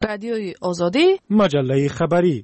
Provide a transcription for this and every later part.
رادیوی آزادی، مجله خبری.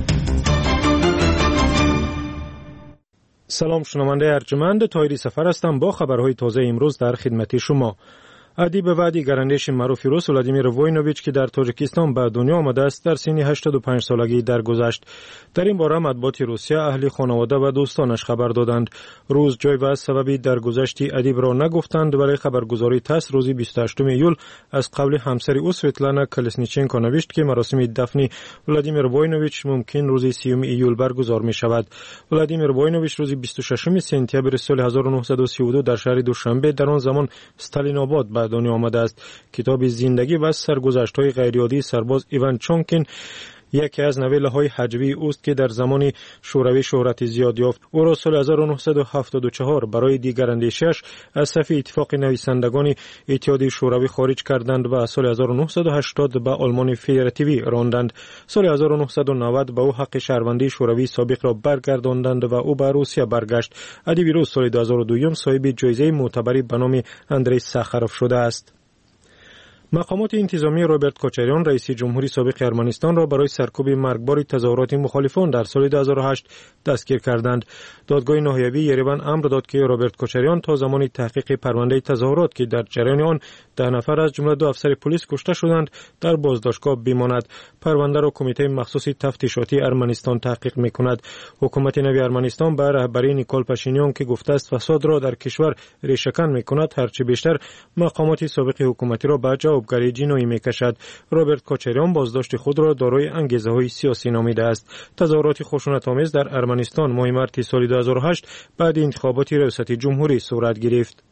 سلام، شنونده ارجمند طاهری سفر هستم با خبرهای تازه امروز در خدمت شما. ادیب و دیگراندیش معروف روس ولادیمیر ووینوویچ که در تاجیکستان به دنیا آمده است در سن 85 سالگی درگذشت. در این باره مطبوعات روسیه اهل خانواده و دوستانش خبر دادند. روز، جای و سبب درگذشت ادیب را نگفتند، ولی خبرگزاری تاس روز 28 ایول از قبل همسر او سویتلانا کلسنیچنکو نوشت که مراسم دفن ولادیمیر ووینوویچ ممکن روز 30 ایول برگزار می شود. ولادیمیر ووینوویچ روز 26 سپتامبر سال 1932 در شهر دوشنبه در آن زمان استالین آباد به دنیا آمده است. کتاب زندگی و سرگذشت‌های غیرعادی سرباز ایوان چونکین یکی از نویله‌های هجوی اوست که در زمان شوروی شهرت زیاد یافت. او را سال 1974 برای دیگراندیشی‌اش از صف اتفاق نویسندگان اتحادیه شوروی خارج کردند و سال 1980 به آلمان فدراتیوی راندند. سال 1990 به او حق شهروندی شوروی سابق را برگرداندند و او به روسیه برگشت. ادیب روس سال 2002 صاحب جایزه معتبری به نام اندری ساخاروف شده است. مقامات انتظامی روبرت کوچریان رئیس جمهوری سابق ارمنستان را برای سرکوب مرگبار تظاهرات مخالفان در سال 2008 دستگیر کردند. دادگاه نهایی‌ای یریون امر داد که روبرت کوچریان تا زمان تحقیق پرونده تظاهرات که در جریان آن 10 نفر از جمله 2 افسر پلیس کشته شدند در بازداشتگاه بماند. پرونده را کمیته مخصوص تفتیشاتی ارمنستان تحقیق می‌کند. حکومت نوی ارمنستان به رهبری نیکول پاشینیان که گفته است فساد را در کشور ریشه‌کن می‌کند هرچه بیشتر مقامات سابق حکومتی را به جوابگری جنایی می‌کشد. روبرت کوچریان بازداشت خود را دارای انگیزه‌های سیاسی نامیده است. تظاهرات خشونت‌آمیز در ارمنستان ماه مارس سال 2008 بعد انتخابات ریاست جمهوری صورت گرفت.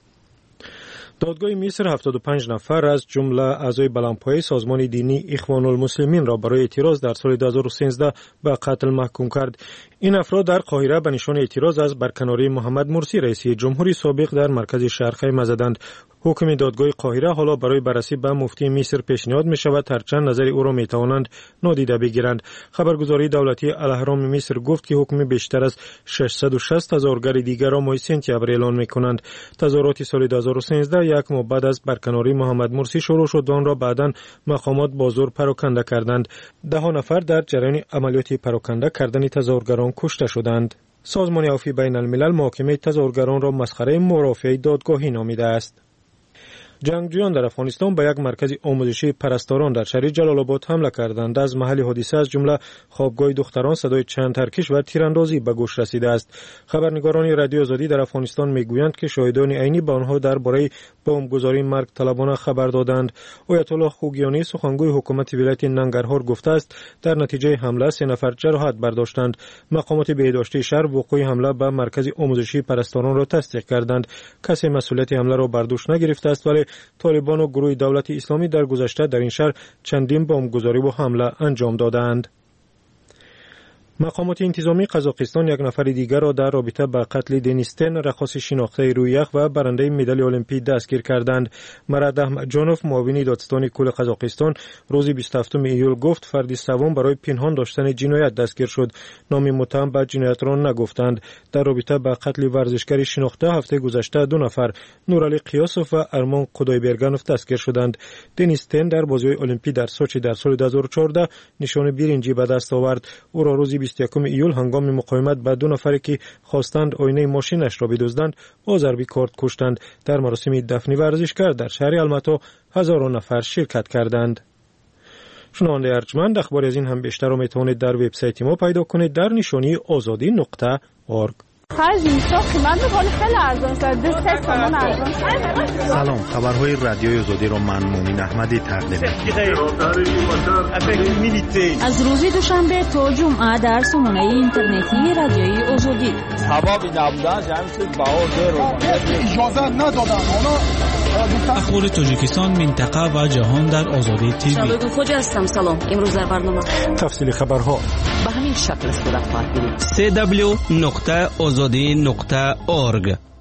دادگاه مصر 75 نفر از جمله اعضای بلندپایه سازمان دینی اخوان المسلمین را برای اعتراض در سال 2013 به قتل محکوم کرد. این افراد در قاهره به نشان اعتراض از برکناری محمد مرسی رئیس جمهوری سابق در مرکز شهر خیمه زدند. حکم دادگاه قاهره حالا برای بررسی به مفتی مصر پیشنهاد می شود هرچند نظر او را می توانند نادیده بگیرند. خبرگزاری دولتی الاهرام مصر گفت که حکم بیشتر از 660 تظاهرگر دیگر را ماه سپتامبر اعلان می کنند. تظاهرات سال 2013 یک ماه بعد از برکناری محمد مرسی شروع شد و آن را بعداً مقامات با زور پراکنده کردند. 10 نفر در جریان عملیات پراکنده کردن تظاهرگران کشته شدند. سازمان عفو بین الملل محاکمه تظاهرگران را مسخره مرافعه دادگاهی نامیده است. جنگجویان در افغانستان به یک مرکز آموزشی پرستاران در شهر جلال آباد حمله کردند. از محل حادثه از جمله خوابگاه دختران صدای چند ترکش و تیراندازی به گوش رسیده است. خبرنگاران رادیو آزادی در افغانستان میگویند که شاهدان عینی به آنها درباره بمبگذاری مرگ طلبانه خبر دادند. آیت الله خوگیانی سخنگوی حکومت ولایت ننگرهار گفته است در نتیجه حمله 3 نفر جراحت برداشتند. مقامات بهداشتی شهر وقوع حمله به مرکز آموزشی پرستاران را تصدیق کردند. کسی مسئولیت حمله را بر دوش نگرفته است، ولی طالبان و گروه دولت اسلامی در گذشته در این شهر چندین بمبگذاری و حمله انجام دادند. مقامات انتظامی قزاقستان یک نفر دیگر را در رابطه با قتل دنیستن رقاص شناخته روی یخ و برنده مدال المپیک دستگیر کردند. مراد احمدجانوف معاون دادستان کل قزاقستان روز 27 ایول گفت فردی سوم برای پنهان داشتن جنایت دستگیر شد. نام متهم به جنایت را نگفتند. در رابطه با قتل ورزشکار شناخته هفته گذشته 2 نفر نورعلی قیاسوف و ارمان خدایبرگانوف دستگیر شدند. دنیستن در بازی‌های المپیک در سوچی در سال 2014 نشان برنجی به دست آورد. او را روز 21 ایول هنگام مقاومت با 2 نفری که خواستند آینه ماشینش را بدزدند با ضربه کارد کشتند. در مراسم دفن ورزشکار در شهر الماتا هزاران نفر شرکت کردند. شنونده ارجمند، اخباری از این هم بیشتر را میتوانید در وبسایت ما پیدا کنید در نشانی azadi.org. سلام، خبرهای رادیوی آزادی را من مومن احمدی تقدیم از روز دوشنبه تا جمعه در سامانه اینترنتی رادیوی آزادی. اخبار تاجیکستان، منطقه و جهان در آزادی تیوی. شبکه خوجا هستم. سلام، امروز در برنامه تفصیل خبرها به همین شکل صورت خواهد گرفت. www.azadi.org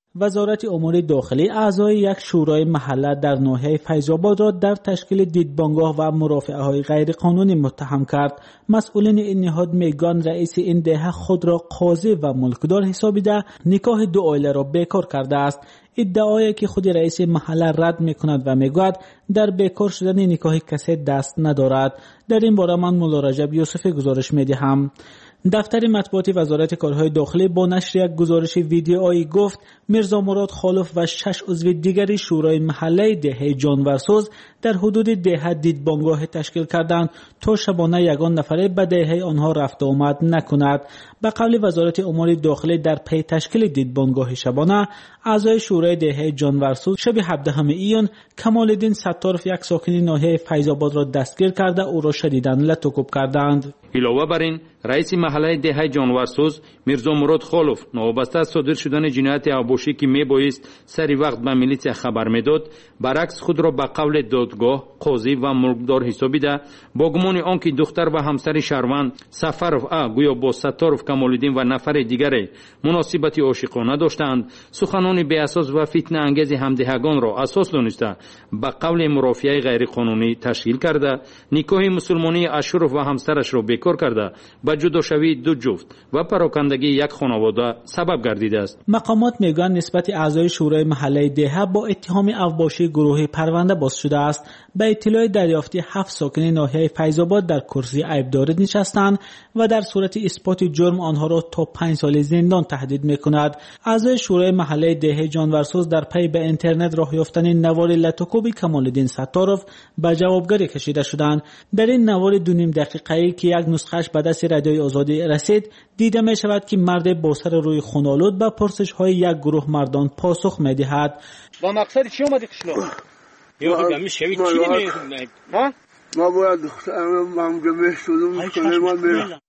وزارت امور داخلی اعضای یک شورای محله در ناحیه فیض‌آباد را در تشکیل دیدبانگاه و مرافعه‌های غیرقانونی متهم کرد. مسئولین این نهاد میگن رئیس این دهه خود را قاضی و ملکدار حسابیده نکاح دو عائله را بیکار کرده است. ادعایی که خود رئیس محله رد میکند و میگوید در بیکار شدن نکاح کسی دست ندارد. در این باره من مولا رجب یوسفی گزارش میدهم. دفتر مطبوعاتی وزارت کارهای داخلی با نشر یک گزارش ویدیویی گفت میرزا مراد خالف و 6 عضو دیگری شورای محله دهه جانورسوز در حدود دهه دیدبانگاه تشکیل کردند تا شبانه یگان نفره به دهه آنها رفت آمد نکند. به قول وزارت امور داخلی در پی تشکیل دیدبانگاه شبانه اعضای شورای دهه جانورسوز شب 17 ایون کمال‌الدین ستارف یک ساکن ناحیه فیض‌آباد را دستگیر کرده او را شدیداً لطکوب کردند. علاوه بر این رئیس محله دهه جانورسوز میرزا مراد خالف نوابسته از صادر شدن جنایت آبوشی که میبایست سری وقت به میلیسیا خبر میداد برعکس خود را به قول دادگاه قاضی و ملکدار حسابیده با گمان آنکه دختر و همسر شهروند سفرف گویا با ستارف کمال‌الدین و نفر دیگر مناسبت عاشقانه داشتند سخنان بی اساس و فتنه انگیز همدهگان را اساس دانسته به قول مرافعه غیر قانونی تشکیل کرده نکاح مسلمانی اشرف و همسرش را بیکار کرده به جداشوی دو جفت و پراکندگی یک خانواده سبب گردیده است. مقامات میگویند نسبت اعضای شورای محله دهه با اتهام اوباشی گروهی پرونده باز شده است. به اطلاع دریافتی 7 ساکن ناحیه فیض‌آباد در کرسی عیبداری نشستند و در صورت اثبات جرم آنها را تا 5 سال زندان تهدید میکند. اعضای شورای محله دهه جانورسوز در پی به اینترنت راه یافتن نوار لطکوبی کمال‌الدین ستارف به جوابگری کشیده شدند. در این نوار 2.5 دقیقه‌ای که یک نسخه‌اش به دست رادیوی آزادی رسید دیده می شود که مرد با سر روی خونالود به پرسش‌های یک گروه مردان پاسخ می‌دهد. با مقصد چی اومدی قشلو؟ یا میشوی چی نمی‌کنی؟ ما باید دخترم ممگمه شدم سلیمان میرم.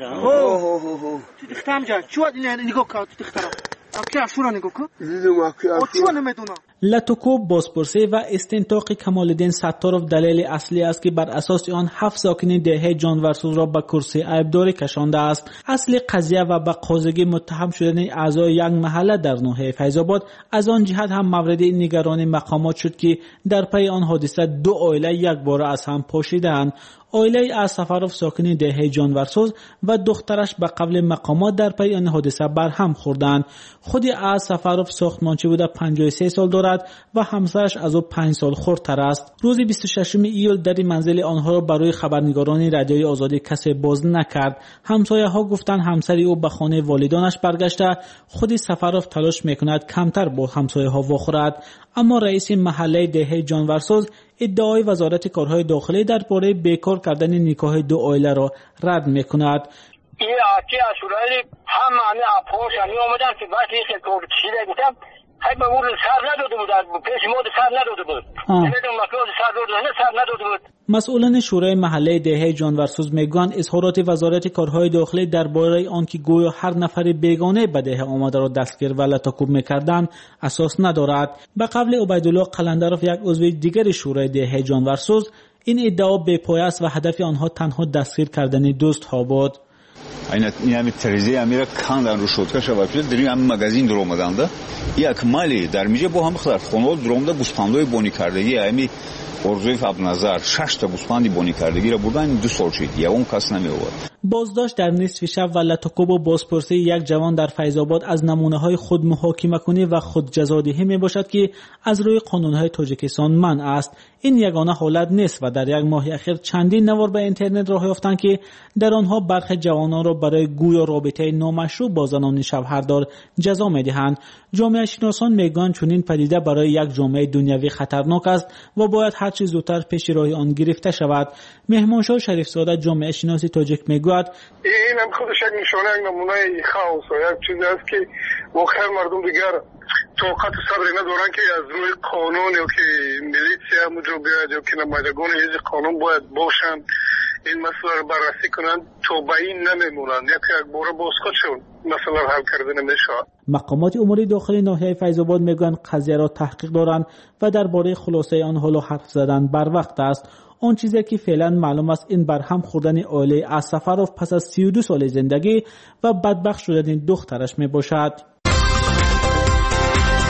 تو دخترم جان چی وقت نگاه کن تو دخترم اکی اشورا نگاه کن دیدم اکی اشورا نمیدونم. لطکوب بازپرسی و استنطاق کمال‌الدین ستارف دلیل اصلی است که بر اساس آن 7 ساکن دهه جانورسوز را به کرسی عیبداری کشانده است. اصل قضیه و به قاضی متهم شدن اعضای یک محله در ناحیه فیض‌آباد از آن جهت هم مورد نگرانی مقامات شد که در پی آن حادثه 2 عائله یک بار از هم پاشیدند. عائله از سفرف ساکن دهه جانورسوز و دخترش به قول مقامات در پی آن حادثه بر هم خوردند. خود از سفرف ساختمانچی بوده 53 سال دارد و همسرش از او 5 سال خردتر است. روز 26 ایول در منزل آنها را برای خبرنگاران رادیوی آزادی کسی باز نکرد. همسایه‌ها گفتند همسر او به خانه والدانش برگشته. خود سفرف تلاش میکند کمتر با همسایه‌ها واخورد. اما رئیس محله دهه جانورسوز ادعای وزارت کارهای داخلی درباره بیکار کردن نکاح دو عائله را رد میکند. این آتی اشورایی هم همه اپوش همی آمدن که وقتی خیلی کار کشیده گفتم خیلی به اون سر نداده بود پیش ما سر نداده بود نمیدونم مکلوز سر نداده بود. مسئولان شورای محله دهه جانورسوز میگویند اظهارات وزارت کارهای داخلی درباره آنکه گویا هر نفر بیگانه به دهه آمده را دستگیر و لطکوب میکردند اساس ندارد. به قول عبیدالله قلندرف یک عضو دیگر شورای دهه جانورسوز این ادعا بی‌پایه است و هدف آنها تنها دستگیر کردن دوست ها بود. این همین تریزی امیره کاندن رو شد که شباب شد در این مغازین در اومدن ده یک مالی در میجه با هم خلال خانوال در اومده گوسفندای بونی کردگی همین ارزوی فبنظر 6 تا گوسفندی بونی کردگی را بردن 2 سال شد یا اون کس نمی آورد. بازداشت در نصف شب و لطکوب و بازپرسی یک جوان در فیض‌آباد از نمونه‌های خود محاکمه کنی و خود جزادهی می باشد که از روی قانون‌های تاجیکستان منع است. این یگانه حالت نیست و در یک ماه اخیر چندین نوار به اینترنت راه یافتند که در آنها برخی جوانان را برای گویا رابطه نامشروع با زنان شوهردار جزا می‌دهند. جامعه شناسان میگویند چنین پدیده برای یک جامعه دنیوی خطرناک است و باید هر چه زودتر پیش راه آن گرفته شود. مهمانشاه شریف زاده جامعه شناسی تاجیک میگوید این هم خودش یک نشانه یک نمونه خاص و یک چیزی است که واقعا مردم دیگر طاقت و صبری ندارن که از روی قانون یا که میلیسیا مجرد بیاید یا که نمایندگان حزب قانون باید باشند این مسئله رو بررسی کنند تا به این نمیمونند یک باره بازخودشون مسئله رو حل کرده نمیشه. مقامات امور داخلی ناحیه فیض‌آباد میگویند قضیه را تحقیق دارند و درباره خلاصه آن حالا حرف زدن بر وقت است. آن چیزی که فعلا معلوم است این برهم خوردن عائله از سفرف پس از 32 سال زندگی و بدبخت شدن دخترش می باشد.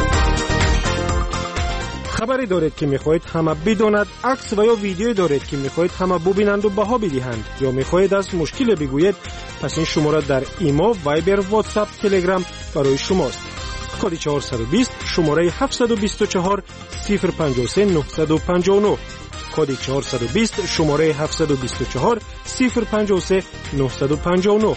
خبری دارید که میخواهید همه بداند، عکس و یا ویدیویی دارید که میخواهید همه ببینند و بها بدهند، یا میخواهید از مشکل بگویید، پس این شماره در ایما، وایبر، واتساپ، تلگرام برای شماست. کد 420 شماره 724 053 959. کد 420 شماره 724 053 959.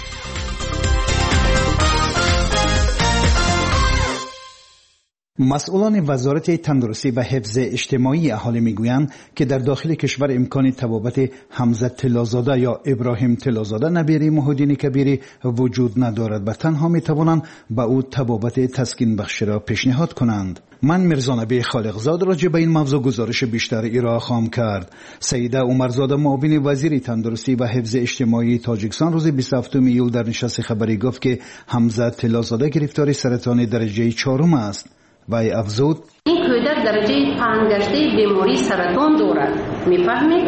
مسئولان وزارت تندرستی و حفظ اجتماعی اهالی میگویند که در داخل کشور امکان تبابت حمزه طلازاده یا ابراهیم طلازاده نبیری محدین کبیری وجود ندارد و تنها میتوانند به او تبابت تسکین بخشی را پیشنهاد کنند. من میرزا نبی خالقزاد راجع به این موضوع گزارش بیشتر ارائه خواهم کرد. سیده عمرزاده معاون وزیر تندرستی و حفظ اجتماعی تاجیکستان روز 27 ایول در نشست خبری گفت که حمزه طلازاده گرفتار سرطان درجه 4 است. وی افزود این کودک درجه پنگشته بیماری سرطان دارد. میفهمید؟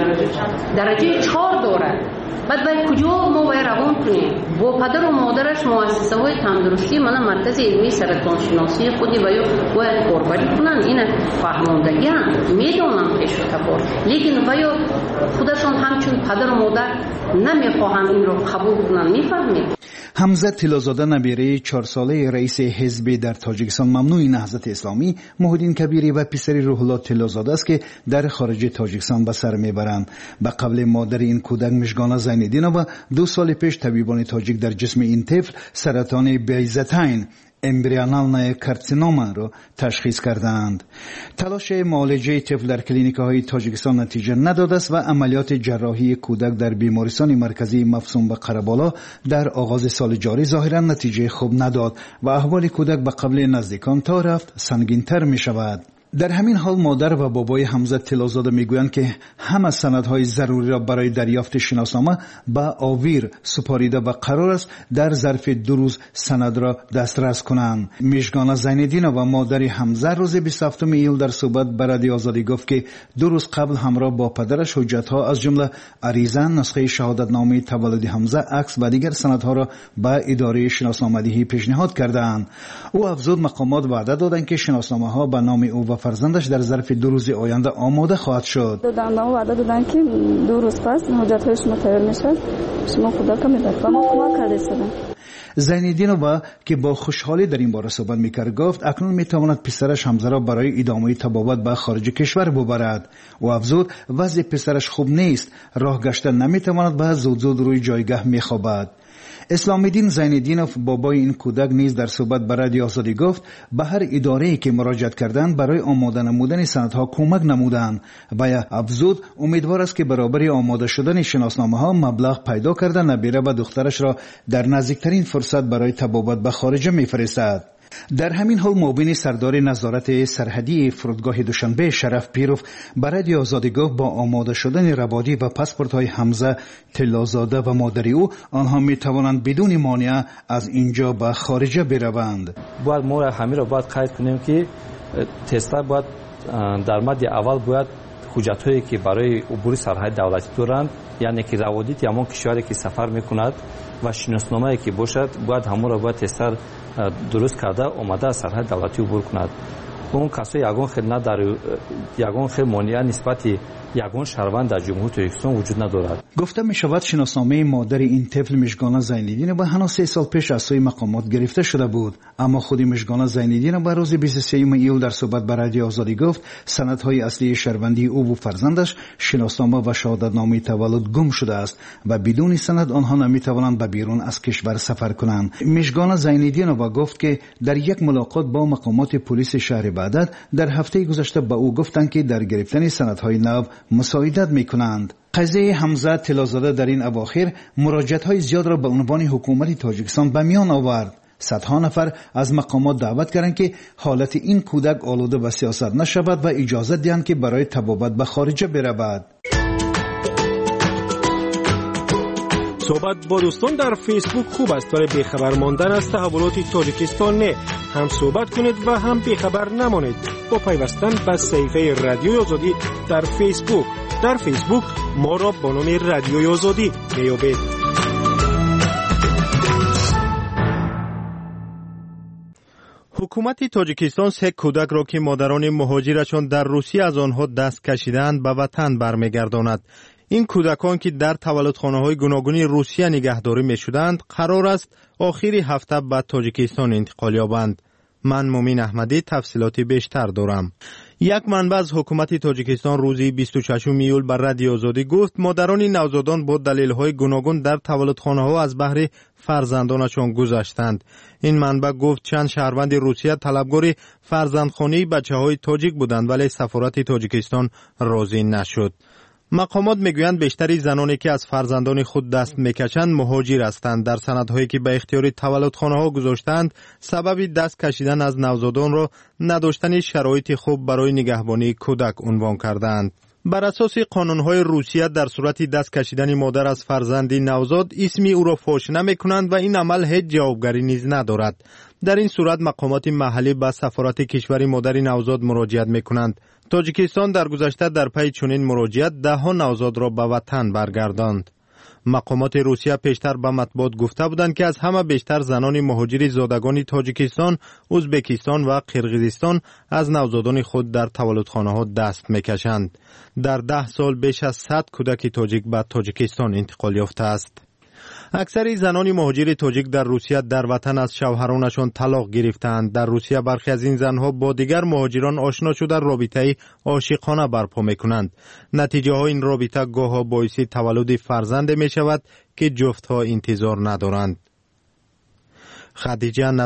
درجه 4 دارد. بعد باید کجا ما باید روان کنیم؟ با پدر و مادرش مؤسسه های تندرستی مرکز علمی سرطان شناسی خودی باید کاربری کنن. این فهماندگی هم میدونم پیش و تبار، لیکن باید خودشون همچون پدر و مادر نمیخواهم این رو قبول کنن. میفهمید؟ حمزه طلازاده نبیره 4 ساله رئیس حزب در تاجیکستان ممنوع نهضت اسلامی محدین کبیری و پسری روح الله طلازاده است که در خارج تاجیکستان به سر میبرند. به قبل مادر این کودک مژگان زین‌الدینова 2 سال پیش طبیبان تاجیک در جسم این طفل سرطان بیضتین امبریونال کارسینوما را تشخیص کردند. تلاش معالجه طفل در کلینیک‌های تاجیکستان نتیجه نداده است و عملیات جراحی کودک در بیمارستان مرکزی مفصوم به قره‌بالا در آغاز سال جاری ظاهراً نتیجه خوب نداد و احوال کودک به قبل نزدیکان تا رفت سنگین‌تر می‌شود. در همین حال مادر و بابای حمزه طلازاده میگویند که همه سندهای ضروری را برای دریافت شناسنامه به آویر سپاریده و قرار است در ظرف 2 روز سند را دسترس کنند. مژگان زین‌الدینova و مادر حمزه روز 27 ایول در صحبت به رادیو آزادی گفت که 2 روز قبل همراه با پدرش حجت‌ها از جمله عریضه، نسخه شهادتنامه تولد حمزه، عکس و دیگر سندها را به اداره شناسنامه‌دهی پیشنهاد کردند. او افزود مقامات وعده دادند که شناسنامه‌ها به نام او و فرزندش در ظرف 2 روز آینده آماده خواهد شد. وعده دادن که 2 روز پس حجت‌های شما تیار میشه، شما خدا کمی و ما کمک کردید. زین‌الدینova که با خوشحالی در این باره صحبت میکرد گفت اکنون میتواند پسرش حمزه را برای ادامه تبابت به خارج کشور ببرد. و افزود وضع پسرش خوب نیست، راه گشتن نمیتواند و زود روی جایگاه میخوابد. اسلام الدین زین‌الدینov بابای این کودک نیز در صحبت به رادیو آزادی گفت به هر اداره‌ای که مراجعت کردند برای آماده نمودن سندها کمک نمودند و افزود امیدوار است که برابر آماده شدن شناسنامه‌ها مبلغ پیدا کرده نبیره و دخترش را در نزدیکترین فرصت برای تبابت به خارج می‌فرستد. در همین حال معاون سردار نظارت سرحدی فرودگاه دوشنبه شرف پیروف به رادیو آزادی گفت با آماده شدن ربادی و پاسپورت‌های حمزه طلازاده و مادر او آنها می توانند بدون مانع از اینجا به خارج بروند. باید ما همین را باید قید کنیم که تسلا باید در مد اول باید حجت‌هایی که برای عبور سرحد دولتی دارند، یعنی که روادیت همان کشوری که سفر می‌کند و شناسنامه‌ای که باشد باید همون را باید تستر درست کرده اومده از سرحد دولتی عبور کند. اون کسایی یگان خیلی نداره، یگان خیلی مانع نسبت یگان شهروند در جمهوری تاجیکستان وجود ندارد. گفته می شود شناسنامه مادر این طفل مژگان زین‌الدینova هنوز 3 سال پیش از سوی مقامات گرفته شده بود، اما خود مژگان زین‌الدینova روز 23 ایول در صحبت با رادیو آزادی گفت سندهای اصلی شهروندی او و فرزندش شناسنامه و شهادتنامه تولد گم شده است و بدون سند آنها نمی توانند به بیرون از کشور سفر کنند. مژگان زین‌الدینova گفت که در یک ملاقات با مقامات پلیس شهر بغداد در هفته گذشته به او گفتند که در گرفتن سندهای نو مساعدت میکنند. قضیه حمزه طلازاده در این اواخر مراجعت‌های زیاد را به عنوان حکومت تاجیکستان به میان آورد. صدها نفر از مقامات دعوت کردند که حالت این کودک آلوده به سیاست نشود و اجازه دهند که برای تبابت به خارج برود. صحبت با دوستان در فیسبوک خوب است، ولی بیخبر ماندن از تحولات تاجیکستان نه. هم صحبت کنید و هم بیخبر نمانید با پیوستن به صفحه رادیوی آزادی در فیسبوک. در فیسبوک ما را با نام رادیوی آزادی میابید. حکومت تاجیکستان 3 کودک را که مادران مهاجرشان در روسیه از آنها دست کشیدند به وطن برمیگرداند. این کودکان که در تولدخانه‌های گوناگون روسیه نگهداری می‌شدند قرار است آخر هفته به تاجیکستان انتقال یابند. من مومین احمدی تفصیلاتی بیشتر دارم. یک منبع از حکومت تاجیکستان روز 26 ایول بر رادیو آزادی گفت مادران نوزادان با دلایل گوناگون در تولدخانه‌ها از بهر فرزندانشان گذشتند. این منبع گفت چند شهروند روسیه طلبکار فرزندخوانی بچه‌های تاجیک بودند ولی سفارت تاجیکستان راضی نشد. مقامات میگویند بیشتری زنانی که از فرزندان خود دست میکشند مهاجر هستند. در سندهایی که به اختیار تولدخانه‌ها گذاشتند سبب دست کشیدن از نوزادان را نداشتن شرایط خوب برای نگهبانی کودک عنوان کردند. بر اساس قانون‌های روسیه در صورت دست کشیدن مادر از فرزندی نوزاد اسمی او را فاش نمی‌کنند و این عمل هیچ جوابگری نیز ندارد. در این صورت مقامات محلی به سفارت کشور مادر نوزاد مراجعت می‌کنند. تاجیکستان در گذشته در پی چنین مراجعت 10 نوزاد را به وطن برگرداند. مقامات روسیه پیشتر به مطبوعات گفته بودند که از همه بیشتر زنان مهاجر زادگان تاجیکستان، ازبکستان و قرقیزستان از نوزادان خود در تولدخانه‌ها دست می‌کشند. در 10 سال بیش از 100 کودک تاجیک به تاجیکستان انتقال یافته است. اکثر زنان مهاجر تاجیک در روسیه در وطن از شوهرانشان طلاق گرفتند. در روسیه برخی از این زنها با دیگر مهاجران آشنا شده رابطه عاشقانه برپا می‌کنند. نتیجه های این رابطه گاهی باعث تولد فرزند می شود که جفتها انتظار ندارند. خدیجه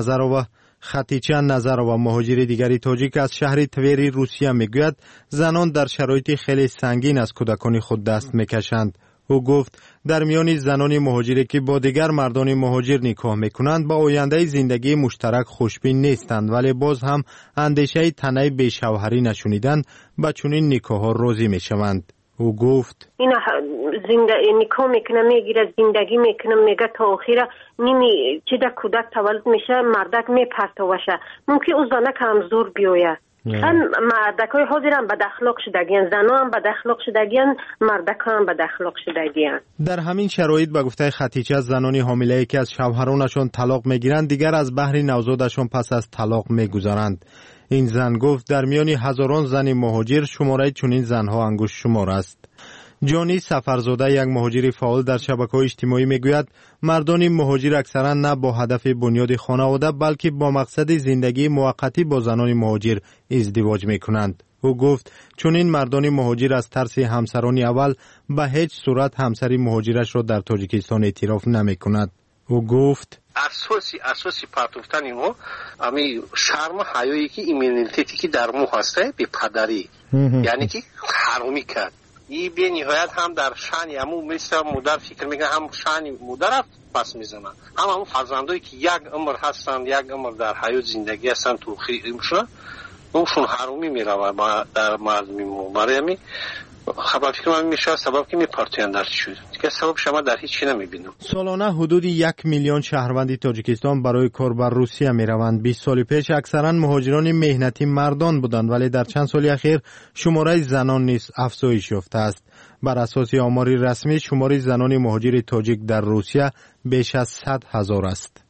نظرова مهاجر دیگری تاجیک از شهر توری روسیه میگوید زنان در شرایط خیلی سنگین از کودکان خود دست میکشند. او گفت در میان زنان مهاجری که با دیگر مردان مهاجر نکاح میکنند با آینده زندگی مشترک خوشبین نیستند ولی باز هم اندیشه تنه بیشوهری نشونیدن با چنین نکاح راضی میشوند. او گفت این نکاح میکنه میگیره زندگی میکنه میگه تا آخر نیمی چه در کودک تولد میشه مردک میپرتوشه ممکن او زنه که هم زور بیاید. مردک های حاضر هم بد اخلاق شدگیان، زنها هم بد اخلاق شدگیان، مردک هم بد اخلاق شدگیان. در همین شرایط به گفته خدیجه زنانی حامله که از شوهرانشان طلاق میگیرند دیگر از بهر نوزادشان پس از طلاق میگذارند. این زن گفت در میان هزاران زن مهاجر شماره چنین زنها انگشت شمار است. جانی سفرزاده یک مهاجر فعال در شبکه‌های اجتماعی میگوید مردان مهاجر اکثرا نه با هدف بنیاد خانواده بلکه با مقصد زندگی موقتی با زنان مهاجر ازدواج میکنند. او گفت چون این مردان مهاجر از ترس همسران اول به هیچ صورت همسری مهاجرش را در تاجیکستان اعتراف نمیکند. او گفت اساسی پرتوفتن اینو امی شرم حیایی که ایمنیتیتی که در مو هسته به پدری یعنی که حرومی کرد. ای به نهایت هم در شأن امو مثل مادر فکر میکنه هم شأن مادر پس میزنن هم فرزندایی که یک عمر هستند یک عمر در حیات زندگی هستند تو خیمشون اونشون حرومی میروه در مردمی مو برای خبر فکر من میشه سبب که میپرتین در چی شد دیگه سبب شما در هیچ چی نمیبینم. سالانه حدود 1 میلیون شهروند تاجیکستان برای کار بر روسیه میروند. 20 سال پیش اکثرا مهاجران مهنتی مردان بودند ولی در چند سال اخیر شماره زنان نیز افزایش یافته است. بر اساس آمار رسمی شماره زنان مهاجر تاجیک در روسیه بیش از 100,000 است.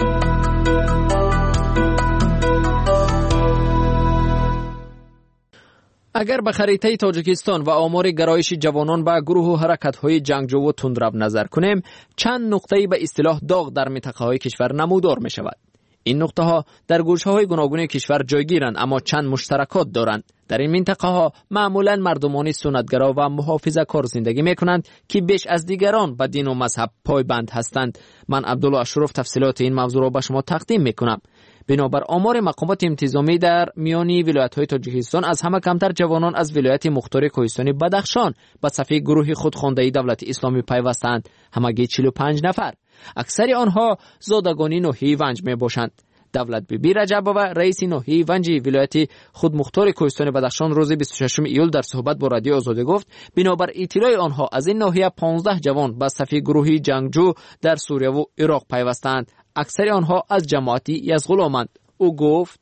اگر به خریطه تاجیکستان و آمار گرایش جوانان به گروه و حرکت‌های جنگجو و تندرو نظر کنیم چند نقطه‌ای به اصطلاح داغ در منطقه‌های کشور نمودار می‌شود. این نقطه‌ها در گوشه‌های گوناگون کشور جایگیرند اما چند مشترکات دارند. در این منطقه‌ها معمولاً مردمان سنتگرا و محافظه‌کار زندگی می‌کنند که بیش از دیگران به دین و مذهب پایبند هستند. من عبدالله اشرف تفصیلات این موضوع را به شما تقدیم می‌کنم. بنابر آمار مقامات انتظامی در میانی ولایت‌های تاجیکستان از همه کمتر جوانان از ولایت مختار کوهستانی بدخشان به صف گروه خودخوانده دولت اسلامی پیوستند، همگی 45 نفر. اکثر آنها زادگان ناحیه ونج میباشند. دولت بیبی رجب‌آوا رئیس ناحیه ونج ولایت خود مختار کوهستان بدخشان روز 26 ایول در صحبت با رادیو آزادی گفت بنابر اطلاع آنها از این ناحیه 15 جوان به صف گروه جنگجو در سوریه و عراق پیوستند. اکثر آنها از جماعتی یزغلامند. او گفت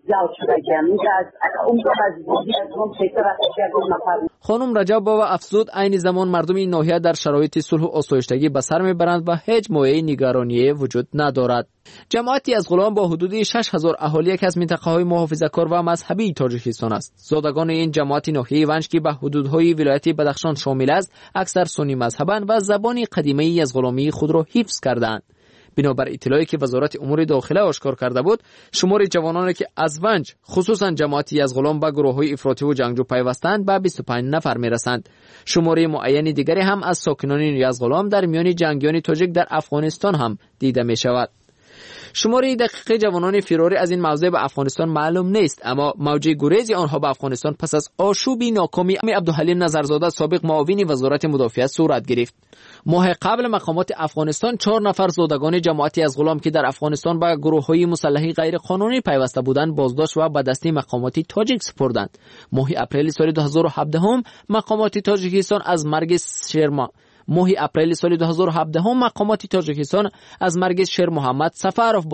خانم رجب‌باوا افزود عین زمان مردم این ناحیه در شرایط صلح و آسایشگی به سر میبرند و هیچ مایه نگرانی وجود ندارد. جماعتی از غلام با حدود 6000 اهالی یکی از منطقه‌های محافظه‌کار و مذهبی تاجیکستان است. زادگان این جماعت ناحیه ونج که به حدودهای ولایت بدخشان شامل است، اکثر سنی مذهبند و زبان قدیمی از غلامی خود را حفظ کردند. بنابر اطلاعی که وزارت امور داخله آشکار کرده بود، شمار جوانانی که از ونج خصوصا جماعتی از غلام به گروه‌های افراطی و جنگجو پیوستند به 25 نفر میرسند. شمار معین دیگری هم از ساکنان از غلام در میان جنگیان تاجیک در افغانستان هم دیده می شود. شمار دقیق جوانان فراری از این موضع به افغانستان معلوم نیست، اما موجه گریز آنها به افغانستان پس از آشوب ناکامی عبدالحلیم نظرزاده سابق معاون وزارت مدافعت صورت گرفت. ماه قبل مقامات افغانستان 4 نفر زادگان جماعتی از غلام که در افغانستان به گروه‌های مسلحی غیر قانونی پیوسته بودند بازداشت و به دست مقامات تاجیک سپردند. ماه اپریل سال 2017 مقامات تاجیکستان از مرگ مقامات تاجیکستان از مرگ شیر محمد سفرов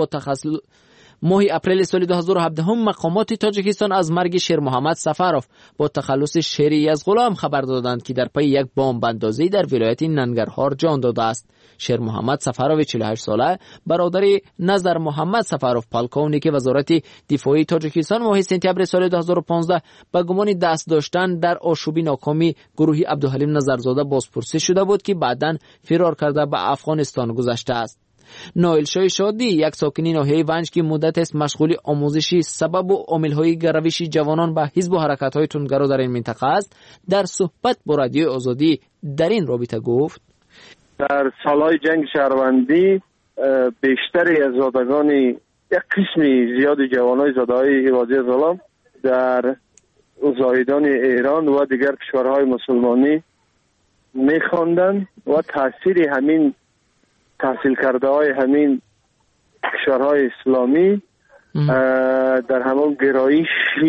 با تخلص شیری از غلام خبر دادند که در پی یک بمب اندازی در ولایت ننگرهار جان داده است. شیر محمد سفرov 48 ساله برادر نظر محمد سفرov پالکونی که وزارت دفاعی تاجیکستان ماه سپتامبر سال 2015 به گمان دست داشتن در آشوب ناکامی گروهی عبدالحلیم نظرزاده بازپرسی شده بود که بعداً فرار کرده به افغانستان گذشته است. نایل شاه شادی یک ساکنی ناحیه ونج که مدت است مشغول آموزشی سبب و عامل‌های روش جوانان به حزب و حرکت‌های تندگرا در این منطقه است، در صحبت با رادیوی آزادی در این رابطه گفت: در سالهای جنگ شهروندی بیشتری از زادگان یک قسمی زیاد جوانای زادهای وادی غلام در زاهدان ایران و دیگر کشورهای مسلمانی می‌خواندند و تاثیر همین تحصیل کرده های همین کشورهای اسلامی در همون گرایش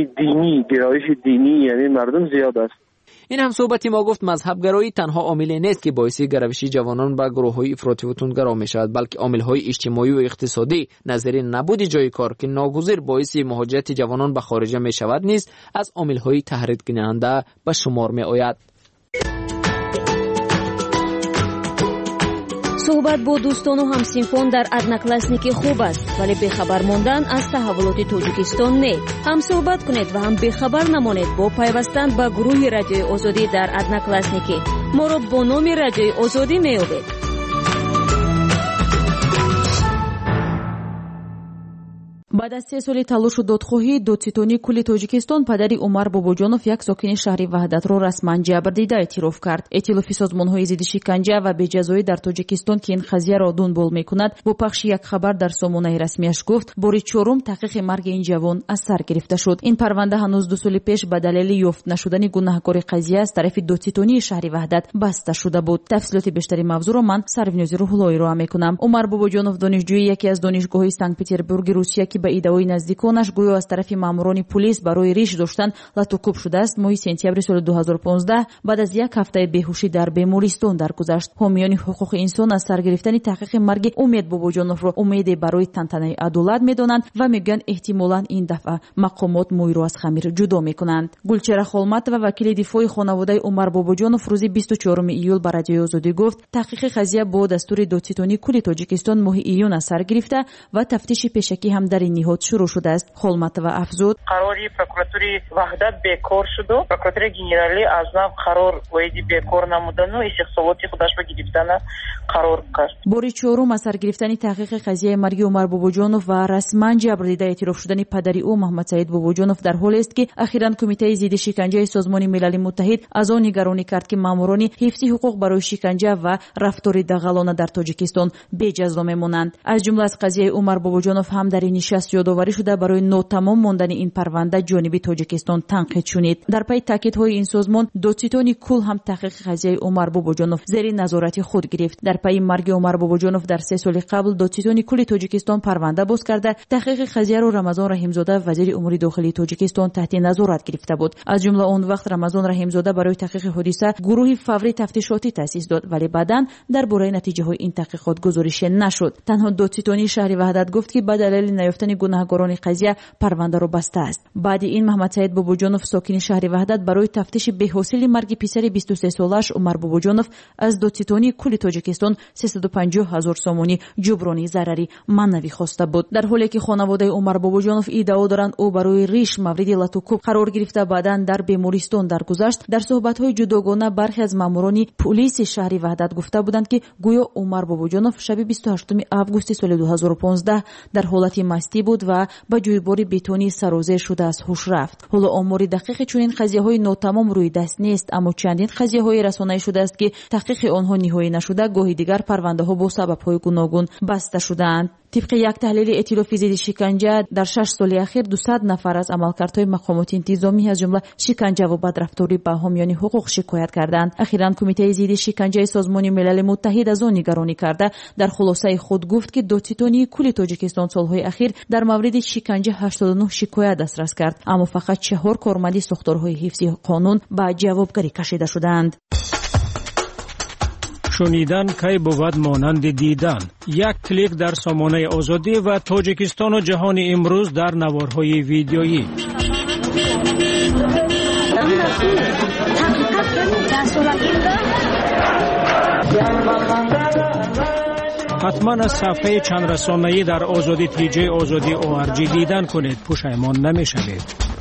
دینی یعنی مردم زیاد است. این هم صحبتی ما گفت مذهبگرایی تنها عاملی نیست که باعث گروشی جوانان به گروه‌های افراطی و تندگرا می‌شود، بلکه عامل‌های اجتماعی و اقتصادی نظیر نبود جای کار که ناگزیر باعث مهاجرت جوانان به خارج می‌شود نیز از عامل‌های تحریک کننده به شمار می‌آید. صحبت با دوستان و همسنفان در одноклассники خوب است، ولی بخبر ماندن از تحولات تاجیکستان نه. هم صحبت کنید و هم بخبر نمانید با پیوستن به گروه رادیوی آزادی در одноклассники. ما را با نام رادیوی آزادی می‌یابید. بعد از 3 سال تلاش و دادخواهی دادستانی کل تاجیکستان پدری عمر باباجانов یک ساکن شهر وحدت را رسما جبر دیده اعتراف کرد. ائتلاف سازمان‌های ضد شکنجه و بی‌جزایی در تاجیکستان که این قضیه را دنبال می‌کند با پخش یک خبر در سامانه رسمیش گفت بار چهارم تحقیق مرگ این جوان از سر گرفته شد. این پرونده هنوز 2 سال پیش به دلیل یافت نشدن گناهکار قضیه از طرف دادستانی شهر وحدت بسته شده بود. تفصیلات بیشتری موضوع را من سرونیز روح‌اللهی را می‌کنم. عمر باباجانov دانشجوی یکی از دانشگاه‌های سنت پترزبورگ روسیه که به ایده‌های نزدیکانش گویا از طرف ماموران پلیس برای ریش داشتن لطوکوب شده است. ماه سپتامبر سال 2015 بعد از یک هفته بیهوشی در بیمارستان درگذشت. حامیان حقوق انسان از سرگرفتن تحقیق مرگ امید باباجانov را امید برای تنتنه عدالت می‌دانند و میگن احتمالاً این دفعه مقامات موی را از خمیر جدا می‌کنند. گلچهره خولمت و وکیل دفاع خانواده عمر باباجانov روز 24 ایول به رادیوی آزادی گفت تحقیق قضیه با دستور دادستانی کل تاجیکستان ماه ایون از سر گرفته و تفتیش پیشکی هم در این نهاد شروع شده است. خولمت و افزود قراری پروکوراتوری وحدت بیکار شد و پروکوراتوری گنرالی از نو قرار ویدی بیکار نمودن و استخباراتی خودش به گرفتن قرار کرد. باری چهارم از سر گرفتن تحقیق قضیه مرگ عمر باباجانov و رسما جبر دیده اعتراف شدن پدری او محمد سعید باباجانov در حالی است که اخیراً کمیته ضد شکنجه سازمان ملل متحد از آن نگرانی کرد که ماموران حفظ حقوق برای شکنجه و رفتار دغلانه در تاجیکستان بی‌جزا میمانند. از جمله از قضیه عمر باباجانov هم در این نشست یادآوری شده برای ناتمام ماندن این پرونده جانب تاجیکستان تنقید شد. در پی تاکیدهای این سازمان دادستانی کل هم تحقیق قضیه عمر باباجانov زیر نظارت خود گرفت. در پی مرگ عمر باباجانov در 3 سال قبل دادستانی کل تاجیکستان پرونده باز کرده تحقیق قضیه را رمضان رحیمزاده وزیر امور داخلی تاجیکستان تحت نظارت گرفته بود. از جمله آن وقت رمضان رحیمزاده برای تحقیق حادثه گروهی فوری تفتیشاتی تأسیس داد، ولی بعداً درباره نتیجه های این تحقیقات گزارش نشد. تنها دادستانی شهر وحدت گفت که به دلیل نیافتن гунаҳгорони қазия парвандаро баста аст. баъди ин маҳмад саид бобоҷонов сокини шаҳри ваҳдат барои тафтиши беҳосили марги писари 23 солааш Умар Бобоҷонов аз додситони кули Тоҷикистон 350 000 сомонӣ ҷуброни зарари маънавӣ хоста буд. дар ҳоле ки хонаводаи Умар Бобоҷонов иддао доранд ӯ барои риш мавриди латукуб қарор гирифта баъдан дар бемористон даргузашт, дар суҳбатҳои ҷудогона бархе аз маъмурони пулиси шаҳри ваҳдат гуфта буданд ки гӯё Умар Бобоҷонов шаби 28 августи соли 2015 дар ҳолати мастӣ буд ва ба ҷӯйбори бетонӣ сарозер шуда аз ҳуш рафт. ҳоло омори дақиқи чунин қазияҳои нотамом рӯи даст нест, аммо чандин қазияҳои расонаӣ шудааст ки таҳқиқи онҳо ниҳоӣ нашуда, гоҳи дигар парвандаҳо бо сабабҳои гуногун баста шудаанд. طبق یک تحلیل ائتلاف ضد شکنجه در 6 سال اخیر 200 نفر از عملکردهای مقامات انتظامی از جمله شکنجه و بدرفتاری به حامیان حقوق شکایت کردند. اخیراً کمیته ضد شکنجه سازمان ملل متحد از آن نگرانی کرده در خلاصه خود گفت که دادستانی کل تاجیکستان سالهای اخیر در مورد شکنجه 89 شکایت دسترس کرد، اما فقط 4 کارمند ساختارهای حفظی قانون به جوابگری کشیده شدند. شنیدن کی بود مانند دیدن. یک کلیک در سامانه آزادی و تاجیکستان و جهان امروز در نوارهای ویدیویی. حتما از صفحه چند رسانه‌ای در آزادی تیجه آزادی ORG دیدن کنید، پشیمان نمی‌شوید.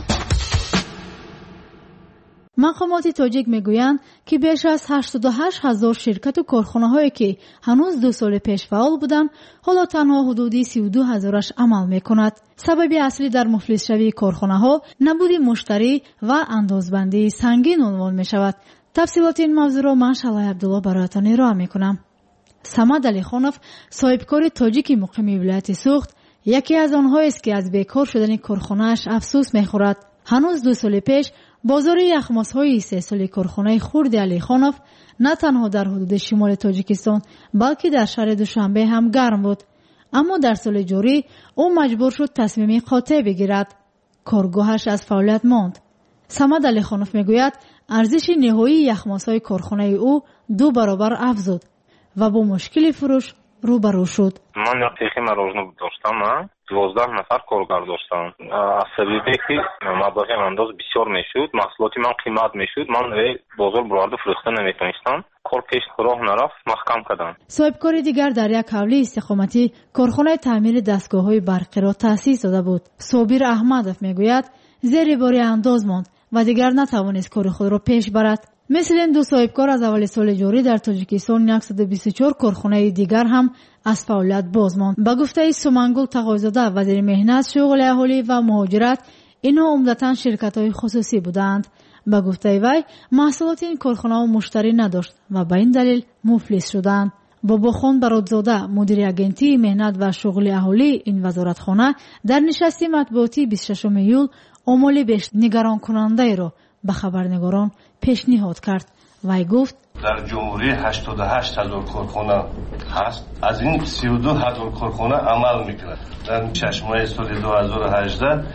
مقامات تاجیک میگویند که بیش از 88,000 شرکت و کارخانه‌هایی که هنوز 2 سال پیش فعال بودند، حالا تنها حدودی 32,000 عمل می‌کند. سبب اصلی در مفلس شوی کارخانه‌ها نبود مشتری و اندازبندی سنگین عنوان می‌شود. تفصیلات این موضوع را من شلای عبدالله برایتان ارائه می‌کنم. صمد علیخانوف، صاحبکار تاجیک مقیم ولایت سوخت، یکی از آنهایی است که از بیکار شدن کارخانه‌اش افسوس می‌خورد. هنوز 2 سال پیش بازار یخماس‌های 3 ساله کارخانه خرد علیخانوف نه تنها در حدود شمال تاجیکستان بلکه در شهر دوشنبه هم گرم بود، اما در سال جاری او مجبور شد تصمیم قاطع بگیرد. کارگاهش از فعالیت ماند. صمد علیخانوف میگوید ارزش نهایی یخماس‌های کارخانه او 2 برابر افزود و با مشکل فروش روبرو شد. من یک تیخی مراجعه داشتم، 12 نفر کارگر داشتم. از سبیلی که مبلغ انداز بسیار میشد، محصولات من قیمت میشد، من بازار برآورده فروخته نمیتونستم. کار پیش راه نرفت، محکم کردم. صاحبکار دیگر در یک حوله استقامتی کارخانه تعمیر دستگاه‌های برقی را تأسیس داده بود. صابر احمدов میگوید زیر بار انداز ماند و دیگر نتوانست کار خود را پیش برد. مثل این 2 صاحبکار از اول سال جاری در تاجیکستان 124 کارخانه دیگر هم از فعالیت باز ماند. به گفته سومنگل تقوی‌زاده وزیر مهنت، شغل اهالی و مهاجرت، اینها عمدتاً شرکت‌های خصوصی بودند. به گفته وی محصولات این کارخانه‌ها مشتری نداشت و به این دلیل مفلس شدند. باباخان برادزاده، مدیر اگنتی مهنت و شغل اهالی این وزارتخانه، در نشست مطبوعاتی 26 ایول آمال بیش نگران کننده را به خبرنگاران پیشنهاد کرد. وی گفت در جمهوری 88,000 کارخانه هست، از این 32,000 کارخانه عمل میکنه. در 6 ماه سال 2018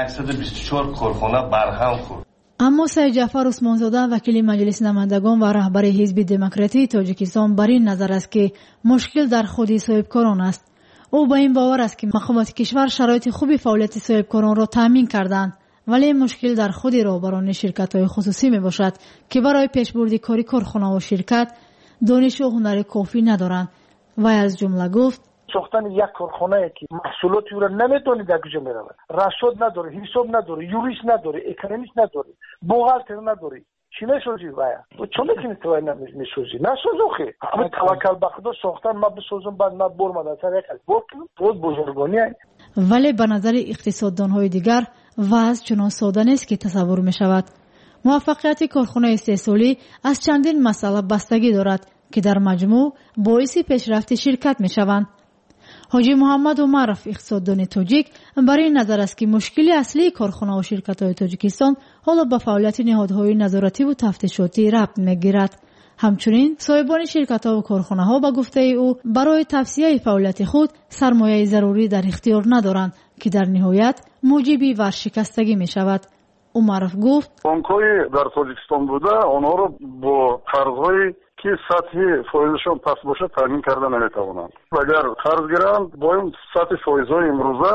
124 کارخانه برهم خورد. اما سید جعفر عثمانزاده وکیل مجلس نمایندگان و رهبر حزب دموکراتی تاجیکستان بر این نظر است که مشکل در خود صاحبکاران است. او با این باور است که مقامات کشور شرایط خوبی فعالیت صاحبکاران را تامین کردند، ولی مشکل در خود رهبران شرکت‌های خصوصی می باشد که برای پیشبرد کاری کارخانه و شرکت دانش و هنر کافی ندارند. و از جمله گفت ساختن یک کارخانه که محصولاتی را نمیتونی در کجا میرود، رصد نداره، حساب نداره، یوریست نداره، اکونومیست نداره، بوغالتر نداره، چی میسازی باید؟ تو چون میتونی تو میسازی؟ نساز آخه. اما توکل به خدا ساختن ما بسازم بعد ما برم در سر یک بار بود بزرگانی است. ولی به نظر اقتصاددان‌های دیگر وضع چنان ساده نیست که تصور می شود. موفقیت کارخانه 3 ساله از چندین مسئله بستگی دارد که در مجموع باعث پیشرفت شرکت می شوند. حاجی محمد عمرов اقتصاددان تاجیک برای این نظر است که مشکل اصلی کارخانه و شرکت‌های تاجیکستان حالا به فعالیت نهادهای نظارتی و تفتیشاتی ربط می‌گیرد. همچنین صاحبان شرکت‌ها و کارخانه‌ها به گفته او برای توسعه فعالیت خود سرمایه ضروری در اختیار ندارند که در نهایت موجب ورشکستگی می‌شود. عمرов گفت بانک‌های در تاجیکستان بوده آنها را با قرض‌های که سطح فایزشان پس باشه تامین کردن نمیتوانند. اگر قرض گیرند با این سطح فایزهای امروزه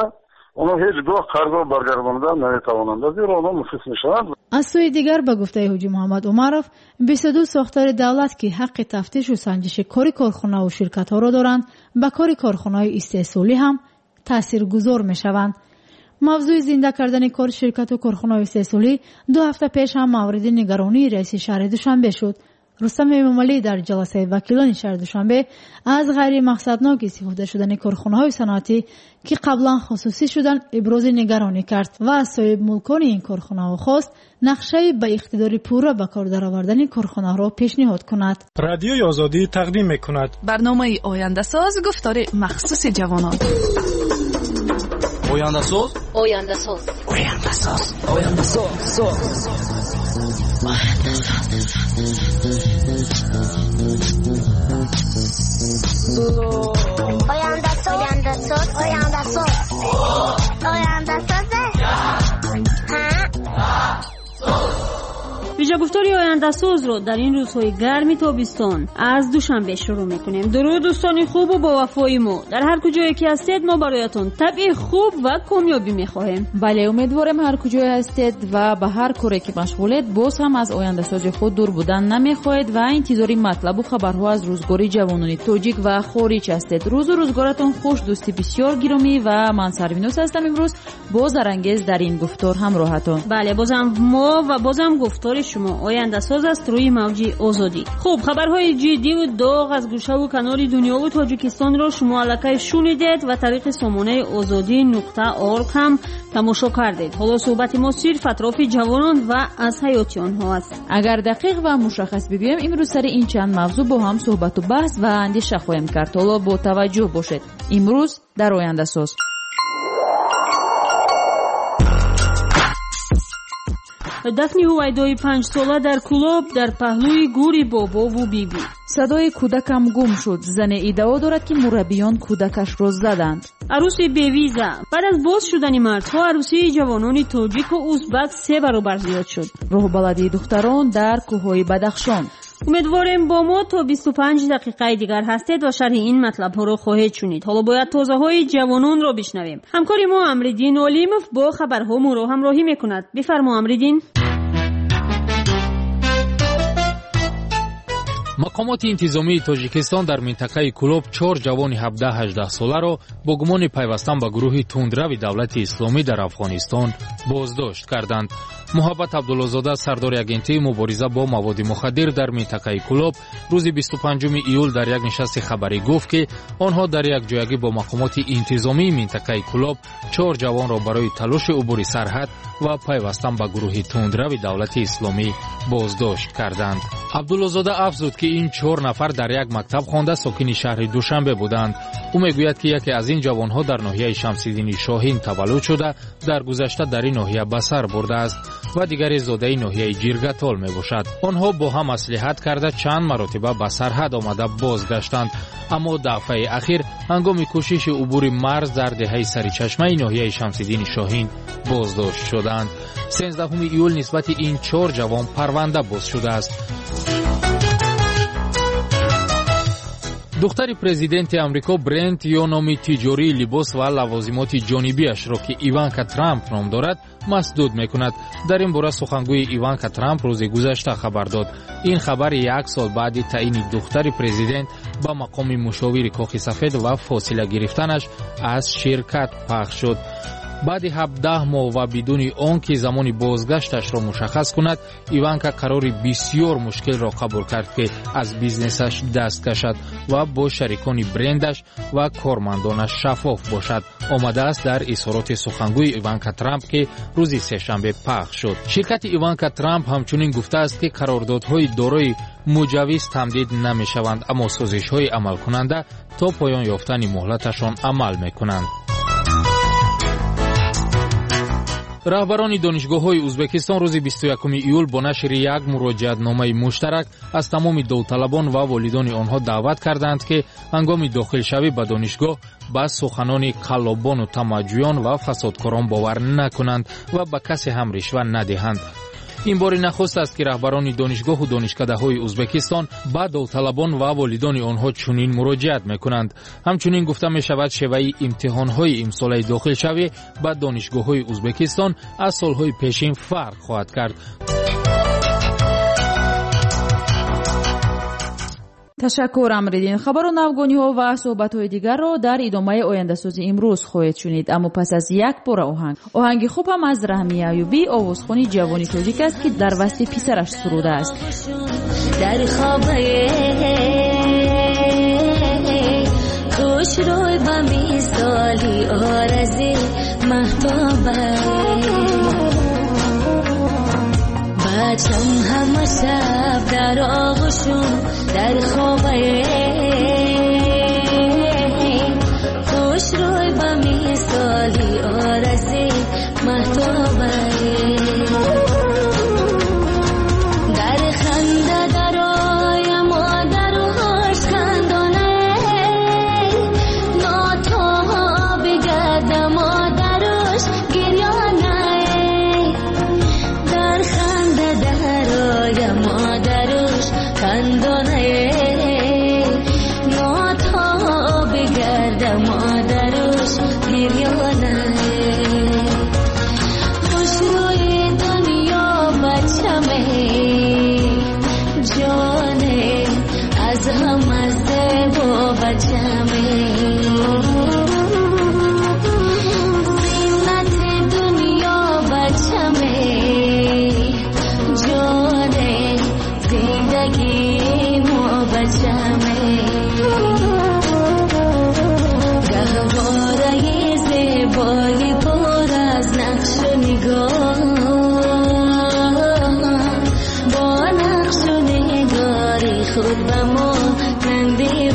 اونا هیچگاه قرض برگرداندن نمیتوانند، زیرا اونا مفلس میشوند. از سوی دیگر به گفته حاجی محمد عمرов 22 ساختار دولت که حق تفتیش و سنجش کار کارخانه و شرکت ها را دارند به کار کارخانه های استحصالی هم تاثیرگذار میشوند. موضوع زنده کردن کار شرکت و کارخانه های استحصالی 2 هفته پیش هم مورد نگرانی رئیس شهر دوشنبه شد. رستم امامعلی در جلسه وکیلان شهر دوشنبه از غیر مقصدناک استفاده شدن کارخانه‌های صنعتی که قبلا خصوصی شدن ابراز نگرانی کرد و از صاحب ملکان این کارخانه‌ها خواست نقشه به اقتدار پورا به کار درآوردن کارخانه را پیشنهاد کند. رادیوی آزادی تقدیم می‌کند برنامه آینده ساز گفتار مخصوص جوانان. آینده ساز آینده ساز آینده ساز آینده ساز ویژه گفتاری آینده ساز رو در این روزهای گرمی تابستان از دوشنبه شروع میکنیم. درود دوستان خوب و با وفای ما، در هر کجایی که هستید ما برایتون طبع خوب و کامیابی میخواهیم. بله، امیدوارم هر کجایی هستید و به هر کاری که مشغولید باز هم از آینده ساز خود دور بودن نمیخواهید و انتظاری مطلب و خبرها از روزگاری جوانان تاجیک و خارج هستید. روز و روزگارتون خوش دوستی بسیار گرامی و من سروینوس هستم. امروز باز زرانگیز در این گفتار همراهتون. بله، بازم ما و بازم گفتار شما آینده ساز است روی موج آزادی. خوب، خبرهای جدی و داغ از گوشه و کنار دنیا و تاجیکستان را شما الکی شنیدید و طریق سامانه azadi.org هم تماشا کردید. حالا صحبت ما صرف اطراف جوانان و از حیات آنها است. اگر دقیق و مشخص بگویم امروز سر این چند موضوع با هم صحبت و بحث و اندیشه خواهیم کرد. حالا با توجه باشید. امروز در آینده ساز دفنی هویدای 5 ساله در کلاب در پهلوی گوری بابا و بیبی. صدای کودکم گم شد. زن ادعا دارد که مربیان کودکش را زدند. عروس بیویزه. بعد از باز شدن مردها عروسی جوانان تاجیک و ازبک 3 برابر زیاد شد. راه بلدی دختران در کوههای بدخشان. امیدواریم با ما تا 25 دقیقه دیگر هستید و شرح این مطلب ها رو خواهید شنید. حالا باید تازه های جوانان را بشنویم. همکاری ما امریدین علیموف با خبرها ما را همراهی میکند. بفرما امریدین. مقامات انتظامی تاجیکستان در منطقه کلوب 4 جوان 17-18 ساله را با گمان پیوستن به گروه تندروی دولت اسلامی در افغانستان بازداشت کردند. محبت عبدالله‌زاده سردار اگنتی مبارزه با مواد مخدر در منطقه کلوب روز 25 ایول در یک نشست خبری گفت که آنها در یک جایگی با مقامات انتظامی منطقه کلوب 4 جوان را برای تلاش عبور سرحد و پیوستن به گروه تندروی دولت اسلامی بازداشت کردند. عبدالله‌زاده افزود که این 4 نفر در یک مکتب خوانده ساکن شهر دوشنبه بودند. او میگوید که یکی از این جوانها در ناحیه شمس‌الدین شاهین تولد شده در گذشته در این ناحیه به سر برده است و دیگری زاده ناحیه جیرگتال می باشد. آنها با هم مصلحت کرده چند مرتبه به سرحد آمده بازگشتند، اما دفعه اخیر هنگام کوشش عبور مرز در دهه سرچشمه ناحیه شمس‌الدین شاهین بازداشت شدند. 13 ایول نسبت این 4 جوان پرونده باز شده است. دختر پرزیدنت امریکا برنت یا نام تجاری لباس و لوازمات جانبیش را که ایوانکا ترامپ نام دارد مسدود میکند. در این باره سخنگوی ایوانکا ترامپ روز گذشته خبر داد. این خبر 1 سال بعد تعیین دختر پرزیدنت با مقام مشاور کاخ سفید و فاصله گرفتنش از شرکت پخش شد. بعد 17 ماه و بدون آنکه زمان بازگشتش را مشخص کند، ایوانکا قرار بسیار مشکل را قبول کرد که از بیزنسش دست کشد و با شریکان برندش و کارمندانش شفاف باشد. آمده است در اظهارات سخنگوی ایوانکا ترامپ که روز سه‌شنبه پخش شد. شرکت ایوانکا ترامپ همچنین گفته است که قراردادهای دارای مجوز تمدید نمی شوند، اما سازش‌های عمل کننده تا پایان یافتن مهلتشان عمل می‌کنند. رهبران دانشگاه‌های ازبکستان روز 21 ایول با نشر یک مراجعتنامه مشترک از تمام داوطلبان و والدان آنها دعوت کردند که هنگام داخل شوی به دانشگاه به سخنان قلابان و تمجویان و فسادکاران باور نکنند و به کسی هم رشوه ندهند. این بار نخست است که رهبران دانشگاه و دانشکده‌های ازبکستان با داوطلبان و والدان آنها چنین مراجعت می‌کنند. همچنین گفته می‌شود شیوه امتحان‌های امسال داخل شوی با دانشگاه‌های ازبکستان از سال‌های پیشین فرق خواهد کرد. تشکر امریدین. خبر و نوگانی‌ها و صحبت‌های دیگر را در ادامه آینده‌سازی امروز خواهید شنید، اما پس از یک بار آهنگ خوب هم از رحمیه ایوبی آوازخوانی جوانی تاجیک است که در وصف پسرش سروده است. در خوابه خوش روی با مثالی آرزی محتابه بچم همه شب در آغوشم در خوابه خوش روی با مثالی آرزی محتابه در خنده در آی مادرش خندانه ناتا بگرد مادرش گریانه در خنده در آی مادرش خندانه ناتا بگرد مادرش گریانه خوش روی دنیا بچمه جانه از همه زیبا بچمه زینت دنیا بچمه جانه زندگی ما بچمه گهواره زیبایی پر از نقش و نگاه با نقش و نگاری خود به ما ننده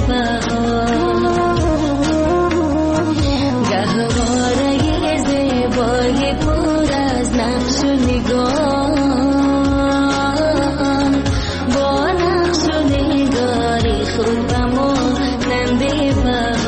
گهواره زیبایی پر از نقش و نگاه با نقش و نگاری خود به ما ننده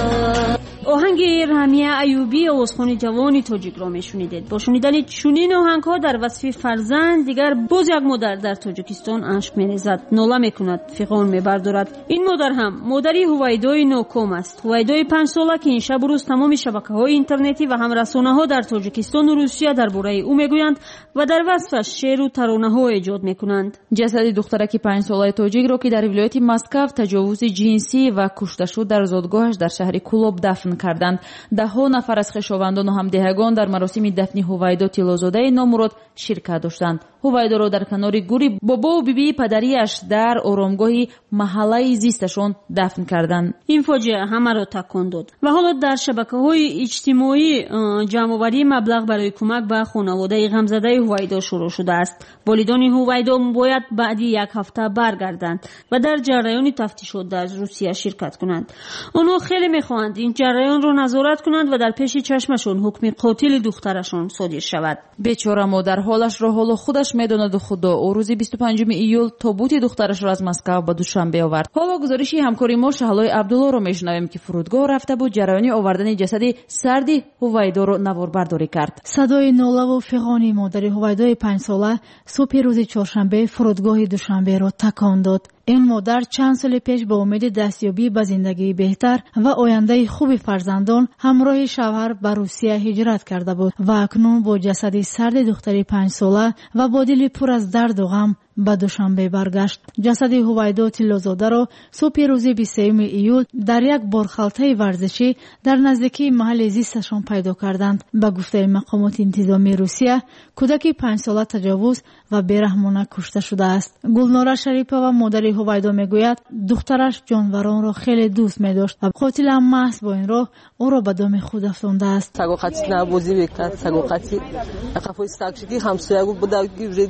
آهنگ رحمیه ایوبی آوازخوان جوانی تاجیک را میشنیدید. با شنیدن چنین آهنگ‌ها در وصف فرزند دیگر باز یک مادر در تاجیکستان اشک می‌ریزد، ناله می‌کند، فغان می‌بردارد. این مادر هم مادری هویدای نوکام است. هویدای 5 ساله که این شب و روز تمام شبکه‌های اینترنتی و هم رسانه‌ها در تاجیکستان و روسیه درباره او میگویند و در وصفش شعر و ترانه‌ها ایجاد می‌کنند. جسد دخترک 5 ساله تاجیک را که در ولایت مسکو تجاوز جنسی و کشته شد در زادگاهش در شهر کولوب دفن کردند. ده‌ها نفر از خویشاوندان و همدهگان در مراسم دفن هویدا تیلازاده نامراد شرکت داشتند. هویدا را در کنار گوری بابا و بیبی پدریش در آرامگاه محله زیستشان دفن کردند. این فاجعه همه را تکان داد و حالا در شبکه‌های اجتماعی جمع‌آوری مبلغ برای کمک به خانواده غمزده هویدا شروع شده است. والدان هویدا باید بعد یک هفته برگردند و در جریان تفتیشات در روسیه شرکت کنند. آنها خیلی می‌خواهند این جریان را نظارت کنند و در پیش چشمشان حکم قاتل دخترشان صادر شود. بیچاره مادر حالش را حالا خودش میداند و خدا او روز 25 ایول تابوت دخترش را از مسکو به دوشنبه آورد. حالا گزارشی همکاری ما شهلای عبدالله را میشنویم که فرودگاه رفته بود جریان آوردن جسد سرد هویدا را نواربرداری کرد. صدای ناله و فغان مادر هویدای 5 ساله صبح روز چهارشنبه فرودگاه دوشنبه را تکان داد. این مادر چند سال پیش با امید دستیابی به زندگی بهتر و آینده خوب فرزندان همراه شوهر به روسیه هجرت کرده بود و اکنون با جسد سرد دختری 5 ساله و با دل پر از درد و غم به دوشنبه برگشت. جسد هویدا تیلازاده را صبح روز 23 ایول در یک بارخلطه ورزشی در نزدیکی محل زیستشان پیدا کردند. به گفته مقامات انتظامی روسیه کودک 5 ساله تجاوز و بیرحمانه کشته شده است. گلناره شریپова مادر هویدا میگوید دخترش جانوران را خیلی دوست می‌داشت و قاتل هم محض با این راه او را به دام خود افکنده است. سگوقتی نبودی میکرد، سگوقتی قفای سگشگی همسایه‌گو بوده گیرید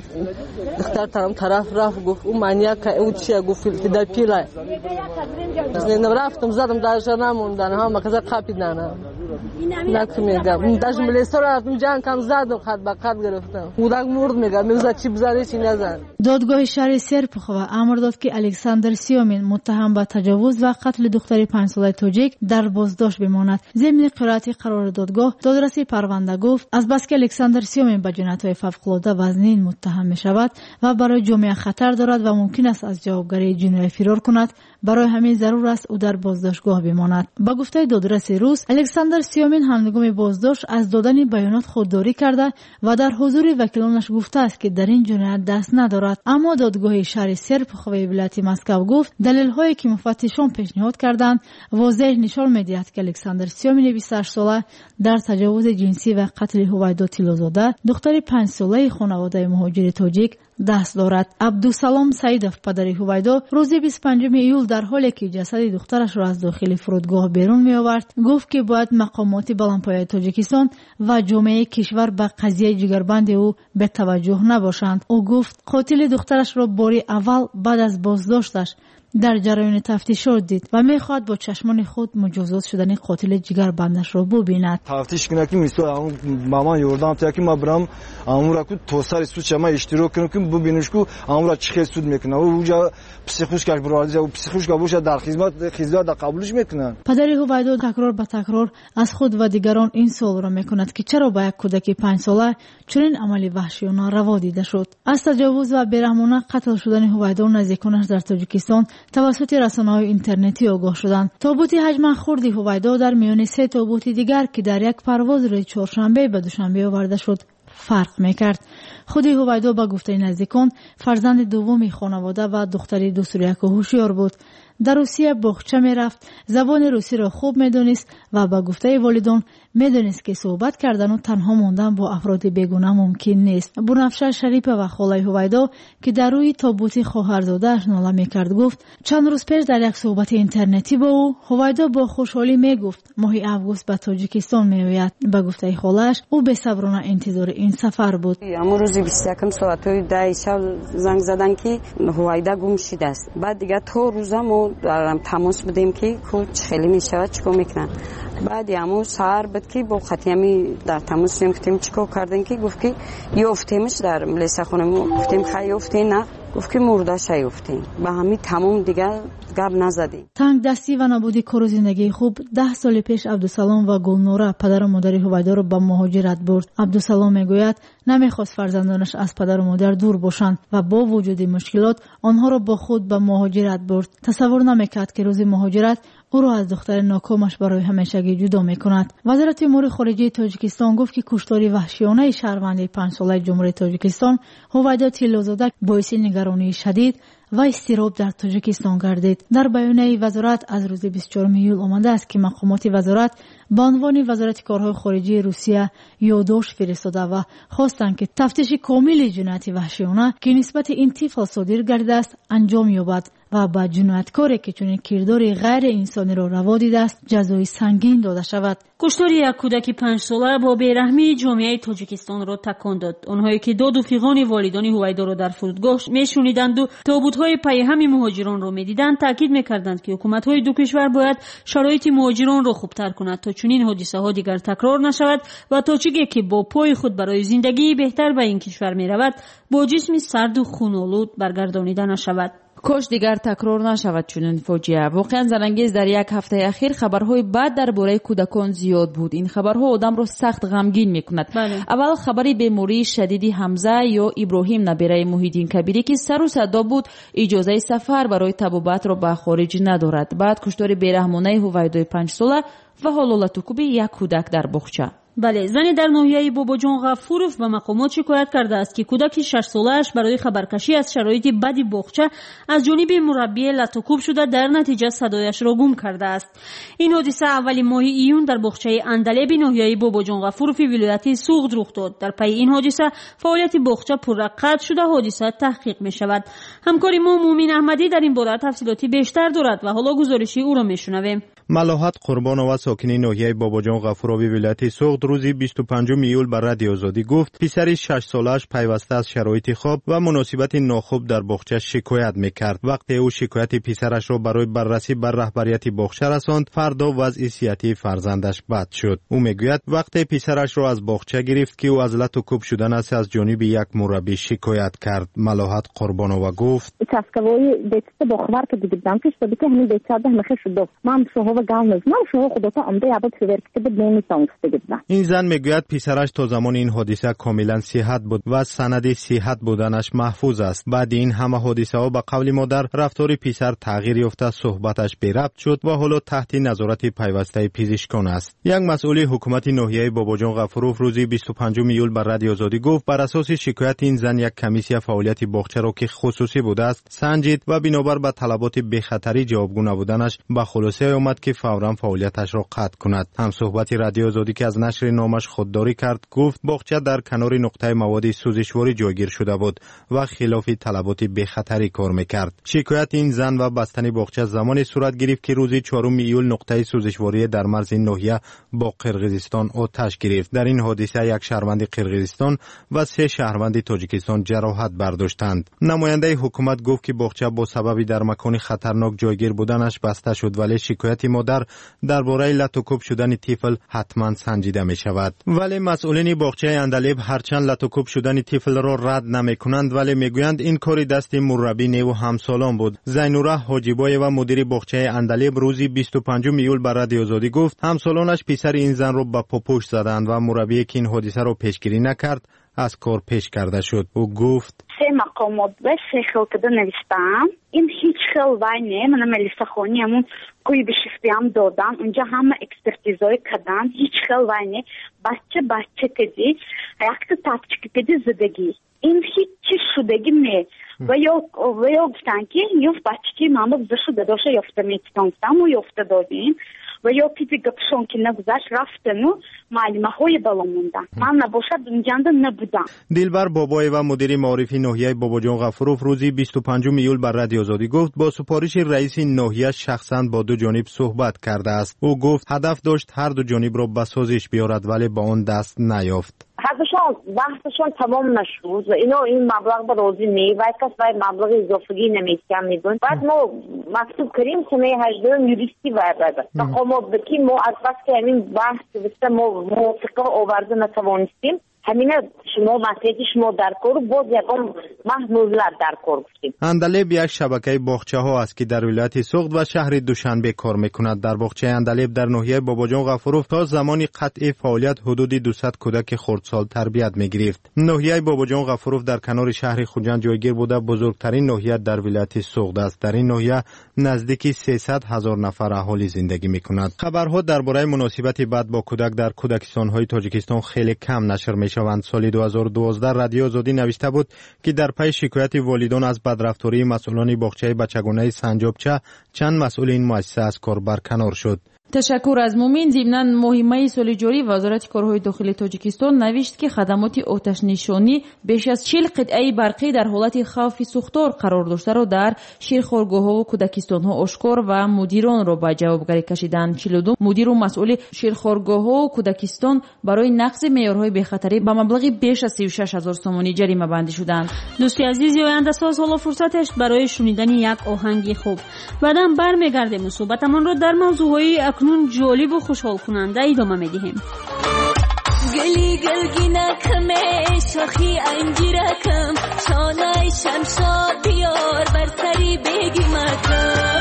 دختر طرف رفت گفت اون مانیاک اون چیه گفت که در پیله. رفتم زدم درش نموندن ها مکزا قاپیدن. لک میگم داش ملیسا رو رفتم جنگ کم زدم خط به خط گرفتم کودک مرد میگم میگه چی بزنی چی نزن. دادگاه شهر سرپخوا امر داد که الکساندر سیومین متهم به تجاوز و قتل دختر 5 ساله تاجیک در بازداشت بماند. ضمن قرائت قرار دادگاه دادرسی پرونده گفت از بس که الکساندر سیومین به جنایت‌های فوق‌العاده وزنین متهم می‌شود و برای جامعه خطر دارد و ممکن است از جوابگری جنایی فرار کند، برای همین ضرور است او در بازداشتگاه بماند. با گفته دادرس روس الکساندر سیومین هنگام بازداشت از دادن بیانات خودداری کرده و در حضور وکیلانش گفته است که در این جنایت دست ندارد. اما دادگاه شهر سرپخوی ولایت مسکو گفت دلیل‌هایی که مفتشان پیشنهاد کردند واضح نشان می‌دهد که الکساندر سیومین 28 ساله در تجاوز جنسی و قتل هویدا تیلوزاده دختر 5 ساله خانواده مهاجر تاجیک دست دارد. عبدالسلام سعیدов پدر هویدا روز 25 ایول در حالی که جسد دخترش را از داخل فرودگاه بیرون می آورد گفت که باید مقامات بلندپایه تاجیکستان و جامعه کشور به قضیه جگربند او به توجه نباشند. او گفت قاتل دخترش را باری اول بعد از بازداشتش در جریان تفتیشات دید و میخواد با چشمان خود مجازات شدن قاتل جگربندش را ببیند. تفتیش کنه که مثلا مامان یوردام تا که ما برام امورا کو تو سر سوچ ما اشتراک کنم که ببینش کو امورا چه سود میکنه و اونجا پسیخوشکش برادر و پسیخوشکا باشه در خدمت قبولش میکنن. پدر هویدا تکرار به تکرار از خود و دیگران این سوال را میکند که چرا با یک کودک 5 ساله چنین عملی وحشیانه روا دیده شد. از تجاوز و بیرحمانه قتل شدن هویدا و نزدیکانش در تاجیکستان توسط رسانه‌های اینترنتی آگاه شدند. تابوت حجم خرد هویدا در میان 3 تابوت دیگر که در یک پرواز روز چهارشنبه به دوشنبه آورده شد فرق میکرد. خود هویدا با گفته نزدیکان فرزند دومی خانواده و دختری 2 ساله هوشیار بود. در روسیه باغچه میرفت، زبان روسی را خوب میدونست و با گفته والدان میدونست که صحبت کردن و تنها موندن با افراد بیگانه ممکن نیست. بنفشه شریفه و خاله هویدا که در روی تابوت خواهرزاده‌اش ناله میکرد گفت چند روز پیش در یک صحبت اینترنتی با او هویدا با خوشحالی میگفت ماه اوگوست به تاجیکستان میآید. با گفته خاله‌اش او بی‌صبرانه انتظار این سفر بود. امروز روز 21 ساعت 10 شب زنگ زدن که هویدا گم شده است. بعد دیگه تا روزا ما دارم تماس بدیم که چه خیلی میشود چیکار میکنن. بعد همون سهر بود که با خطیمی در تماس گفتیم چیکار کردن که گفت که یافتیمش در ملیسا خونه گفتیم خیلی یافتی نه گفت که مرده‌اش یافتیم. با همین تمام دیگه گپ نزدیم. تنگ دستی و نبودی کار و زندگی خوب 10 سال پیش عبدالسلام و گلنوره پدر و مادر هویدا را به مهاجرت برد. عبدالسلام میگوید نمیخواست فرزندانش از پدر و مادر دور باشند و با وجود مشکلات آنها را با خود به مهاجرت برد. تصور نمیکرد که روز مهاجرت او را از دختر ناکامش برای همیشگی جدا میکند. وزارت امور خارجه تاجیکستان گفت که کشتار وحشیانه شهروند 5 ساله جمهوری تاجیکستان هویدا تیلوزاده باعث نگرانی شدید و اضطراب در تاجیکستان گردید. در بیانیه وزارت از روز 24 ایول آمده است که مقامات وزارت به عنوان وزارت کارهای خارجه روسیه یادداشت فرستاده و خواستند که تفتیش کامل جنایت وحشیانه که نسبت این طفل صادر گردیده است انجام یابد و با جنایتکاری که چنین کردار غیر انسانی را روا دیده است جزای سنگین داده شود. کشتار یک کودک 5 ساله با بیرحمی جامعه تاجیکستان را تکان داد. آنهایی که داد و فیغان والدان هویدا را در فرودگاه میشنیدند و تابوت‌های پیهم مهاجران را میدیدند تاکید میکردند که حکومت‌های دو کشور باید شرایط مهاجران را خوبتر کند تا چنین حادثه‌ها دیگر تکرار نشود و تا چیزی که با پای خود برای زندگی بهتر به این کشور میرود با جسم سرد و خون‌آلود برگردانیده نشود. کاش دیگر تکرار نشود چنین فاجعه. واقعا زنانگیز در یک هفته اخیر خبرهای بد درباره کودکان زیاد بود. این خبرها آدم را سخت غمگین میکند. اول خبری بیماری شدید حمزه یا ابراهیم نبیره محیدین کبیری که سر و صدا بود اجازه سفر برای طبابت را به خارج ندارد. بعد کشتار بیرحمانه هویدای 5 ساله و حلالتوکوب یک کودک در باغچه. بله، زنی در ناحیه باباجان غفوروف به مقامات شکایت کرده است که کودک 6 ساله‌اش برای خبرکشی از شرایط بدی باغچه از جانب مربی لاتوکوب شده در نتیجه صدایش را گم کرده است. این حادثه اول ماه ایون در باغچه اندلب ناحیه باباجان غفوروف ولایت سوغد رخ داد. در پی این حادثه فعالیت باغچه پرقطع شده حادثه تحقیق می شود. همکار ما مومن احمدی در این باره تفصیلاتی بیشتر دارد و حالا گزارشی او را میشنویم. ملاحت قربان و ساکنین ناحیه باباجان غفوروی ولایت سوغد روز 25 ایول بر رادیو آزادی گفت پسر 6 سالش پیوسته از شرایط خواب و مناسبت ناخوب در باغچه شکایت میکرد. وقتی او شکایت پسرش را برای بررسی بر رهبریت باغچه رساند، فردا وضع صحتی فرزندش بد شد. او میگوید وقتی پسرش را از باغچه گرفت که او از لط و کوب شدن است، از جانب یک مربی شکایت کرد. ملاحت قربانова گفت این زن میگوید پسرش تا زمان این حادثه کاملا صحت بود و سند صحت بودنش محفوظ است. بعد این همه حادثه ها به قول مادر رفتار پسر تغییر یافته، صحبتش بی ربط شد و حالا تحت نظارت پیوسته پزشکان است. یک مسئول حکومت ناحیه باباجان غفوروف روز 25 ایول بر رادیو آزادی گفت بر اساس شکایت این زن یک کمیسیه فعالیت باغچه را که خصوصی بوده است سنجید و بنابر به طلبات بی‌خطری جوابگو نبودنش به خلاصه آمد که فوراً فعالیتش را قطع کند. هم صحبت رادیو آزادی که از نشر نامش خودداری کرد گفت باغچه در کنار نقطه مواد سوزشواری جایگیر شده بود و خلاف طلبات بی‌خطری کار میکرد. شکایت این زن و بستن باغچه زمانی صورت گرفت که روز 4 ایول نقطه سوزشواری در مرز ناحیه با قرقیزستان آتش گرفت. در این حادثه یک شهروند قرقیزستان و 3 شهروند تاجیکستان جراحت برداشتند. نماینده حکومت گفت که باغچه با سبب در مکان خطرناک جایگیر بودنش بسته شد، ولی شکایت مادر درباره لط و کوب شدن طفل حتما سنجیده می شود. ولی مسئولین باغچه اندلیب هرچند لط و کوب شدن طفل را رد نمی کنند، ولی میگویند این کاری دست مربی نیو همسالان بود. زینوره حاجیبای و مدیر باغچه اندلیب روز 25 ایول بر رادیو آزادی گفت همسالانش پسر این زن را به پاپوش زدند و مربی که این حادثه را پیشگیری نکرد از کار پیش کرده شد. او گفت 3 مقامات و 3 خلقده نوشتم. این هیچ خل وای نه، من ملیسا خانی همون کوی به شفتی هم دادم، اونجا همه اکسپرتیزای کردن، هیچ خل وای نه. بچه کدی یک تاپچه کدی زدگی، این هیچ شدگی نه. و یا گفتن که یفت بچه که من با بزرشو داداشه یفته میتونستم و یفته دادیم و یا پیزی گپشون که نگذشت رفتن و معلومه های بالا موندن. من نباشد اونجانده نبودم. دلبر بابای و مدیر معارفی ناحیه باباجان غفوروف روزی 25 ایول بر رادیو آزادی گفت با سفارش رئیس ناحیه شخصا با دو جانب صحبت کرده است. او گفت هدف داشت هر دو جانب را به سازش بیارد ولی با آن دست نیافت. بحثشان تمام نشد و اینا این مبلغ به روزی نیوید کس باید مبلغ اضافگی نمیستیم میدون. بعد ما مکتوب کریم خونه 18 یوریستی باید مقامات بکی ما از بس که همین بحث بسته ما موافقه آورده نتوانستیم. همینه شما مسئله شما در کار بود یکم محمولت در کار گفتیم. اندلیب یک شبکه باغچه ها است که در ولایت سوخت و شهر دوشنبه کار میکند. در باغچه اندلیب در ناحیه باباجان غفوروف تا زمانی قطع فعالیت حدود 200 کودک خردسال تربیت میگرفت. ناحیه باباجان غفوروف در کنار شهر خوجند جایگیر بوده بزرگترین ناحیه در ولایت سوخت است. در این ناحیه نزدیک 300,000 نفر اهالی زندگی میکنند. خبرها درباره مناسبت بد با کودک در کودکستان های تاجیکستان خیلی کم نشر میشوند. سال 2012 رادیو آزادی نوشته بود که در پی شکایت والدان از بدرفتاری مسئولان باغچه بچگانه سنجابچه چند مسئول این مؤسسه از کار برکنار شد. تشکر از مومین. ضمناً مهمه سال جاری وزارت کارهای داخلی تاجیکستان نوشت که خدمات آتش نشانی بیش از 40 قطعه برقی در حالت خوف سوختار قرار داشته را در شیرخوارگاه‌ها و کودکستان‌ها آشکار و مدیران را به جوابگری کشیدند. 42 مدیر و مسئول شیرخوارگاه‌ها و کودکستان برای نقض معیارهای بی‌خطری به مبلغ بیش از 36,000 سومانی جریمه بندی شدند. دوستی عزیز آینده ساز حالا فرصتش برای شنیدن یک آهنگ خوب. بعداً برمیگردیم صحبتمان را در موضوعهای اکنون جالب و خوشحال کننده ادامه میدهیم. گلی گلگینکم شاخی انجیرکم شانای شمشاد بیار بر سری بگی مکم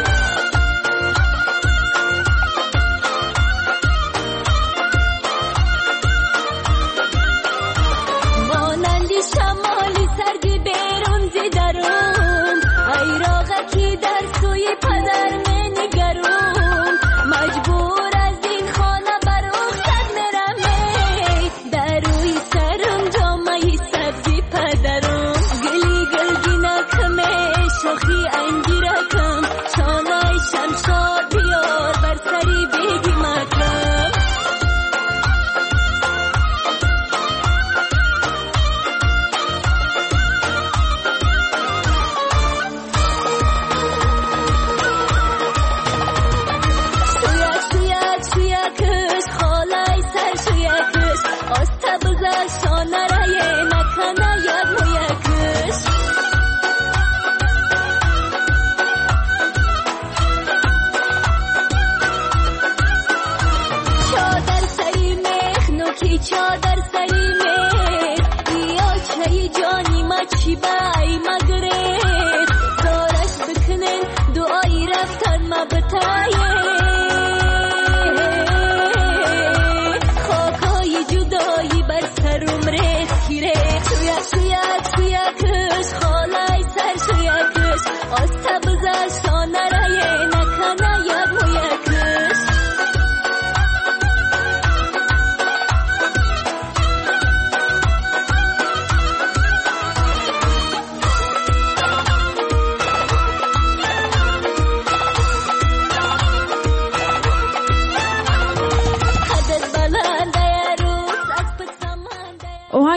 مانندی شمالی سردی بیرون زیدارم ایراغه کی در سوی پدر منگرم مجبور از این خانه بروختن میرم در روی سرم جامعی سبزی پدرم گلی گلگینه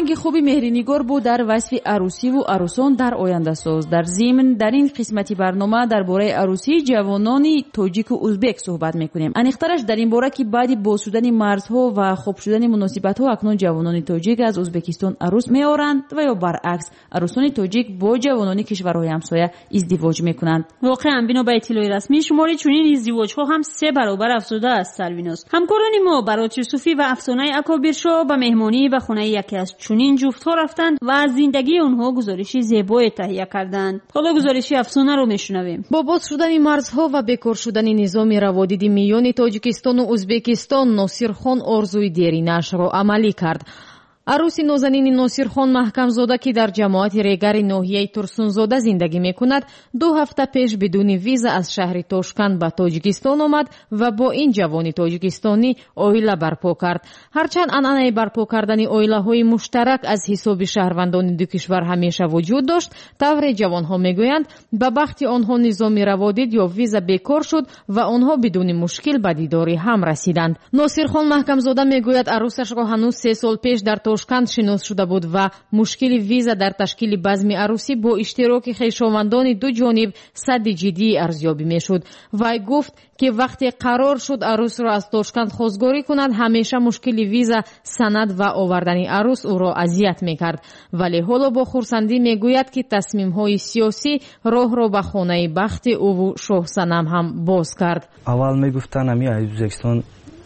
آهنگ خوبی مهرینگار بود در وصف عروسی و عروسان در آینده ساز. در ضمن در این قسمتی برنامه درباره عروسی جوانان تاجیک و ازبک صحبت میکنیم. انیخترش در این باره که بعد باز شدن مرزها و خوب شدن مناسبت‌ها اکنون جوانان تاجیک از ازبکستان عروس میآورند و یا برعکس عروسان تاجیک با جوانان کشورهای همسایه ازدواج میکنند. واقعا بنا به اطلاع رسمی شماره چنین ازدواج‌ها هم 3 برابر افزوده است. سروینوس همکاران ما برات یوسفی و افسانه اکابرشو به مهمانی به خانه یکی از چنین جفت‌ها رفتند و از زندگی آنها گزارشی زیبایی تهیه کردند. حالا گزارشی افسانه رو میشنویم. با باز شدن مرزها و بکار شدن نظام روادیدی میان تاجیکستان و ازبکستان، ناصرخان آرزوی دیرینه‌اش را عملی کرد. عروسی نازنین ناصرخان محکمزاده که در جماعت ریگر ناحیه ترسونزاده زندگی میکند 2 هفته پیش بدون ویزا از شهر تاشکند به تاجیکستان آمد و با این جوانی تاجیکستانی عائله برپا کرد. هرچند عنعنه برپا کردن عائله‌های مشترک از حساب شهروندان دو کشور همیشه وجود داشت، طور جوانها میگویند به بخت آنها نظام روادید یا ویزا بیکار شد و آنها بدون مشکل به دیداری هم رسیدند. ناصرخان محکمزاده میگوید عروسش را هنوز 3 سال پیش در تاشکند شناس شده بود و مشکل ویزا در تشکیل بزم عروسی با اشتراک خویشاوندان دو جانب سد جدی ارزیابی میشد. وی گفت که وقتی قرار شد عروس را از تاشکند خواستگاری کند همیشه مشکل ویزا، سند و آوردن عروس او را اذیت میکرد، ولی حالا با خرسندی میگوید که تصمیم های سیاسی راه را به خانه بخت او و شاه صنم هم باز کرد. اول میگفتن همی ازبکستان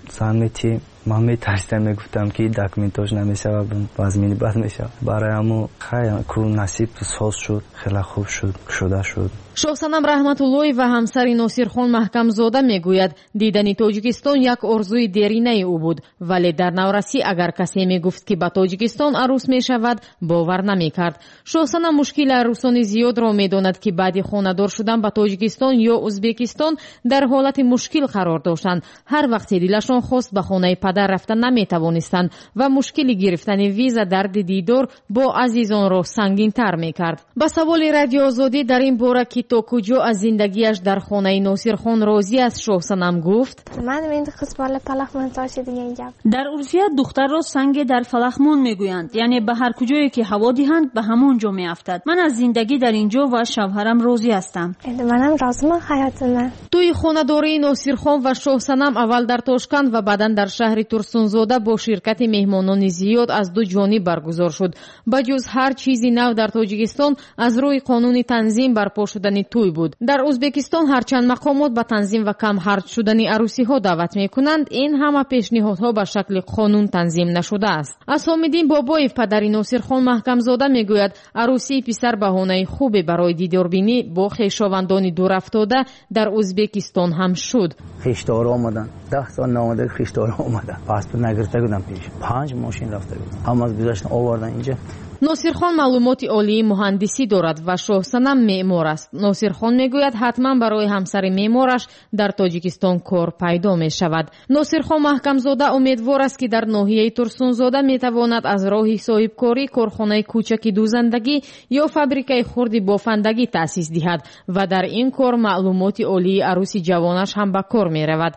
سمتی من میترسیدم، میگفتم که داکومنتاش نمیشه و بازمینی بد میشه. برای همون خیلی کو نصیب ساز شد، خیلی خوب شده شد. شاه صنم رحمت الله و همسر ناصرخان محکمزاده میگوید دیدن تاجیکستان یک آرزوی دیرینه او بود، ولی در نورسی اگر کسی میگفت که به تاجیکستان عروس میشود باور نمیکرد. شاه صنم مشکل عروسان زیاد را میداند که بعد خانه‌دار شدن به تاجیکستان یا ازبکستان در حالت مشکل قرار داشتند. هر وقت دلشان خواست به خانه پدر رفتن نمیتوانستند و مشکل گرفتن ویزا در دیدار با عزیزان را سنگین تر میکرد. به سوال رادیو آزادی در این باره که تا کجا از زندگیش در خانه ناصرخان راضی است، شاه صنم گفت من این قسمت فلخمون تاش دیگه اینجا در عرفیت دختر را سنگ در فلخمون میگویند، یعنی به هر کجایی که هوا دهند به همون جا میافتد. من از زندگی در اینجا و شوهرم راضی هستم. منم راضیم حیاتم. توی خانه‌داری ناصرخان و شاه صنم اول در تاشکند و بعدا در شهر ترسونزاده با شرکت مهمانان زیاد از دو جانب برگزار شد. بجز هر چیزی نو در تاجیکستان از روی قانون تنظیم برپا شدن توی بود. در ازبکستان هرچند مقامات به تنظیم و کم خرج شدن عروسی ها دعوت میکنند، این همه پیشنهادها به شکل قانون تنظیم نشده است. اسامالدین بابایف پدر ناصرخان محکمزاده میگوید عروسی پسر بهانه خوبی برای دیداربینی با خویشاوندان دور افتاده در ازبکستان هم شد. خویشدار آمدن 10 سال نامده خویشدار آمدن پاسپورت نگرفته بودم پیش 5 ماشین رفته بود هم از گذشتن آوردن اینجا. ناصرخان معلومات عالی مهندسی دارد و شاه صنم معمار است. ناصرخان میگوید حتما برای همسر معمارش در تاجیکستان کار پیدا می شود. ناصرخان محکمزاده امیدوار است که در ناحیه ترسونزاده می تواند از راه صاحبکاری کارخانه کوچک دوزندگی یا فابریکه خرد بافندگی تأسیس دهد و در این کار معلومات عالی عروسی جوانش هم به کار می رود.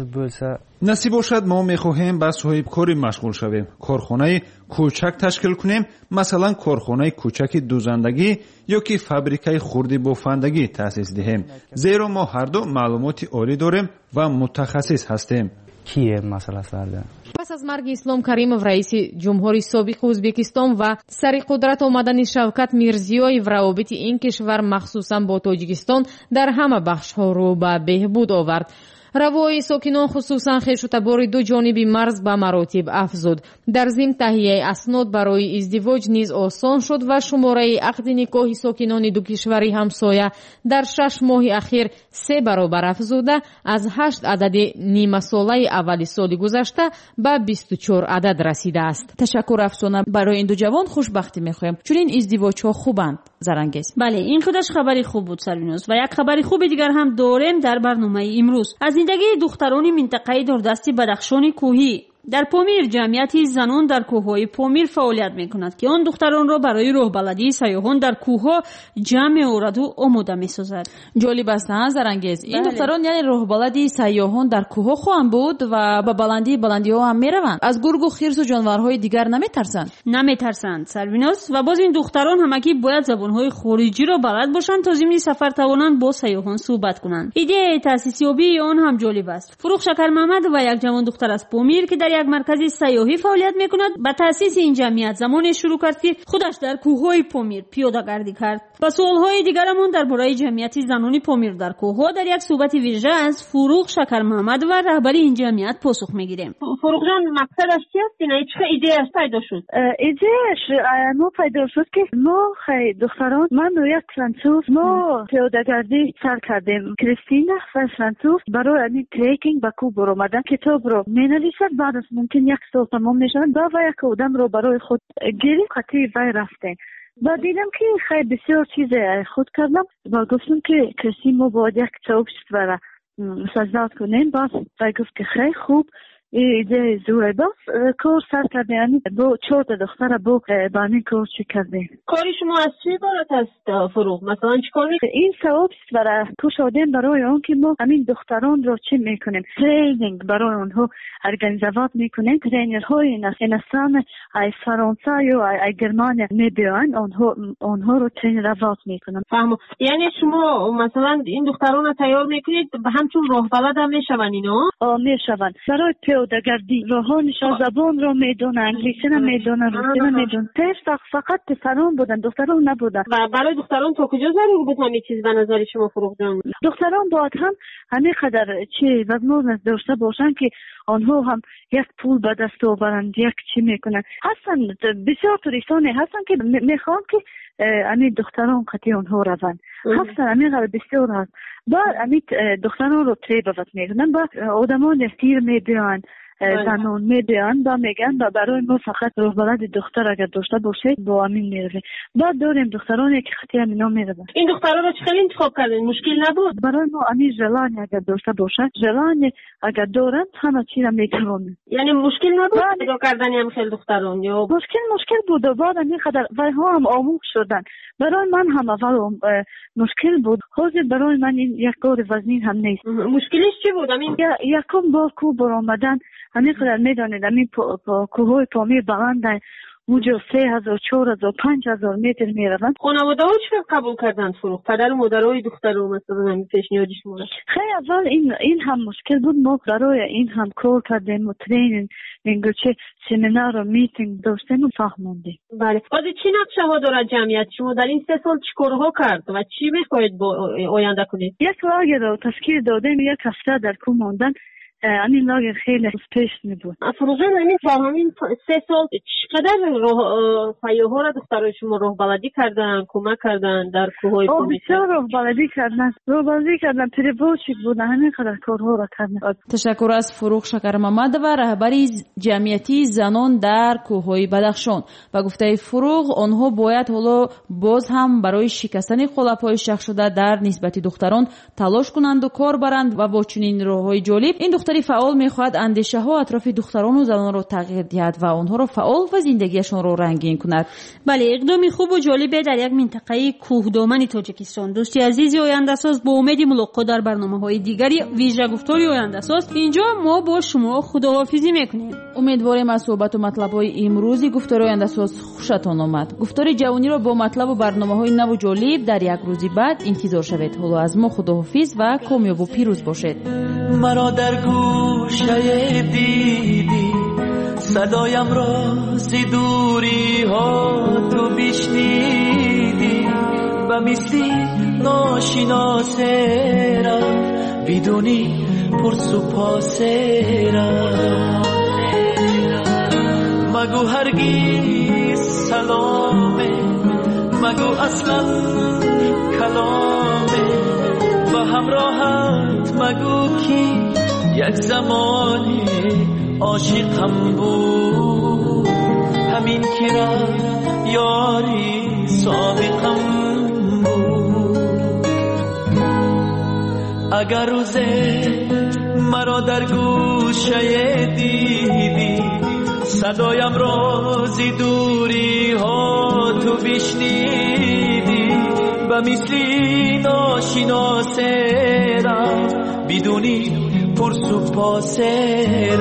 نصیب باشد ما میخواهیم به صاحبکاری مشغول شویم، کارخانه کوچک تشکیل کنیم، مثلا کارخانه کوچک دوزندگی یا که فابریکه خرد بافندگی تأسیس دهیم، زیرا ما هر دو معلومات عالی داریم و متخصص هستیم. کیه مسئله سرده؟ پس از مرگ اسلام کریمов رئیس جمهوری سابق ازبکستان و سر قدرت آمدن شوکت میرزیویف روابط این کشور مخصوصا با تاجیکستان در همه بخش‌ها رو به بهبود آورد. روای ساکنان خصوصا خویشتبار دو جانب مرز به مراتب افزود. در ضمن تهیه اسناد برای ازدواج نیز آسان شد و شماره عقد نکاح ساکنان دو کشوری همسایه در 6 ماه اخیر 3 برابر افزوده از 8 عدد نیمه ساله اول سال گذشته به 24 عدد رسیده است. تشکر افسانه. برای این دو جوان خوشبختی می‌خوایم، چون این ازدواج‌ها خوبند. زرنگیز. بله این خودش خبری خوب بود سروینوس و یک خبری خوب دیگر هم داریم در برنامه امروز. از زندگی دختران منطقه دوردستی بدخشان کوهی در پامیر جمعیتی زنان در کوههای پامیر فعالیت میکند که آن دختران را برای راهبردی سیاحان در کوهها جمع آورد و آماده میسازد. جالب است زرانگیز. این دختران یعنی راهبردی سیاحان در کوهها خواهند بود و به بلندی ها هم میروند. از گرگ و خرس و جانورهای دیگر نمیترسند سربیناس. و باز این دختران همگی باید زبانهای خارجی را بلد باشند تا ضمن سفر توانند با سیاحان صحبت کنند. ایده تأسیس یابی آن هم جالب است. فروغ شکر محمد و یک جوان دختر از پامیر که در یک مرکز سیاحی فعالیت میکند با تأسیس این جمعیت زمانی شروع کرد که خودش در کوههای پامیر پیاده‌گردی کرد. با سوالهای دیگرمان درباره جمعیت زنان پامیر در کوهها در یک صحبت ویژه از فروغ شکر محمد و رهبری این جمعیت پاسخ میگیریم. فروغ جان مقصدش چیست؟ این چه ایده پیدا شد؟ ایدهش ما پیدا شد که ما دختران من و یک فرانسوز ما پیاده‌گردی سر کردیم. کریستینا و فرانسوز برای این تریکینگ به کوه برآمدن کتاب رو مینویسد. بعد از ممکن یک سال تمام میشن با و یک آدم رو برای خود گیریم قطعی وی رفتیم. بعد دیدم که خیلی بسیار چیز خود کردم و گفتم که کسی ما باید یک چوبست برای مساعدت کنیم. بعد وی گفت که خیلی خوب ایده زوره باز کار سر کرده. یعنی با 4 دختر با بانی کار چی کرده. کاری شما از چی عبارت است فروغ؟ مثلا چی کار میکنید؟ این ثواب است برای کشادن برای اون که ما همین دختران رو چی میکنیم ترینینگ برای اونها ارگانیزوات میکنیم. ترینرهای انسان ای فرانسه یا ای گرمانیا میبیان اونها رو ترینروات میکنن. فهمو. یعنی شما مثلا این دختران رو تیار میکنید همچون راهبرد هم میشون اینا؟ میشون برای پیاده‌گردی راهانشان زبان رو میدونن، انگلیسی رو میدونن، روسی رو میدونن. فقط پسران بودن دختران نبودن. و برای دختران تا کجا ضروری بود همین چیز به نظر شما فروغ جان؟ دختران باید هم همین قدر چی وزن داشته باشن که آنها هم یک پول به دست آورند یک چی میکنن. هستن بسیار توریستانی هستن که میخوان که همین دختران قطعی آنها روند. هستن همین قدر بسیار هست. بعد همین دختران رو تریبوت میکنن. بعد آدمان تیر میبیان زنان میبیان با میگن برای ما فقط راهبرد دختر اگر داشته باشید با همین میرویم. بعد داریم دخترانی که خطی همینا میروند. این دختران رو چخیلی انتخاب کردن؟ مشکل نبود؟ برای ما همین ژلانی اگر داشته باشد ژلانی اگر دارند همه چی را میتونن. یعنی مشکل نبود پیدا کردن هم خیلی دختران؟ یا مشکل بود و بعد همین قدر وی ها هم آموخ شدن. برای من هم اول مشکل بود. حاضر برای من این یک کار وزنین هم نیست. مشکلش چی بود؟ یکم با کو برآمدن همین قدر میدانید همین کوههای پامیر بلند اونجا 3000 4000 5000 متر میروند. خانواده ها چی قبول کردن فروغ؟ پدر و مادرای دختر رو مثلا همین پیشنهادی شما؟ خیلی اول این هم مشکل بود. ما برای این هم کار کردیم و ترینینگ چه سمینار و میتینگ داشتیم و فهموندیم. بله. باز چی نقشه ها دارد جمعیت شما در این 3 سال چی کارها کرد و چی میخواهید با آینده کنید؟ یک لاگر رو تشکیل دادیم. یک هفته در کوه ماندن. همین لاگر خیلی پیش میبود. فروغ جان همین 3 سال چقدر سیاحا را دخترای شما راهبردی کردن کمک کردن در کوههای پامیر؟ بسیار راهبردی کردن پریبوشی بودن همین قدر کارها را کردن. تشکر از فروغ شکر محمد و رهبری جمعیتی زنان در کوههای بدخشان. و گفته فروغ آنها باید حالا باز هم برای شکستن خلافهای شخ شده در نسبت دختران تلاش کنند و کار برند و با چنین راههای جالب این دختری فعال میخواهد اندیشه ها اطراف دختران و زنان رو تغییر دهد و آنها رو فعال و زندگیشان رو رنگین کند. بله اقدامی خوب و جالبه در یک منطقه کوهدامن تاجیکستان. دوستی عزیزی آینده ساز با امید ملاقات در برنامه‌های دیگری ویژه گفتاری آینده ساز اینجا ما با شما خداحافظی میکنیم. امیدواریم از صحبت و مطلب‌های امروزی گفتاری آینده ساز خوشتان آمد. گفتاری جوانی رو با مطلب و برنامه‌های نو و جالب در یک روزی بعد انتظار شوید. حالا از ما خداحافظ و کامیاب و پیروز باشید. مرا در گوشه دیدی صدایم را زی دوری ها تو بشنیدی و مثلی ناشناسه را بدونی پرسپاسه را مگو هرگیز سلامه مگو اصلا کلامه و همراهت مگو کی یک زمانی عاشقم بود همین که را یاری سابقم بود اگر روزه مرا در گوشه دیدی صدایم رازی دوری ها تو بشنیدی و مثلی ناشناسه بدونی پرس و پاسه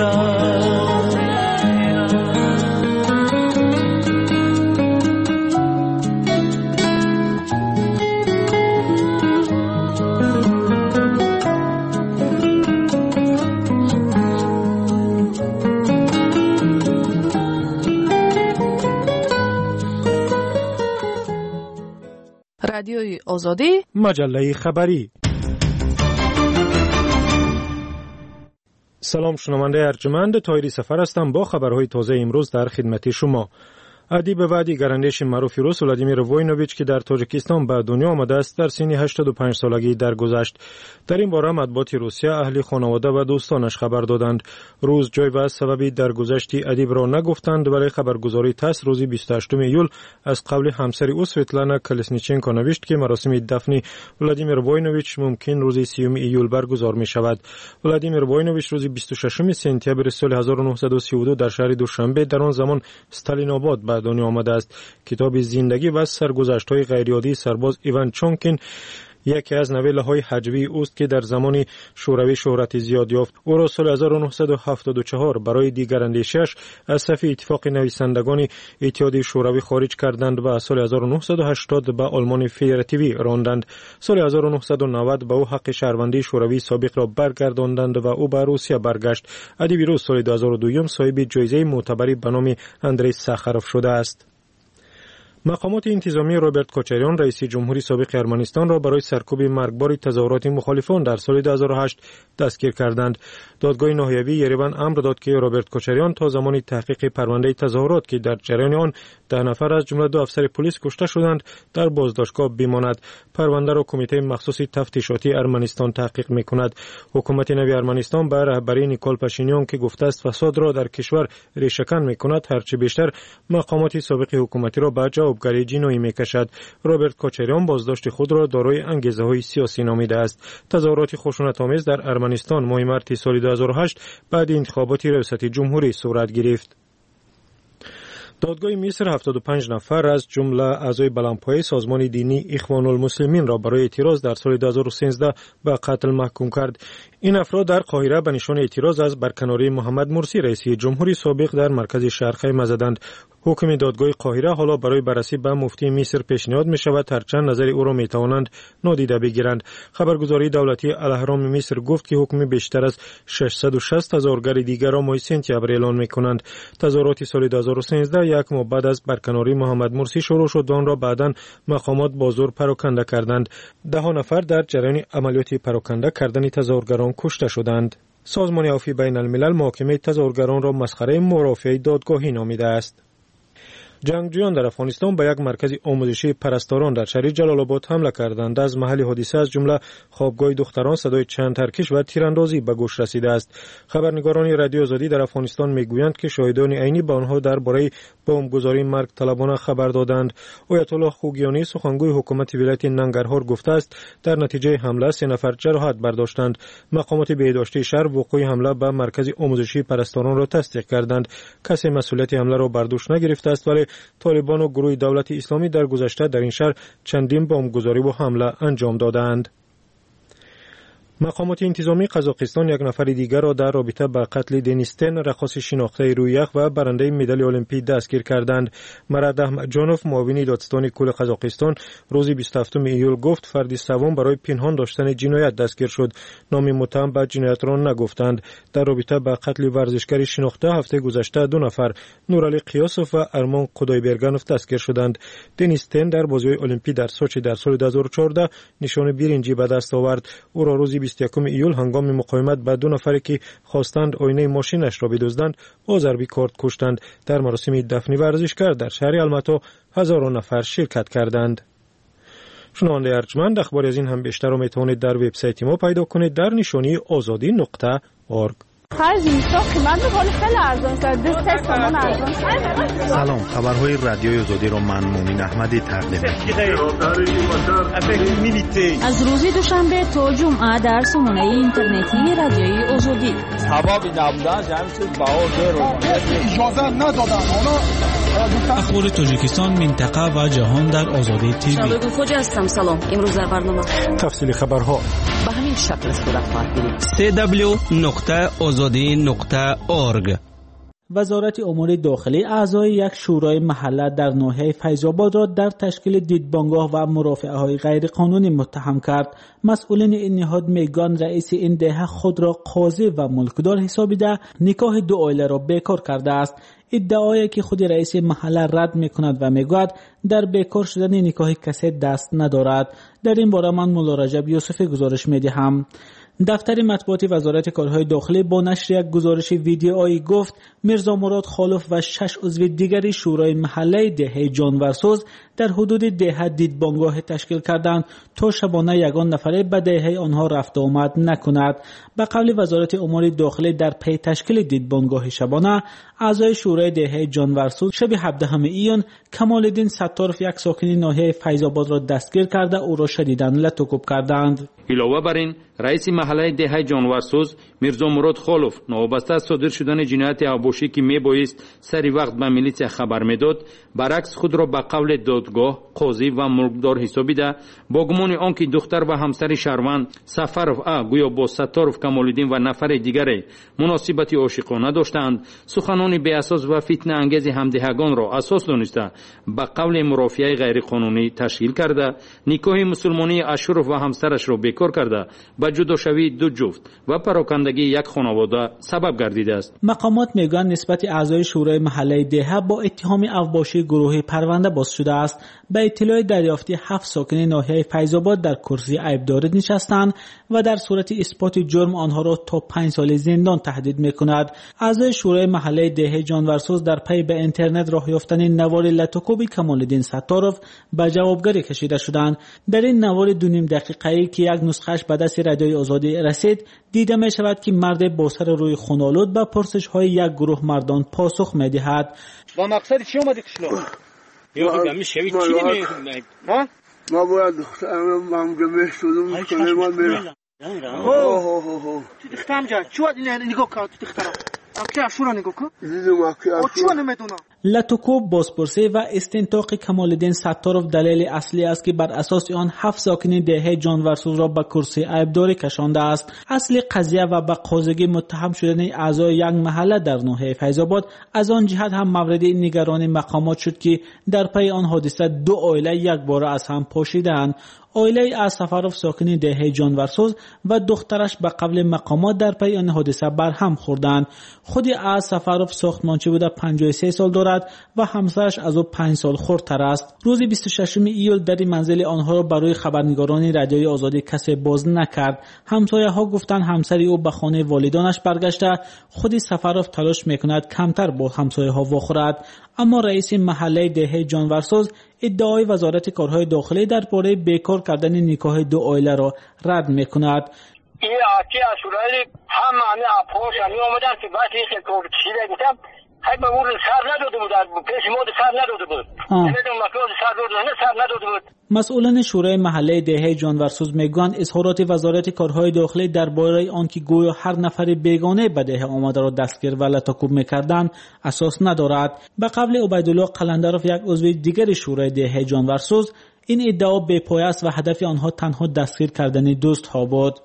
رادیوی آزادی مجله خبری. سلام، شنونده ارجمند طاهری سفر هستم با خبرهای تازه امروز در خدمت شما. ادیب و دیگراندیش معروف روس ولادیمیر ووینوویچ که در تاجیکستان به دنیا آمده است در سن 85 سالگی درگذشت. در این باره مطبوعات روسیه اهل خانواده و دوستانش خبر دادند. روز، جای و سبب درگذشت ادیب را نگفتند، ولی خبرگزاری تاس روز 28 ایول از قبل همسر او سویتلانا کلسنیچنکو نوشت که مراسم دفن ولادیمیر ووینوویچ ممکن روز 30 ایول برگزار می شود. ولادیمیر ووینوویچ روز 26 سپتامبر سال 1932 در شهر دوشنبه در آن زمان استالین آباد به دنیا آمده است. کتاب زندگی و سرگذشت‌های غیرعادی سرباز ایوان چونکین یکی از نویله‌های هجوی اوست که در زمان شوروی شهرت زیاد یافت. او را سال 1974 برای دیگراندیشی‌اش از صف اتفاق نویسندگان اتحادیه شوروی خارج کردند و سال 1980 به آلمان فدراتیوی راندند. سال 1990 به او حق شهروندی شوروی سابق را برگرداندند و او به روسیه برگشت. ادیب روس سال 2002 صاحب جایزه معتبری به نام اندری ساخاروف شده است. مقامات انتظامی روبرت کوچریان رئیس جمهوری سابق ارمنستان را برای سرکوب مرگبار تظاهرات مخالفان در سال 2008 دستگیر کردند. دادگاه ناحیوی یریون امر داد که روبرت کوچریان تا زمان تحقیق پرونده تظاهرات که در جریان آن 10 نفر از جمله 2 افسر پلیس کشته شدند در بازداشتگاه بماند. پرونده را کمیته مخصوص تفتیشاتی ارمنستان تحقیق می‌کند. حکومت نوی ارمنستان به رهبری نیکول پاشینیان که گفته است فساد را در کشور ریشه‌کن می‌کند، هرچه بیشتر مقامات سابق حکومتی را به جوابگری جنایی می‌کشد. روبرت کوچریان بازداشت خود را دارای انگیزه‌های سیاسی نامیده است. تظاهرات خشونت‌آمیز در ارمنستان ماه مارس سال 2008 بعد انتخابات ریاست جمهوری صورت گرفت. دادگاه مصر 75 نفر از جمله اعضای بلندپایه سازمان دینی اخوان المسلمین را برای اعتراض در سال 2013 به قتل محکوم کرد. این افراد در قاهره به نشان اعتراض از برکناری محمد مرسی رئیس جمهوری سابق در مرکز شهر خیمه زدند. حکم دادگاه قاهره حالا برای بررسی به مفتی مصر پیشنهاد می شود، هرچند نظر او را می توانند نادیده بگیرند. خبرگزاری دولتی الاهرام مصر گفت که حکم بیشتر از 660,000 گر دیگر را ماه سپتامبر اعلان می کنند. تظاهرات سال 2013 یک ماه بعد از برکناری محمد مرسی شروع شد و آن را بعداً مقامات با زور پراکنده کردند. 10 نفر در جریان عملیات پراکنده کردن تظاهرگران کشته شدند. سازمان عفو بین الملل محاکمه تظاهرگران را مسخره مرافعه دادگاهی نامیده است. جنگجویان در افغانستان به یک مرکز آموزشی پرستاران در شهر جلال آباد حمله کردند. از محل حادثه از جمله خوابگاه دختران صدای چند ترکش و تیراندازی به گوش رسیده است. خبرنگاران رادیو آزادی در افغانستان میگویند که شاهدان عینی به آنها درباره بمبگذاری مرگ طلبانه خبر دادند. آیت الله خوگیانی سخنگوی حکومت ولایت ننگرهار گفته است در نتیجه حمله 3 نفر جراحت برداشتند. مقامات بهداشتی شهر وقوع حمله به مرکز آموزشی پرستاران را تصدیق کردند. کسی مسئولیت حمله را بر دوش نگرفته است، ولی طالبان و گروه دولت اسلامی در گذشته در این شهر چندین بمبگذاری و حمله انجام دادند. مقامات انتظامی قزاقستان یک نفر دیگر را در رابطه با قتل دنیستن رقاص شناخته روی یخ و برنده مدال المپیک دستگیر کردند. مراد احمدجانوف معاون دادستان کل قزاقستان روز 27 ایول گفت فردی سوم برای پنهان داشتن جنایت دستگیر شد. نام متهم به جنایت را نگفتند. در رابطه با قتل ورزشکار شناخته هفته گذشته 2 نفر نورعلی قیاسوف و ارمان قدایبرگانوف دستگیر شدند. دنیستن در بازی‌های المپیک در سوچی در سال 2014 نشان برنجی به دست آورد. او را روز 21 ایول هنگام مقاومت با 2 نفری که خواستند آینه ماشینش را بدزدند با ضربی کارد کشتند. در مراسم دفن ورزشکار در شهر الماتا هزاران نفر شرکت کردند. شنونده ارجمند، اخباری از این هم بیشتر را میتوانید در وبسایت ما پیدا کنید در نشانی azadi.org. سلام، خبرهای رادیوی آزادی رو من مومین احمدی تقدیم می‌کنم. از روز دوشنبه تا جمعه در سامانه اینترنتی رادیوی آزادی. سبب نبودن جمعیت بهار اجازه ندادن. اخبار تاجیکستان، منطقه و جهان در آزادی تیوی. شبکه خوجا هستم. سلام. امروز در برنامه تفصیل خبرها به همین شکل صورت خواهد گرفت. www.azadi.org. وزارت امور داخلی اعضای یک شورای محله در ناحیه فیض‌آباد را در تشکیل دیدبانگاه و مرافعه‌های غیرقانونی متهم کرد. مسئولین این نهاد میگن رئیس این دهه خود را قاضی و ملکدار حسابیده نکاح دو عائله را بیکار کرده است. ادعایی که خود رئیس محله رد میکند و میگوید در بیکار شدن نکاح کسی دست ندارد. در این باره من مولا رجب یوسفی گزارش میدهم. دفتر مطبوعاتی وزارت کارهای داخلی با نشر یک گزارش ویدیویی گفت میرزا مراد خالف و 6 عضو دیگری شورای محله دهه جانورسوز در حدود دهه دیدبانگاه تشکیل کردند تا شبانه یگان نفره به دهه آنها رفت آمد نکند. به قول وزارت امور داخلی در پی تشکیل دیدبانگاه شبانه، اعضای شورای دهه جانورسوز شب 17 ایون کمال‌الدین ستارف یک ساکن ناحیه فیض‌آباد را دستگیر کرده او را شدیداً لطکوب کردند. علاوه بر این، رئیس محله دهه جانورسوز میرزا مراد خالف نوابسته از صادر شدن جنایت ابوشی که میبایست سری وقت به میلیسیا خبر میداد، برعکس خود را به قول دادگاه قاضی و ملکدار حسابیده با گمان آنکه دختر و همسر شهروند سفرف گویا با ستارف کمال‌الدین و نفر دیگر مناسبت عاشقانه داشتند، سخنان بی اساس و فتنه انگیز همدهگان را اساس دانسته به قول مرافعه غیر قانونی تشکیل کرده، نکاح مسلمانی اشرف و همسرش را بیکار کرده به جداشوی دو جفت و پراکندگی یک خانواده سبب گردیده است. مقامات میگویند نسبت اعضای شورای محله دهه با اتهام اوباشی گروهی پرونده باز شده است. به اطلاع دریافتی 7 ساکن ناحیه فیض‌آباد در کرسی عیبداری نشستند و در صورت اثبات جرم آنها را تا 5 سال زندان تهدید میکند. اعضای شورای محله دهه جانورسوز در پی به اینترنت راه یافتن نوار لطکوبی کمال‌الدین ستارف به جوابگری کشیده شدند. در این نوار 2.5 دقیقه‌ای که یک نسخه‌اش به دست رادیوی آزادی رسید، دیده می شود که مرد با سر روی خونالود به پرسش‌های یک گروه مردان پاسخ می‌دهد. با مقصد چی اومدی کشلو؟ یا همین شوی چی نمی‌کنید؟ ما باید دخترم ممگمه شدم کنه ما میرم. تو دخترم جان چی وقت نگاه کن تو دخترم؟ اکی اشورا نگاه کن. چی نمیدونم. لطکوب، بازپرسی و استنطاق کمال‌الدین ستارف دلیل اصلی است که بر اساس آن 7 ساکن دهه جانورسوز را به کرسی عیبداری کشانده است. اصل قضیه و به قاضی متهم شدن اعضای یک محله در ناحیه فیض‌آباد از آن جهت هم مورد نگرانی مقامات شد که در پی آن حادثه 2 عائله یک بار از هم پاشیدند. عائله از سفرف ساکن دهه جانورسوز و دخترش به قول مقامات در پی آن حادثه بر هم خوردند. خود از سفرف ساختمانچی بوده 53 سال دارد و همسرش از او 5 سال خردتر است. روز 26 ایول در منزل آنها را برای خبرنگاران رادیوی آزادی کسی باز نکرد. همسایه‌ها گفتند همسر او به خانه والدانش برگشته. خود سفرف تلاش میکند کمتر با همسایه‌ها واخورد. اما رئیس محله دهه جانورسوز ادعای وزارت کارهای داخلی درباره بیکار کردن نکاح دو عائله را رد میکند. این آتی اشورایی هم همه اپوش همی آمدن که وقتی که کار کشیده گفتم خیلی به مورد سر نداده بود، از پیش مورد سر نداده بود. نمیدونم مکلوز سر نداده بود. مسئولان شورای محله دهه جانورسوز میگویند اظهارات وزارت کارهای داخلی درباره آنکه گویا هر نفر بیگانه به دهه آمده را دستگیر و لطکوب میکردند اساس ندارد. به قول عبیدالله قلندرف، یک عضو دیگر شورای دهه جانورسوز، این ادعا بی‌پایه است و هدف آنها تنها دستگیر کردن دوست‌ها بود.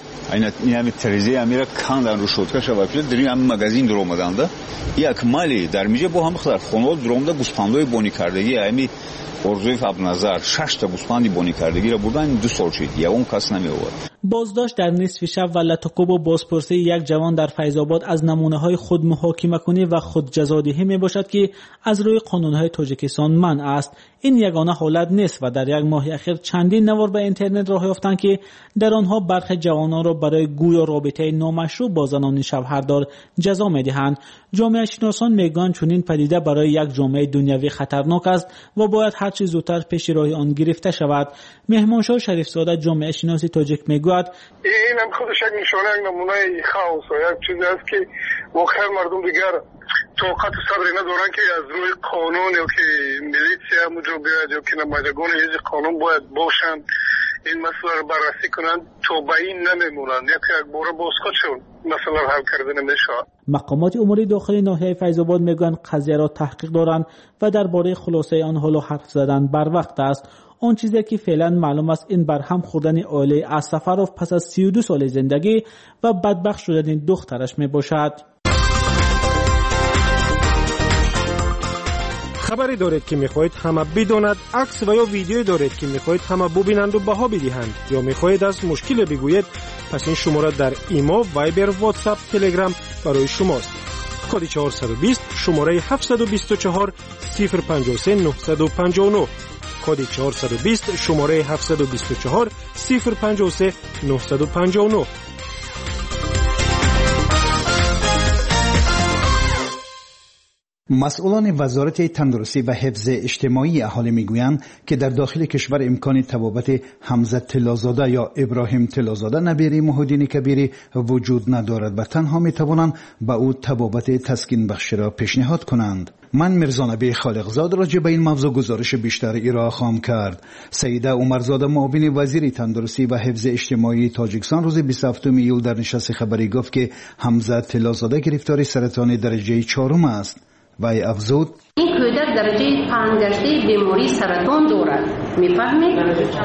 این همه تریزی امیره کندن رو شد که شبکه دری هم مگزین در اومدن ده یک مالی در میجه با هم خلال خونال در اومده گوسفندای بانی کردگی همی ارزوی فب نظر 6 تا گوسفندی بانی کردگی را بردن 2 سال شد یا اون کس نمی آورد. بازداشت در نصف شب و لطکوب و بازپرسی یک جوان در فیض‌آباد از نمونه‌های خود محاکمه کنی و خود جزادهی می باشد که از روی قانون‌های تاجیکستان منع است. این یگانه حالت نیست و در یک ماه اخیر چندین نوار به اینترنت راه یافتند که در آنها برخی جوانان را برای گویا رابطه نامشروع با زنان شوهردار جزا می‌دهند. جامعه شناسان میگویند چنین پدیده برای یک جامعه دنیوی خطرناک است و باید هر چه زودتر پیش راه آن گرفته شود. مهمانشاه شریفزاده جامعه شناس تاجیک میگوید میگوید این هم خودش یک نشانه، یک نمونه خاص و یک چیزی است که واقعا مردم دیگر طاقت و صبری ندارن که از روی قانون یا که میلیسیا موجود بیاید یا که نمایندگان حزب قانون باید باشند این مسئله رو بررسی کنند تا به این نمیمونند یک باره باز خودشون مسئله رو حل کرده نمیشه. مقامات امور داخلی ناحیه فیض آباد میگویند قضیه را تحقیق دارند و درباره خلاصه آن حالا حرف زدن بر وقت است. آن چیزی که فعلا معلوم است این برهم خوردن عائله اسفروف پس از 32 سال زندگی و بدبخت شدن دخترش می باشد. خبری دارید که میخواهید همه بداند، عکس و یا ویدیویی دارید که میخواهید همه ببینند و بها بدهند یا میخواهید از مشکل بگویید، پس این شماره در ایما، وایبر، واتساپ، تلگرام برای شماست. کد 420 شماره 724 053 959 کد 420 شماره 724 053 959. مسئولان وزارت تندرستی و حفظ اجتماعی اهالی میگویند که در داخل کشور امکان تبابت حمزه طلازاده یا ابراهیم طلازاده نبیری محدین کبیری وجود ندارد و تنها میتوانند به او تبابت تسکین بخشی را پیشنهاد کنند. من میرزانبی خالقزاد راجع به این موضوع گزارش بیشتر ارائه خواهم کرد. سیده عمرزاده معاون وزیر تندرستی و حفظ اجتماعی تاجیکستان روز 27 ایول در نشست خبری گفت که حمزه طلازاده گرفتار سرطان درجه 4 است. وی افزود این کودک درجه پنگشته بیماری سرطان دارد. میفهمید؟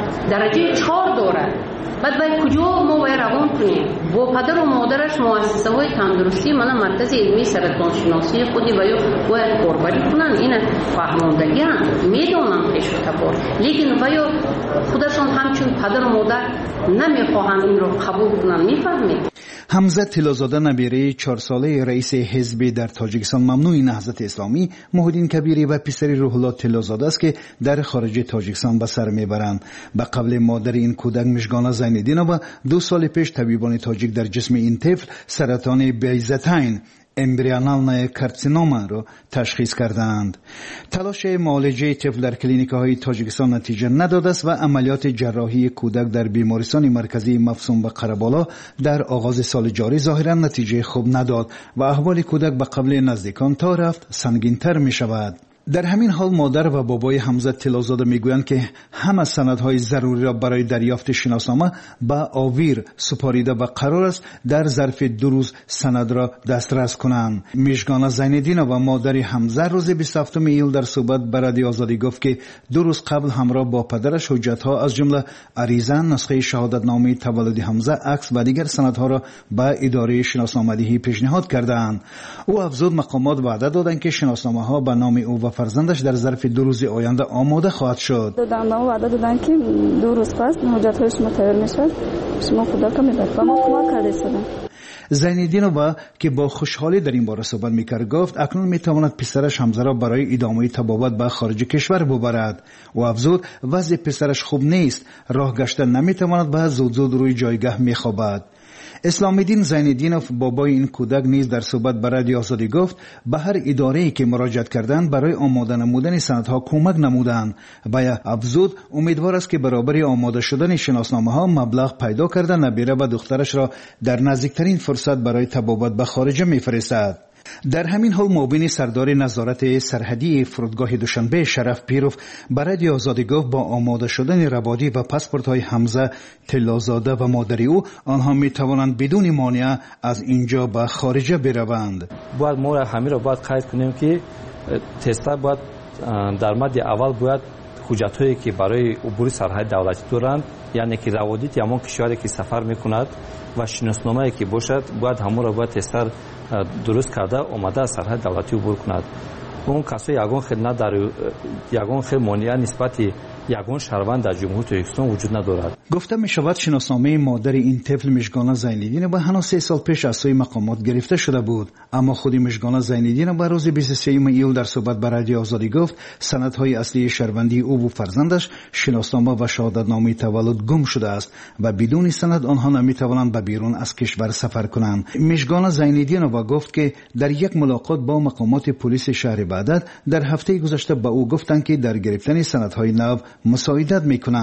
درجه 4 دارد. بعد باید کجا ما باید روان کنیم؟ با پدر و مادرش مؤسسه های تندرستی مرکز علمی سرطان شناسی خودی باید کاربری کنن. این فهماندگی هم میدونم پیش و تبار، لیکن باید خودشون همچون پدر و مادر نمیخواهند این رو قبول کنن. میفهمید؟ حمزه طلازاده نبیره 4 ساله رئیس حزب در تاجیکستان ممنوع نهضت اسلامی محدین کبیری و پسری روح الله طلازاده است که در خارج تاجیکستان به سر میبرند. به قبل مادر این کودک مژگان زین‌الدینова 2 سال پیش طبیبان تاجیک در جسم این طفل سرطان بیزتین امبریونال کارسینوما را تشخیص کردند. تلاش معالجه طفل در کلینیک‌های تاجیکستان نتیجه نداده است و عملیات جراحی کودک در بیمارستان مرکزی مفصوم به قره‌بالا در آغاز سال جاری ظاهراً نتیجه خوب نداد و احوال کودک به قبل نزدیکان تا رفت سنگین‌تر می‌شود. در همین حال مادر و بابای حمزه طلازاده میگویند که همه سندهای ضروری را برای دریافت شناسنامه به آویر سپاریده و قرار است در ظرف 2 روز سند را دسترس کنند. میژگان زین‌الدینova و مادر حمزه روز 27 ایول در صحبت به رادیو آزادی گفت که 2 روز قبل همراه با پدرش حجت‌ها از جمله عریضه، نسخه شهادتنامه تولد حمزه، عکس و دیگر سندها را به اداره شناسنامه‌دهی پیشنهاد کردند. او افزود مقامات وعده دادند که شناسنامه‌ها به نام او و فرزندش در ظرف 2 روز آینده آماده خواهد شد. وعده دادن که 2 روز پس حجت‌های شما تیار میشه، شما خدا که می‌برد و ما کمک کرده شدن. زین‌الدینova که با خوشحالی در این باره صحبت می‌کرد گفت اکنون می‌تواند پسرش حمزه را برای ادامه تبابت به خارج کشور ببرد و افزود وضع پسرش خوب نیست، راه گشتن نمی‌تواند و زود روی جایگاه می‌خوابد. اسلام الدین زین‌الدینov بابای این کودک نیز در صحبت به رادیو آزادی گفت به هر اداره‌ای که مراجعت کردند برای آماده نمودن سندها کمک نمودند و افزود امیدوار است که برابر آماده شدن شناسنامه‌ها مبلغ پیدا کرده نبیره و دخترش را در نزدیکترین فرصت برای تبابت به خارج می‌فرستد. در همین حال معاون سردار نظارت سرحدی فرودگاه دوشنبه شرف پیروف به رادیو آزادی گفت با آماده شدن روادی و پاسپورت‌های حمزه طلازاده و مادر او آنها می توانند بدون مانع از اینجا به خارج بروند. باید ما همین را باید قید کنیم که تستا باید در مد اول باید حجت‌هایی که برای عبور سرحد دولتی دارند، یعنی که روادی تمام کشوری که سفر می‌کند و شناسنامه‌ای که باشد باید همون را باید تستر درست کرده آمده از سرحد دولتی عبور کند. اون کسایی یگان خدمت در یگان خیلی مانع نسبت یگان شهروند در جمهوری تاجیکستان وجود ندارد. گفته می شود شناسنامه مادر این طفل مژگان زین‌الدینova هنوز 3 سال پیش از سوی مقامات گرفته شده بود، اما خود مژگان زین‌الدینova روز 23 ایول در صحبت با رادیو آزادی گفت سندهای اصلی شهروندی او و فرزندش شناسنامه و شهادتنامه تولد گم شده است و بدون سند آنها نمی توانند به بیرون از کشور سفر کنند. مژگان زین‌الدینova گفت که در یک ملاقات با مقامات پلیس شهر بعدت در هفته گذشته به او گفتند که در گرفتن سندهای نو مساعدت میکنند.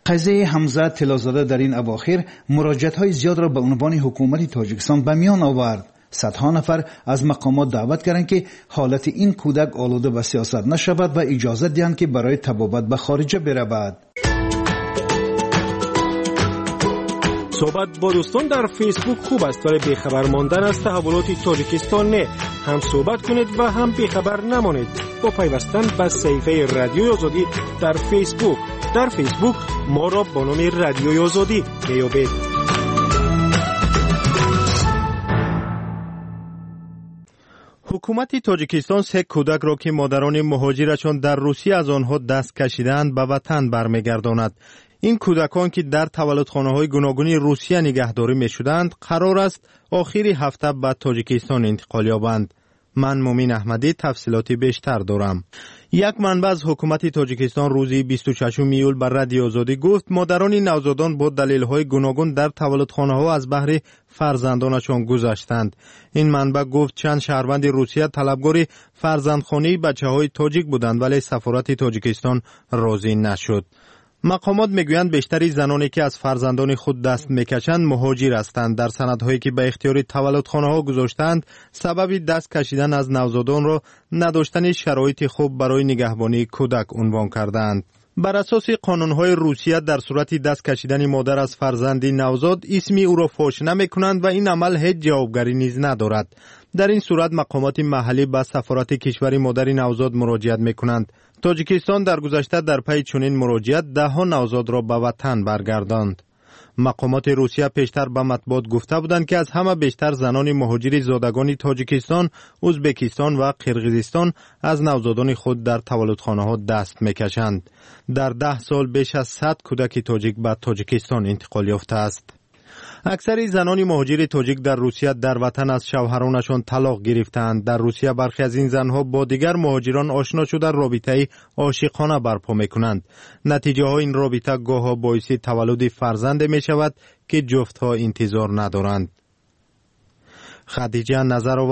قضیه حمزه طلازاده در این اواخر مراجعت‌های زیاد را به عنوان حکومت تاجیکستان به میان آورد. صدها نفر از مقامات دعوت کردند که حالت این کودک آلوده به سیاست نشود و اجازه دهند که برای طبابت به خارج برود. صحبت با دوستان در فیسبوک خوب است ولی بیخبر ماندن از تحولات تاجیکستان نه. هم صحبت کنید و هم بیخبر نمانید با پیوستن به صفحه رادیوی آزادی در فیسبوک. در فیسبوک ما را با نام رادیوی آزادی میابید. حکومت تاجیکستان 3 کودک را که مادران مهاجرشان در روسیه از آنها دست کشیدند به وطن برمیگرداند. این کودکان که در تولدخانه‌های گوناگون روسیه نگهداری می‌شدند قرار است آخر هفته به تاجیکستان انتقال یابند. من مومین احمدی تفصیلاتی بیشتر دارم. یک منبع از حکومت تاجیکستان روز 26 ایول بر رادیو آزادی گفت مادران نوزادان با دلایل گوناگون در تولدخانه‌ها از بهر فرزندانشان گذشتند. این منبع گفت چند شهروند روسیه طلبکار فرزندخوانی بچه‌های تاجیک بودند ولی سفارت تاجیکستان راضی نشد. مقامات میگویند بیشتری زنانی که از فرزندان خود دست میکشند مهاجر هستند. در سندهایی که به اختیار تولدخانه‌ها گذاشتند سبب دست کشیدن از نوزادان را نداشتن شرایط خوب برای نگهبانی کودک عنوان کردند. بر اساس قانون‌های روسیه در صورت دست کشیدن مادر از فرزندی نوزاد اسمی او را فاش نمی‌کنند و این عمل هیچ جوابگری نیز ندارد. در این صورت مقامات محلی به سفارت کشور مادر نوزاد مراجعت می‌کنند. تاجیکستان در گذشته در پی چنین مراجعت 10 نوزاد را به وطن برگرداند. مقامات روسیه پیشتر به مطبوعات گفته بودند که از همه بیشتر زنان مهاجر زادگان تاجیکستان، ازبکستان و قرقیزستان از نوزادان خود در تولدخانه‌ها دست می‌کشند. در 10 سال بیش از 100 کودک تاجیک به تاجیکستان انتقال یافته است. اکثر زنان مهاجر تاجیک در روسیه در وطن از شوهرانشان طلاق گرفتند. در روسیه برخی از این زنها با دیگر مهاجران آشنا شده رابطه عاشقانه برپا می‌کنند. نتیجه های این رابطه گاه‌ها باعث تولد فرزند می شود که جفتها انتظار ندارند. خدیجه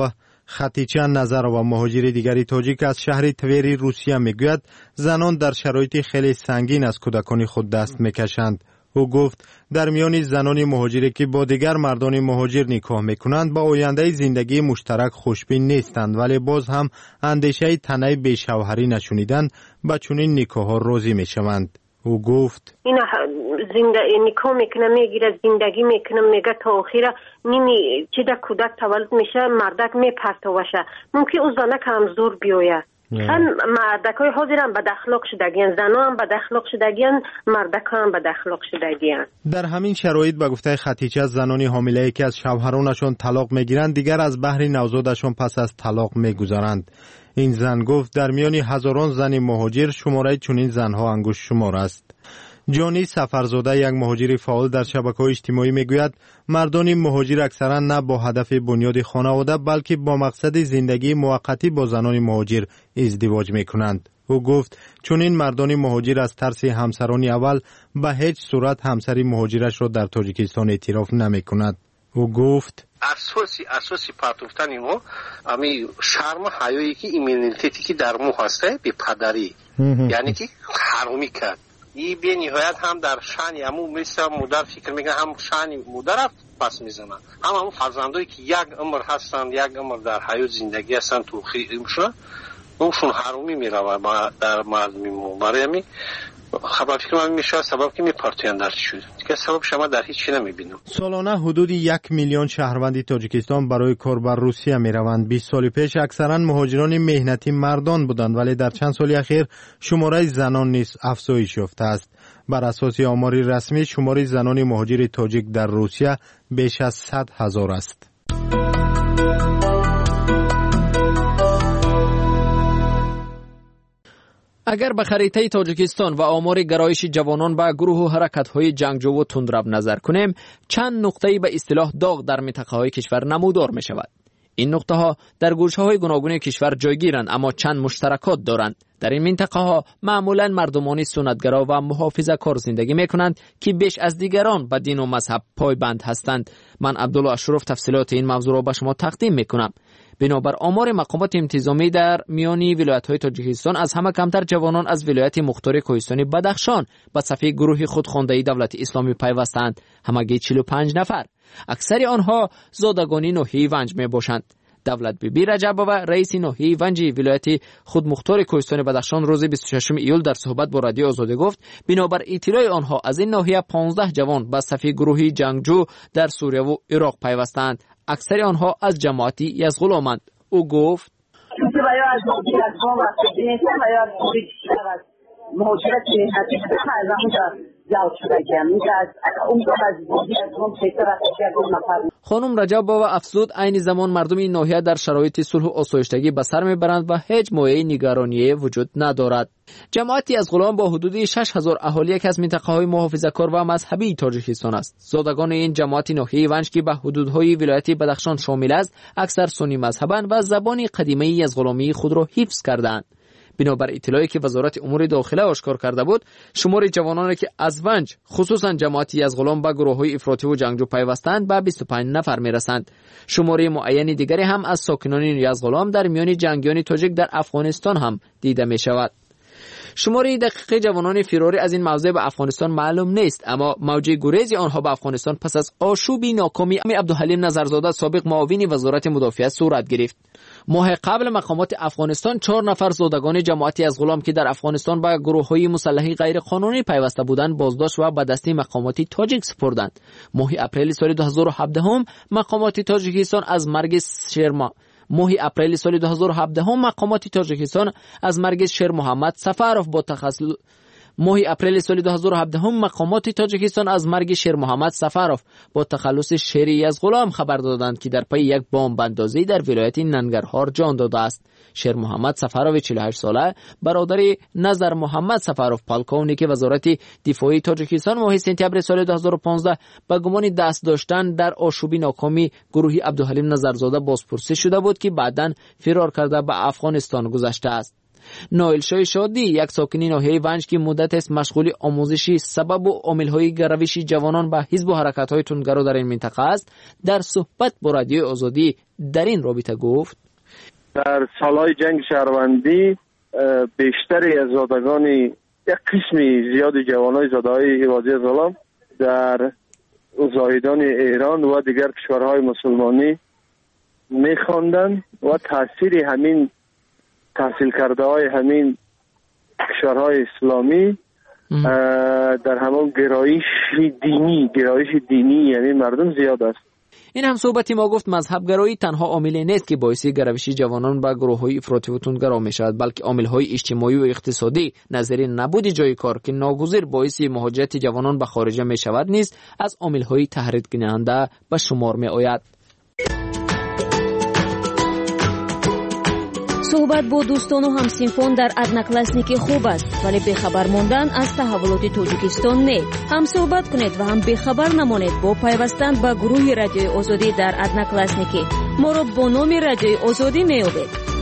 نظرова مهاجر دیگری تاجیک از شهر توری روسیه میگوید زنان در شرایط خیلی سنگین از کودکان خود دست میکشند. او گفت در میان زنان مهاجری که با دیگر مردان مهاجر نکاح میکنند با آینده زندگی مشترک خوشبین نیستند ولی باز هم اندیشه تنه بیشوهری نشونیدن با چنین نکاح راضی میشوند. او گفت این نکاح میکنه میگیره زندگی میکنه میگه تا آخر نیمی چه در کودک تولد میشه مردک میپرتوشه ممکن او زنه که هم زور بیاید. مردک های حاضر هم بد اخلاق شدگیان، زنها هم بد اخلاق شدگیان، مردک هم بد اخلاق شدگیان. در همین شرایط به گفته خدیجه زنانی حامله که از شوهرانشان طلاق میگیرند دیگر از بهر نوزادشان پس از طلاق میگذارند. این زن گفت در میان هزاران زن مهاجر شماره چنین زنها انگشت شمار است. جانی سفرزاده یک مهاجر فعال در شبکه‌های اجتماعی میگوید مردان مهاجر اکثرا نه با هدف بنیاد خانواده بلکه با مقصد زندگی موقتی با زنان مهاجر ازدواج میکنند. او گفت چون این مردان مهاجر از ترس همسران اول به هیچ صورت همسری مهاجرش را در تاجیکستان اعتراف نمیکند. او گفت اساسی پرتوفتن اینو امی شرم حیایی که ایمنیتیتی که در مو هسته به پدری یعنی که حرومی کرد. ای به نهایت هم در شأن امو مثل مادر فکر میگه هم شأن مادر پس میزنن هم فرزندایی که یک عمر هستند یک عمر در حیات زندگی هستن تو خیمشون اونشون حرومی میروه در مردمی مو برای خبر فکر من میشه سبب که میپرتین در چی شد که سبب شما در هیچ چی نمیبینم. سالانه حدود 1 میلیون شهروند تاجیکستان برای کار بر روسیه میروند. 20 سال پیش اکثرا مهاجران مهنتی مردان بودند ولی در چند سال اخیر شماره زنان نیز افزایش یافته است. بر اساس آمار رسمی شماره زنان مهاجر تاجیک در روسیه بیش از 100,000 است. اگر به خریطه تاجیکستان و آمار گرایش جوانان به گروه و حرکت‌های جنگجو و تندرو نظر کنیم، چند نقطه‌ای به اصطلاح داغ در منطقه‌های کشور نمودار می‌شود. این نقطه‌ها در گوشه‌های گوناگون کشور جایگیرند اما چند مشترکات دارند. در این منطقه‌ها معمولاً مردمان سنتگرا و محافظه‌کار زندگی می‌کنند که بیش از دیگران به دین و مذهب پایبند هستند. من عبدالله اشرف تفصیلات این موضوع را به شما تقدیم می‌کنم. بنابر آمار مقامات انتظامی در میانی ولایت‌های تاجیکستان از همه کمتر جوانان از ولایت مختار کوهستانی بدخشان به صفحه گروه خودخوانده دولت اسلامی پیوستند، همگی 45 نفر. اکثر آنها زادگان ناحیه ونج میباشند. دولت بیبی رجب‌آوا رئیس ناحیه ونج ولایت خودمختار کوهستان بدخشان روز 26 ایول در صحبت با رادیو آزادی گفت بنابر اطلاع آنها از این ناحیه 15 جوان به صف گروهی جنگجو در سوریه و عراق پیوستند. اکثر آنها از جماعت یزغلامند. او گفت خانم رجب‌آوا افزود این زمان مردم این ناحیه در شرایط صلح و آسایشگی به سر میبرند و هیچ مایه نگرانی وجود ندارد. جماعتی از غلام با حدود 6000 اهالی یکی از منطقه‌های محافظه‌کار و مذهبی تاجیکستان است. زادگان این جماعت ناحیه ونج که به حدودهای ولایت بدخشان شامل است، اکثر سنی مذهبند و زبان قدیمی از غلامی خود را حفظ کردند. بنابر اطلاعی که وزارت امور داخله آشکار کرده بود، شمار جوانانی که از ونج خصوصا جماعتی از غلام به گروه‌های افراطی و جنگجو پیوستند به 25 نفر میرسند. شمار معین دیگری هم از ساکنان یزغلام در میان جنگیان تاجیک در افغانستان هم دیده می شود. شماری دقیق جوانان فراری از این موضع به افغانستان معلوم نیست، اما موج گریز آنها به افغانستان پس از آشوب ناکامی عبدالحلیم نظرزاده سابق معاون وزارت مدافعت صورت گرفت. ماه قبل مقامات افغانستان 4 نفر زادگان جماعتی از غلام که در افغانستان به گروه‌های مسلحی غیر قانونی پیوسته بودند بازداشت و به دست مقامات تاجیک سپردند. ماه اپریل سال 2017 مقامات تاجیکستان از مرگ شیر محمد سفرов با تخلص شیری از غلام خبر دادند که در پی یک بمب اندازی در ولایت ننگرهار جان داده است. شیر محمد سفرov 48 ساله برادر نظر محمد سفرov پالکونیک وزارت دفاعی تاجیکستان ماه سپتامبر سال 2015 به گمان دست داشتن در آشوب ناکامی گروهی عبدالحلیم نظرزاده بازپرسی شده بود که بعداً فرار کرده به افغانستان گذشته است. نایل شاه شادی یک ساکن ناحیه ونج که مدت است مشغول آموزشی سبب و عامل‌های روش جوانان به حزب و حرکت‌های تندگرا در این منطقه است، در صحبت با رادیو آزادی در این رابطه گفت در سالهای جنگ شهروندی بیشتری از زادگان یک قسمی زیاد جوانای زاده‌های وادی غلام در زاهدان ایران و دیگر کشورهای مسلمانی می‌خواندند و تاثیر همین تحصیل کرده های همین کشورهای اسلامی در همون گرایش دینی یعنی مردم زیاد است. این هم صحبتی ما گفت مذهبگرایی تنها عاملی نیست که باعث گروش جوانان به گروه‌های افراطی و تندگرا می‌شود، بلکه عامل‌های اجتماعی و اقتصادی نظیر نبود جای کار که ناگزیر باعث مهاجرت جوانان به خارج می‌شود نیز از عامل‌های تحریک کننده به شمار می‌آید. صحبت با دوستان و همسنفان در ادناکلاسنیک خوب است، ولی بخبر ماندن از تحولات تاجیکستان نه. هم صحبت کنید و هم بخبر نمانید با پیوستن به گروه رادیوی آزادی در ادناکلاسنیک. ما را با نام رادیوی آزادی می‌یابید.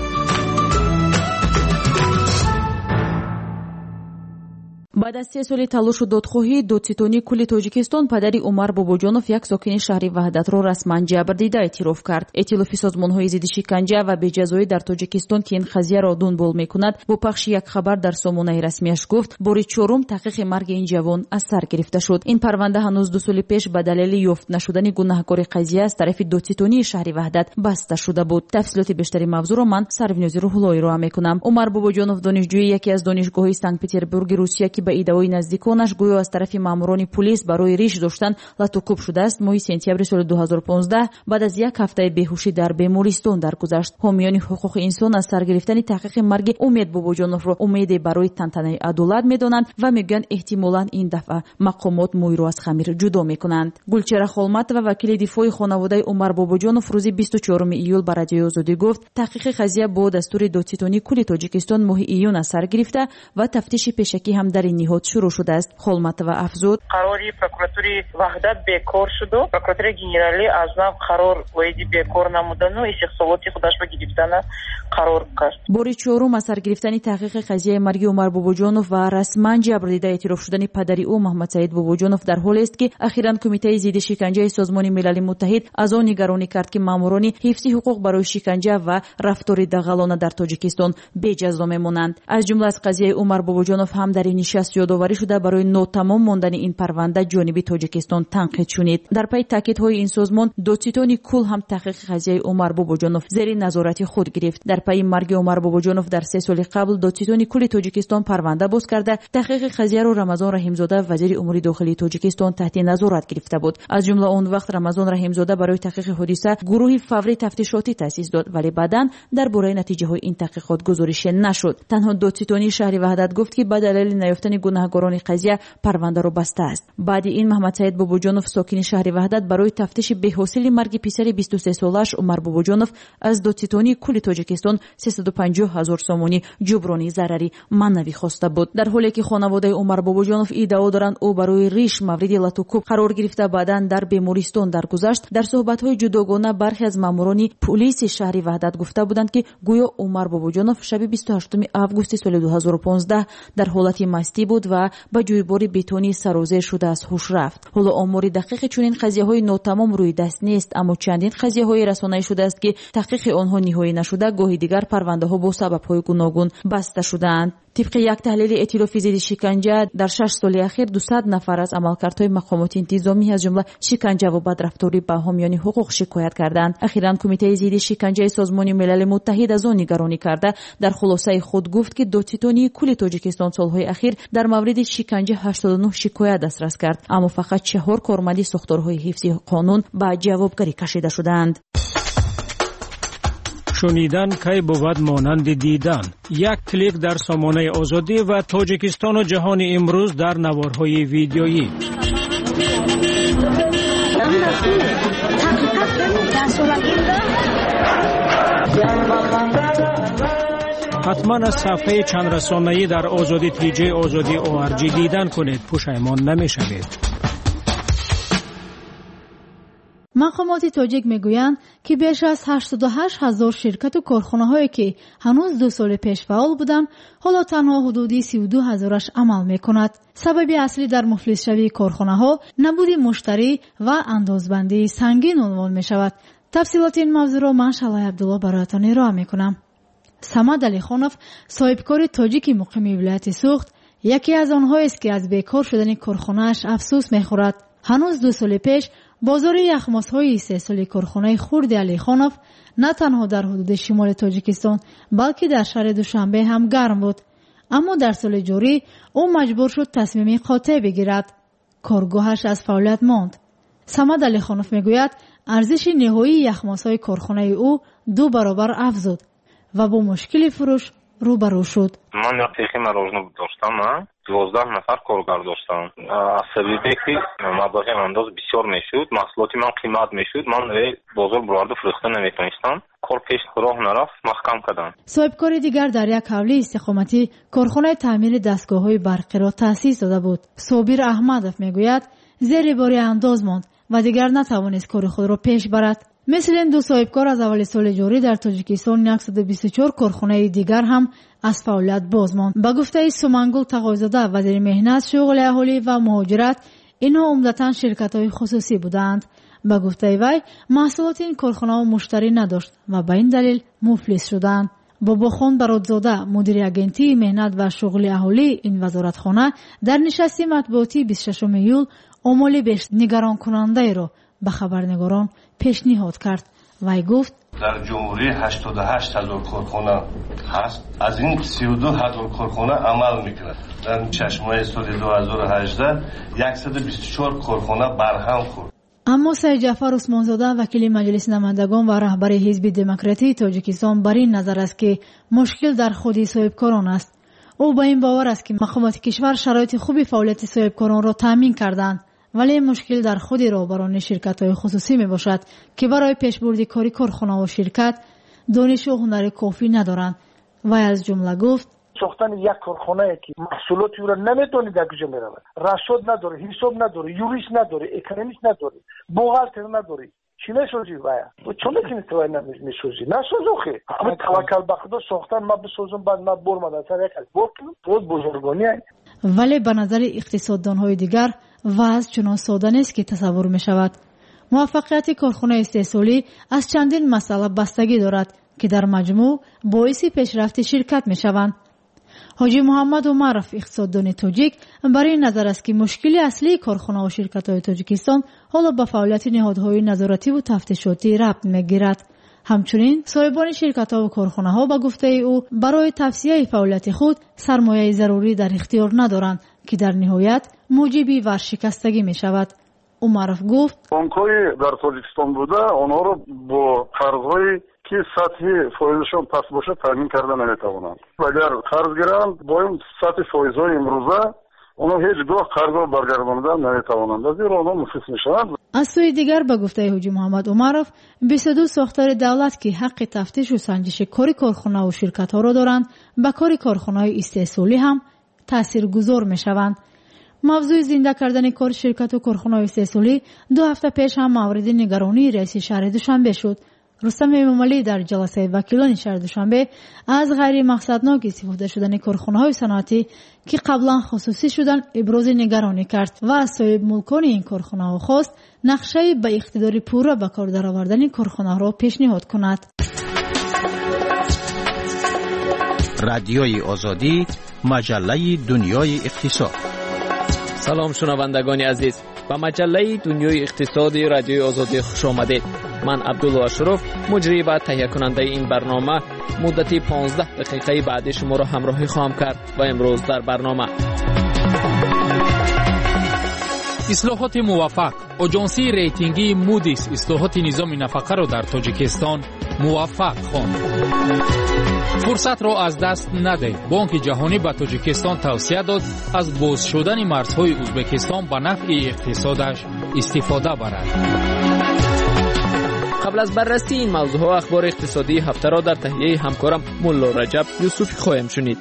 بعد از 3 سال تلاش و دادخواهی دادستانی کل تاجیکستان پدری عمر باباجانов یک ساکن شهر وحدت را رسما جبر دیده اعتراف کرد. ائتلاف سازمان‌های ضد شکنجه و بی‌جزایی در تاجیکستان که این قضیه را دنبال می‌کند با پخش یک خبر در سامانه رسمیش گفت بار چهارم تحقیق مرگ این جوان از سر گرفته شد. این پرونده هنوز 2 سال پیش به دلیل یافت نشدن گناهکار قضیه از طرف دادستانی شهر وحدت بسته شده بود. تفصیلات بیشتری موضوع را من سرونیز روح‌اللهی را می‌کنم. عمر باباجانov دانشجوی یکی از دانشگاه‌های سنت پترزبورگ روسیه که به ایده‌های نزدیکانش گویا از طرف ماموران پلیس برای ریش داشتن لطوکوب شده است. ماه سپتامبر سال 2015 بعد از یک هفته بیهوشی در بیمارستان درگذشت. حامیان حقوق انسان از سر گرفتن تحقیق مرگ امید باباجانov را امید برای تنتنه عدالت می‌دانند و میگن احتمالاً این دفعه مقامات موی را از خمیر جدا می‌کنند. گلچهره خولمت و وکیل دفاع خانواده عمر باباجانov روز 24 ایول به رادیو آزادی گفت تحقیق قضیه با دستور دادستانی کل تاجیکستان ماه ایون از سر گرفته و تفتیش پیشکی هم در این نهاد شروع شده است. خولمتова افزود قراری прокуратури وحدت бекор шуд. прокуратури генерали аз нав қарор воиди бекор намудану истиқсолоти худашро гирифтана қарор кард. باری چهارم از سر گرفتن تحقیق قضیه مرگ عمر باباجانوف و رسما جبر دیده اعتراف شدن پدری او محمد سعید باباجانوف در حالی است که اخیراً کمیته ضد شکنجه سازمان ملل متحد از آن نگرانی کرد که ماموران حفظ حقوق برای شکنجه و رفتار دغلانه در تاجیکستان بی جزا میمانند. از جمله از قضیه عمر باباجانوف هم در این نشست یادآوری شده برای ناتمام ماندن این پرونده جانب تاجیکستان تنقید شنید. در پی تاکیدهای این سازمان دادستان کل هم تحقیق قضیه عمر باباجانوف زیر نظارت خود گرفت. در پی مرگ عمر باباجانوف در 3 سال قبل دادستان کل تاجیکستان پرونده باز کرده تحقیق قضیه را رمضان رحیمزاده وزیر امور داخلی تاجیکستان تحت نظارت گرفته بود. از جمله آن وقت رمضان رحیمزاده برای تحقیق حادثه گروهی فوری تفتیشاتی تأسیس داد، ولی بعداً درباره نتیجه های این تحقیقات گزارش نشد. تنها دادستانی شهر وحدت گفت که به دلیل نیافتن گناهکاران قضیه پرونده را بسته است. بعد این محمد سعید باباجانوف ساکن شهر وحدت برای تفتیش بی‌حاصل مرگ پسر 23 سالش عمر باباجانوف از دادستانی کل تاجیکستان 350,000 سومانی جبرانی ضرری معنوی خواسته بود. در حالی که خانواده عمر باباجانوف ادعا دارند او برای ریش مورد لطوکوب قرار گرفته بعداً در بیمارستان درگذشت، در صحبت‌های جداگانه برخی از ماموران پلیس شهر وحدت گفته بودند که گویا عمر باباجانوف شب 28 آگوست سال 2015 در حالت مستی بود و با جویبار بتونی سرازیر شده از هوش رفت. حالا آمار دقیق چنین قضیه‌های ناتمام روی دست نیست، اما چندین قضیه‌های رسانه‌ای شده است که تحقیق آنها نهایی نشده، گاهی دیگر پرونده‌ها با سبب‌های گوناگون بسته شده‌اند. طبق یک تحلیل ائتلاف ضد شکنجه در 6 سال اخیر 200 نفر از عملکردهای مقامات انتظامی از جمله شکنجه و بدرفتاری به حامیان حقوق شکایت کردند. اخیراً کمیته ضد شکنجه سازمان ملل متحد از آن نگرانی کرده در خلاصه خود گفت که دادستانی کل تاجیکستان سالهای اخیر در مورد شکنجه 89 شکایت دسترس کرد، اما فقط 4 کارمند ساختارهای حفظ قانون به جوابگری کشیده شدند. شنیدن کی بود مانند دیدن. یک کلیک در سامانه آزادی و تاجیکستان و جهان امروز در نوارهای ویدیویی. حتما از صفحه چند رسانه‌ای در آزادی تیجی آزادی ORG دیدن کنید، پشیمان نمی‌شوید. مقامات تاجیک میگویند که بیش از 88,000 شرکت و کارخانه‌هایی که هنوز 2 سال پیش فعال بودند، حالا تنها حدود 32,000 عمل می‌کند. سبب اصلی در مفلس شوی کارخانه‌ها نبود مشتری و اندازبندی سنگین عنوان می‌شود. تفصیلات این موضوع را من شلای عبدالله برایتان ارائه می‌کنم. صمد علیخانوف، صاحبکار تاجیک مقیم ولایت سوخت، یکی از آنهایی است که از بیکار شدن کارخانه‌اش افسوس می‌خورد. هنوز 2 سال پیش بازار یخماس‌های 3 ساله کارخانه خرد علیخانوف نه تنها در حدود شمال تاجیکستان بلکه در شهر دوشنبه هم گرم بود، اما در سال جاری او مجبور شد تصمیم قاطع بگیرد. کارگاهش از فعالیت ماند. صمد علیخانوف میگوید ارزش نهایی یخماس‌های کارخانه او 2 برابر افزود و با مشکل فروش روبرو شد. من یک تیخی مراجعه داشتم، 12 نفر کارگر داشتم. از سبیلی که مبلغ انداز بسیار میشد، محصولات من قیمت میشد، من بازار برآورده فروخته نمیتونستم. کار پیش راه نرفت، محکم کردم. صاحبکار دیگر در یک حوله استقامتی کارخانه تعمیر دستگاه‌های برقی را تأسیس داده بود. صابر احمدов میگوید زیر بار انداز ماند و دیگر نتوانست کار خود را پیش برد. مثل این 2 صاحبکار از اول سال جاری در تاجیکستان 124 کارخانه دیگر هم از فعالیت باز ماند. به گفته سومنگل تقوی‌زاده وزیر مهنت، شغل اهالی و مهاجرت، اینها عمدتاً شرکت‌های خصوصی بودند. به گفته وی محصولات این کارخانه‌ها مشتری نداشت و به این دلیل مفلس شدند. باباخان برادزاده، مدیر اگنتی مهنت و شغل اهالی این وزارتخانه، در نشست مطبوعاتی 26 ایول آمال بیش نگران کننده را به خبرنگاران پیشنهاد کرد. وی گفت در جمهوری 88,000 کارخانه هست، از این 32,000 کارخانه عمل میکنه. در 6 ماه سال 2018 124 کارخانه برهم خورد. اما سید جعفر عثمانزاده وکیل مجلس نمایندگان و رهبر حزب دموکراتی تاجیکستان بر این نظر است که مشکل در خود صاحبکاران است. او با این باور است که مقامات کشور شرایط خوبی فعالیت صاحبکاران را تامین کردند، ولی مشکل در خود رهبران شرکت‌های خصوصی می باشد که برای پیشبرد کاری کارخانه و شرکت دانش و هنر کافی ندارند. و از جمله گفت ساختن یک کارخانه که محصولاتی رو نمیتونی در کجا میرود، رصد نداره، حساب نداره، یوریست نداره، اکونومیست نداره، بوغالتر نداره، چی میسازی باید؟ تو چون میتونی تو میسازی؟ نساز آخه. اما توکل به خدا ساختن ما بسازم بعد ما برم در سر یک بار کنم بود بزرگانی هست. ولی به نظر اقتصاددان‌های دیگر وضع چنان ساده نیست که تصور می شود. موفقیت کارخانه استحصالی از چندین مسئله بستگی دارد که در مجموع باعث پیشرفت شرکت می شوند. حاجی محمد عمرов اقتصاددان تاجیک برای نظر است که مشکل اصلی کارخانه و شرکت‌های تاجیکستان حالا به فعالیت نهادهای نظارتی و تفتیشاتی ربط می‌گیرد. همچنین صاحبان شرکت‌ها و کارخانه‌ها به گفته او برای توسعه فعالیت خود سرمایه ضروری در اختیار ندارند که در نهایت موجب ورشکستگی می‌شود. عمرов گفت بانک‌های در تاجیکستان بوده آنها را با قرض‌های که سطح فایزشان پس باشه تامین کرده نمیتوانند. اگر قرض گیرند با این سطح فایزهای امروزه اونها هیچگاه قرض را برگردانده نمیتوانند، زیرا آنها مفلس میشوند. از سوی دیگر به گفته حاجی محمد عمرов 22 ساختار دولت که حق تفتیش و سنجش کار کارخانه و شرکت‌ها را دارند به کار کارخانه‌های استحصالی هم تاثیرگذار میشوند. موضوع زنده کردن کار شرکت و کارخانه‌های استحصالی 2 هفته پیش هم مورد نگرانی رئیس شهر دوشنبه شد. رستم امامعلی در جلسه وکیلان شهر دوشنبه از غیر مقصدناک استفاده شدن کارخانه‌های صنعتی که قبلا خصوصی شدن ابراز نگرانی کرد و از صاحب ملکان این کارخانه‌ها خواست نقشه به اقتدار پورا به کار درآوردن کارخانه را پیشنهاد کند. رادیوی آزادی، مجله دنیای اقتصاد. سلام شنوندگان عزیز، به مجله دنیای اقتصادی رادیوی آزادی خوش آمدید. من عبدالله اشرف مجری و تهیه کننده این برنامه مدتی 15 دقیقه بعد شما را همراهی خواهم کرد و امروز در برنامه اصلاحات موفق. آژانسی ریتینگی مودیس اصلاحات نظام نفقه را در تاجیکستان موفق خواند. فرصت را از دست ندهید. بانک جهانی به تاجیکستان توصیه داد از باز شدن مرزهای ازبکستان به نفع اقتصادش استفاده برد. قبل از بررسی این موضوع اخبار اقتصادی هفته را در تهیه همکارم ملا رجب یوسفی خواهیم شنید.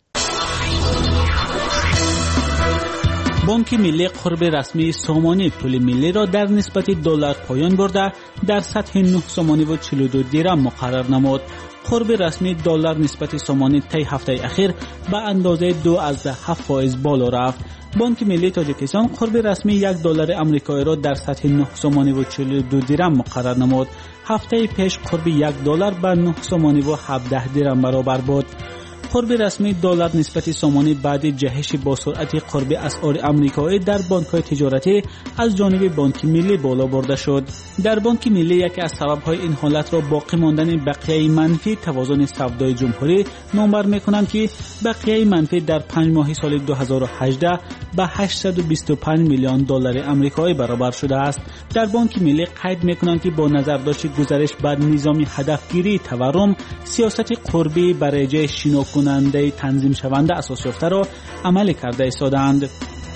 بانک ملی قرب رسمی سامانه پول ملی را در نسبت دلار پایان برده در سطح 9 سامانه و 42 درم مقرر نمود. قرب رسمی دلار نسبت سامانه طی هفته اخیر به اندازه 2.7% بالا رفت. بانک ملی تاجیکستان قرب رسمی 1 دلار آمریکایی را در سطح 9 سامانه و 42 درم مقرر نمود. هفته پیش قرب 1 دلار به 9 سامانه و 17 درم برابر بود. قرب رسمی دلار نسبت سامانه بعد جهش با سرعت قرب اسعار آمریکایی در بانک‌های تجارتی از جانب بانک ملی بالا برده شد. در بانک ملی یکی از سبب‌های این حالت را باقی ماندن بقیه منفی توازن سودای جمهوری نامبر می‌کنند که بقیه منفی در 5 ماه سال 2018 به 825 میلیون دلار آمریکایی برابر شده است. در بانک ملی قید می‌کنند که با نظر داشت گزارش بر نظام هدفگیری تورم سیاست قربی برای جای شنو کننده تنظیم شونده اساس یافته را عمل کرده ایستادند.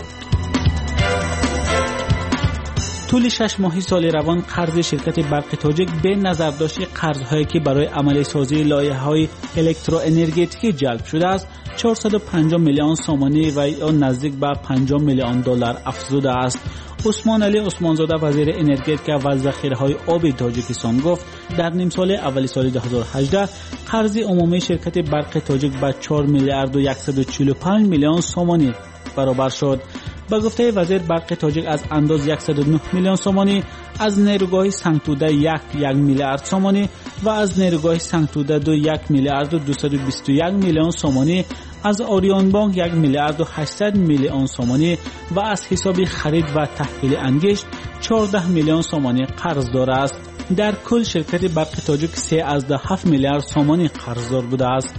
طول 6 ماهی سال روان قرض شرکت برق تاجیک به نظر داشت قرض‌هایی که برای عملی سازی لایحه‌های الکتروانرژتیکی جلب شده است 450 میلیون سامانه و یا نزدیک به 50 میلیون دلار افزوده است. عثمان علی عثمانزاده وزیر انرژتیک و ذخیره‌های آب تاجیکستان گفت در نیم سال اول سال 2018 قرض عمومی شرکت برق تاجیک به 4 میلیارد و 145 میلیون سامانه برابر شد. با گفته وزیر برق تاجیک از انداز 109 میلیون سامانه، از نیروگاه سنگتوده 1 میلیارد سامانه و از نیروگاه سنگتوده 2 1 میلیارد و 221 میلیون سامانه، از آریان بانک 1 میلیارد و 800 میلیون سامانه و از حساب خرید و تحویل انگشت 14 میلیون سامانه قرض دار است. در کل شرکت برق تاجیک 3.7 میلیارد سامانه قرضدار بوده است.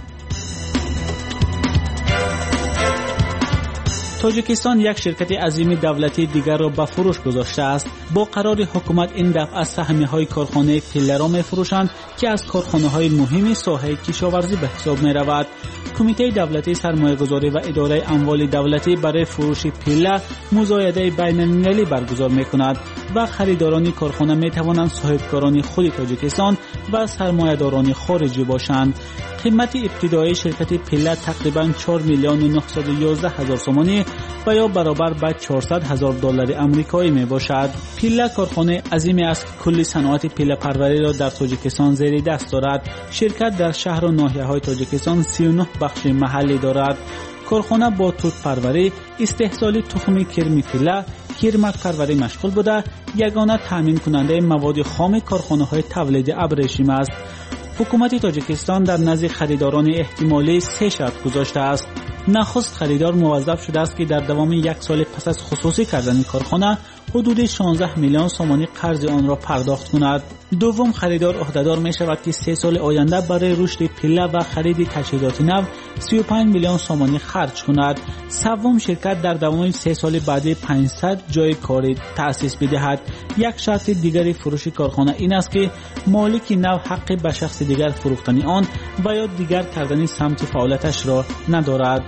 تاجیکستان یک شرکت عظیم دولتی دیگر را به فروش گذاشته است. با قرار حکومت این دفعه از سهمیه‌های کارخانه پیله را می‌فروشند که از کارخانه‌های مهم ساحه کشاورزی به حساب می‌رود. کمیته دولتی سرمایه‌گذاری و اداره اموال دولتی برای فروش پیله مزایده بین‌المللی برگزار می‌کند. و خریداران کارخانه می توانند صاحبکاران خود تاجیکستان و سرمایه‌داران خارجی باشند. قیمت ابتدایی شرکت پیله تقریباً 4,911,000 سومانی و یا برابر به $400,000 آمریکایی می باشد. پیله کارخانه عظیمی است که کل صنعت پیله پروری را در تاجیکستان زیر دست دارد. شرکت در شهر و ناحیه‌های تاجیکستان 39 بخش محلی دارد. کارخانه با توت پروری، استحصال تخم کرم پیله، کرمک پروری مشغول بوده، یگانه تامین کننده مواد خام کارخانه‌های تولید ابریشم است. حکومت تاجیکستان در نزد خریداران احتمالی 3 شرط گذاشته است. نخست خریدار موظف شده است که در دوام 1 سال پس از خصوصی کردن کارخانه حدود 16 میلیون سومانی قرض آن را پرداخت کند. دوم خریدار عهدهدار می شود که 3 سال آینده برای رشد پیله و خرید تجهیزات نو 35 میلیون سومانی خرج کند. سوم شرکت در دوام 3 سال بعد 500 جای کاری تأسیس بدهد. یک شرط دیگری فروش کارخانه این است که مالک نو حق به شخص دیگر فروختن آن و یا دیگر کردن سمت فعالیتش را ندارد.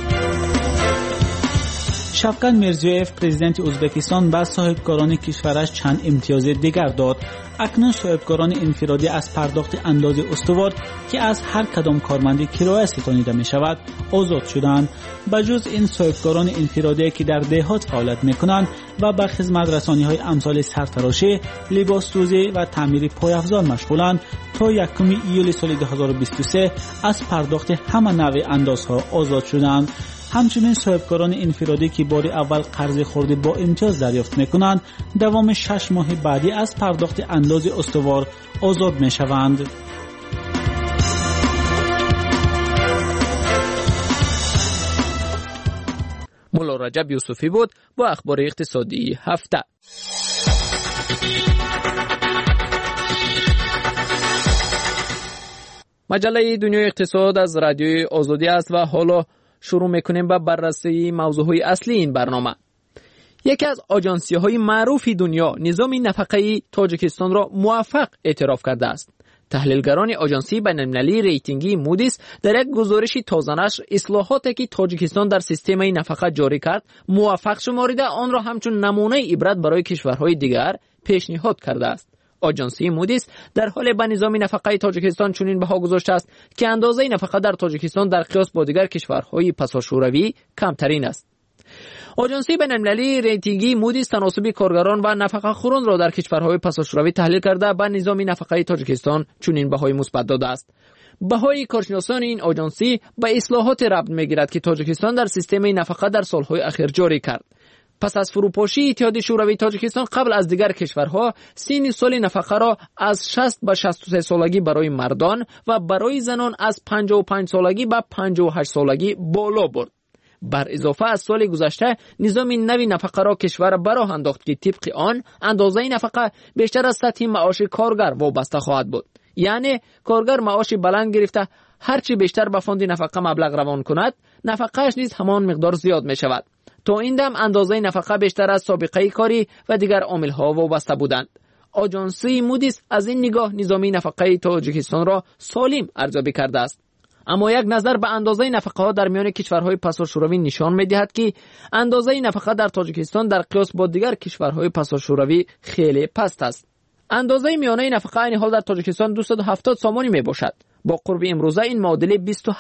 شفقت میرزیویف پرزیدنت ازبکستان به صاحبکاران کشورش چند امتیاز دیگر داد. اکنون صاحبکاران انفرادی از پرداخت انداز استوار که از هر کدام کارمندی کرایه ستانیده می شود آزاد شدند. بجز این صاحبکاران انفرادی که در دهات فعالیت می کنند و به خدمت رسانی های امثال سرتراشی، لباس دوزی و تعمیر پایافزار مشغولند تا 1 ایول سال 2023 از پرداخت همه نوع اندازها آزاد شدند. همچنین صاحبکاران انفرادی که بار اول قرض خورده با امتیاز دریافت میکنند دوام 6 ماه بعدی از پرداخت انداز استوار آزاد میشوند. مولا رجب یوسفی بود با اخبار اقتصادی هفته. مجله دنیای اقتصاد از رادیوی آزادی است و حالا شروع میکنیم با بررسی موضوعهای اصلی این برنامه. یکی از آژانسی‌های معروف دنیا نظام نفقه‌ای تاجیکستان را موفق اعتراف کرده است. تحلیلگران آژانسی بین‌المللی ریتینگی مودیس در یک گزارش تازه‌نشر اصلاحاتی که تاجیکستان در سیستم نفقه جاری کرد موفق شمارده آن را همچون نمونه عبرت برای کشورهای دیگر پیشنهاد کرده است. آژانسی مودیس در حال به نظام نفقه تاجیکستان چنین بها گذاشته است که اندازه نفقه در تاجیکستان در قیاس با دیگر کشورهای پساشوروی کمترین است. آژانسی بین‌المللی ریتینگی مودیس تناسب کارگران و نفقه خوران را در کشورهای پساشوروی تحلیل کرده به نظام نفقه تاجیکستان چنین بهای مثبت داده است. بهای کارشناسان این آژانسی به اصلاحات ربط می‌گیرد که تاجیکستان در سیستم نفقه در سالهای اخیر جاری کرد. پس از فروپاشی اتحادیه شوروی تاجیکستان قبل از دیگر کشورها سن سال نفقه را از 60 به 63 سالگی برای مردان و برای زنان از 55 سالگی به 58 سالگی بالا برد. بر اضافه از سال گذشته نظام نوی نفقه را کشور براه انداخت که طبق آن اندازه نفقه بیشتر از سطح معاش کارگر وابسته خواهد بود. یعنی کارگر معاش بلند گرفته هرچی بیشتر به فاند نفقه مبلغ روان کند نفقه‌اش نیز همان مقدار زیاد می شود. تا این دم اندازه نفقه بیشتر از سابقه کاری و دیگر عامل‌ها وابسته بودند. آژانسی مودیس از این نگاه نظام نفقه تاجیکستان را سالم ارزیابی کرده است. اما یک نظر به اندازه نفقه ها در میان کشورهای پساشوروی نشان می‌دهد که اندازه نفقه در تاجیکستان در قیاس با دیگر کشورهای پساشوروی خیلی پست است. اندازه میانه نفقه این حال در تاجیکستان 270 سومانی میباشد. با قرب امروزه این معادل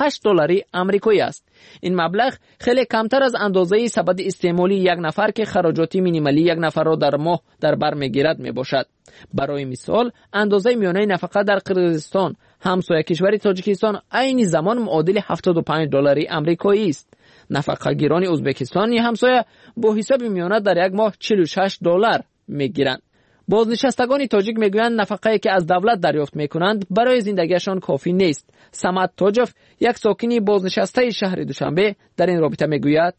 $28 آمریکایی است. این مبلغ خیلی کمتر از اندازه سبد استعمالی یک نفر که خراجات مینیمالی یک نفر را در ماه در بر میگیرد میباشد. برای مثال اندازه میانه نفقه در قرقیزستان همسایه کشور تاجیکستان عین زمان معادل $75 آمریکایی است. نفقه گیران ازبکستان همسایه با حساب میانه در یک ماه $46 میگیرند. بازنشستگان تاجیک میگویند نفقه‌ای که از دولت دریافت میکنند برای زندگیشان کافی نیست. سمت تاجف یک ساکنی بازنشسته شهر دوشنبه در این رابطه میگوید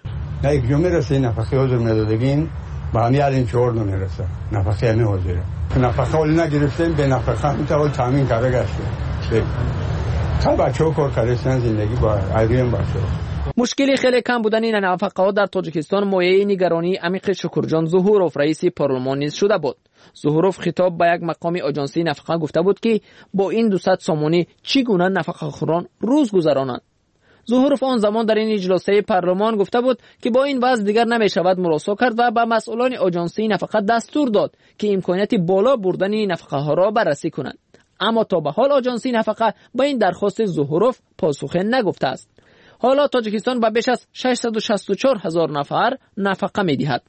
یک جمعه رسی نفقه حضور میدادگین با همی این 4 نرسه نفقه همی حضوره نفقه اولی نگرفتیم به نفقه همی تا تامین کرده گشته تا بچه ها کار کردستن زندگی با عیدیم باشه. مشکلی خیلی کم بودن این نفقه ها در تاجیکستان مایه نگرانی عمیق شکرجان ظهوروف رئیس پارلمان نیز شده بود. ظهوروف خطاب به یک مقام آژانسی نفقه گفته بود که با این 200 سومانی چگونه نفقه خوران روز گذرانند. ظهورف آن زمان در این اجلاس پارلمان گفته بود که با این وضع دیگر نمی‌شود مراسا کرد و به مسئولان آژانسی نفقه دستور داد که امکانیت بالا بردن نفقه ها را بررسی کنند. اما تا به حال آژانسی نفقه با این درخواست ظهورف پاسخ نگفته است. حالا تاجیکستان به بیش از 664,000 نفر نفقه می‌دهد.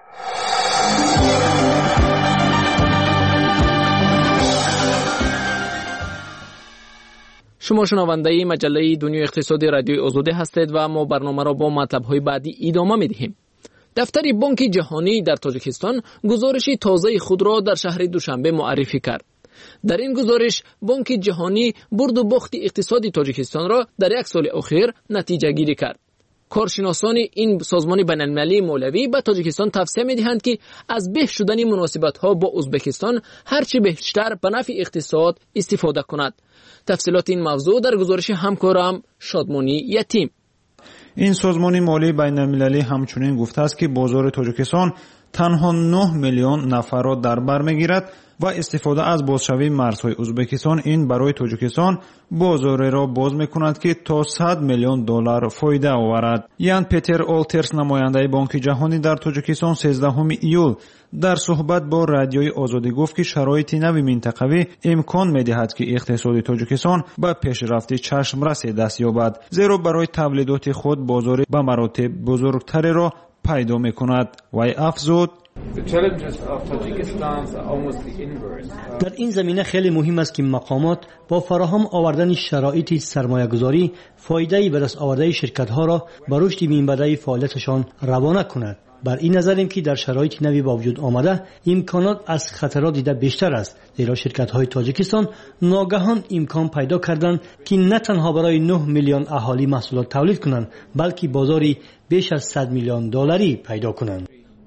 شما شنونده مجله دنیای اقتصادی رادیوی آزادی هستید و ما برنامه را با مطلب‌های بعدی ادامه می‌دهیم. دفتر بانک جهانی در تاجیکستان گزارش تازه خود را در شهر دوشنبه معرفی کرد. در این گزارش بانک جهانی برد و باخت اقتصادی تاجیکستان را در یک سال اخیر نتیجه گیری کرد. کارشناسان این سازمان بین‌المللی مولوی به تاجیکستان توصیه می‌دهند که از بهبود شدن مناسبت‌ها با ازبکستان هرچه بیشتر به نفع اقتصاد استفاده کند. تفصیلات این موضوع در گزارش همکارم شادمانی یتیم. این سازمان مالی بین‌المللی همچنین گفته است که بازار تاجیکستان تنها 9 میلیون نفر را در بر می‌گیرد و استفاده از بازشوی مرزهای ازبکستان این برای تاجیکستان بازاری را باز می‌کند که تا 100 میلیون دلار فایده آورد. یان پتر اولترس نماینده بانک جهانی در تاجیکستان 13 ایول در صحبت با رادیوی آزادی گفت که شرایط نوی منطقوی امکان می‌دهد که اقتصاد تاجیکستان به پیشرفت چشمرس دست یابد، زیرا برای تولیدات خود بازاری به مراتب بزرگتری را پیدا می‌کند. وی افزود: در این زمینه خیلی مهم است که مقامات با فراهم آوردن شرایط سرمایه‌گذاری فایده‌ای به دست آورده شرکت‌ها را به رشد منبع فعالیتشان روانه کند. بر این نظریم که در شرایط نوی با وجود آمده امکانات از خطرات دیده بیشتر است، زیرا شرکت‌های تاجیکستان ناگهان امکان پیدا کردند که نه تنها برای 9 میلیون اهالی محصولات تولید کنند، بلکه بازاری بیش از 100 میلیون دلاری پیدا کنند.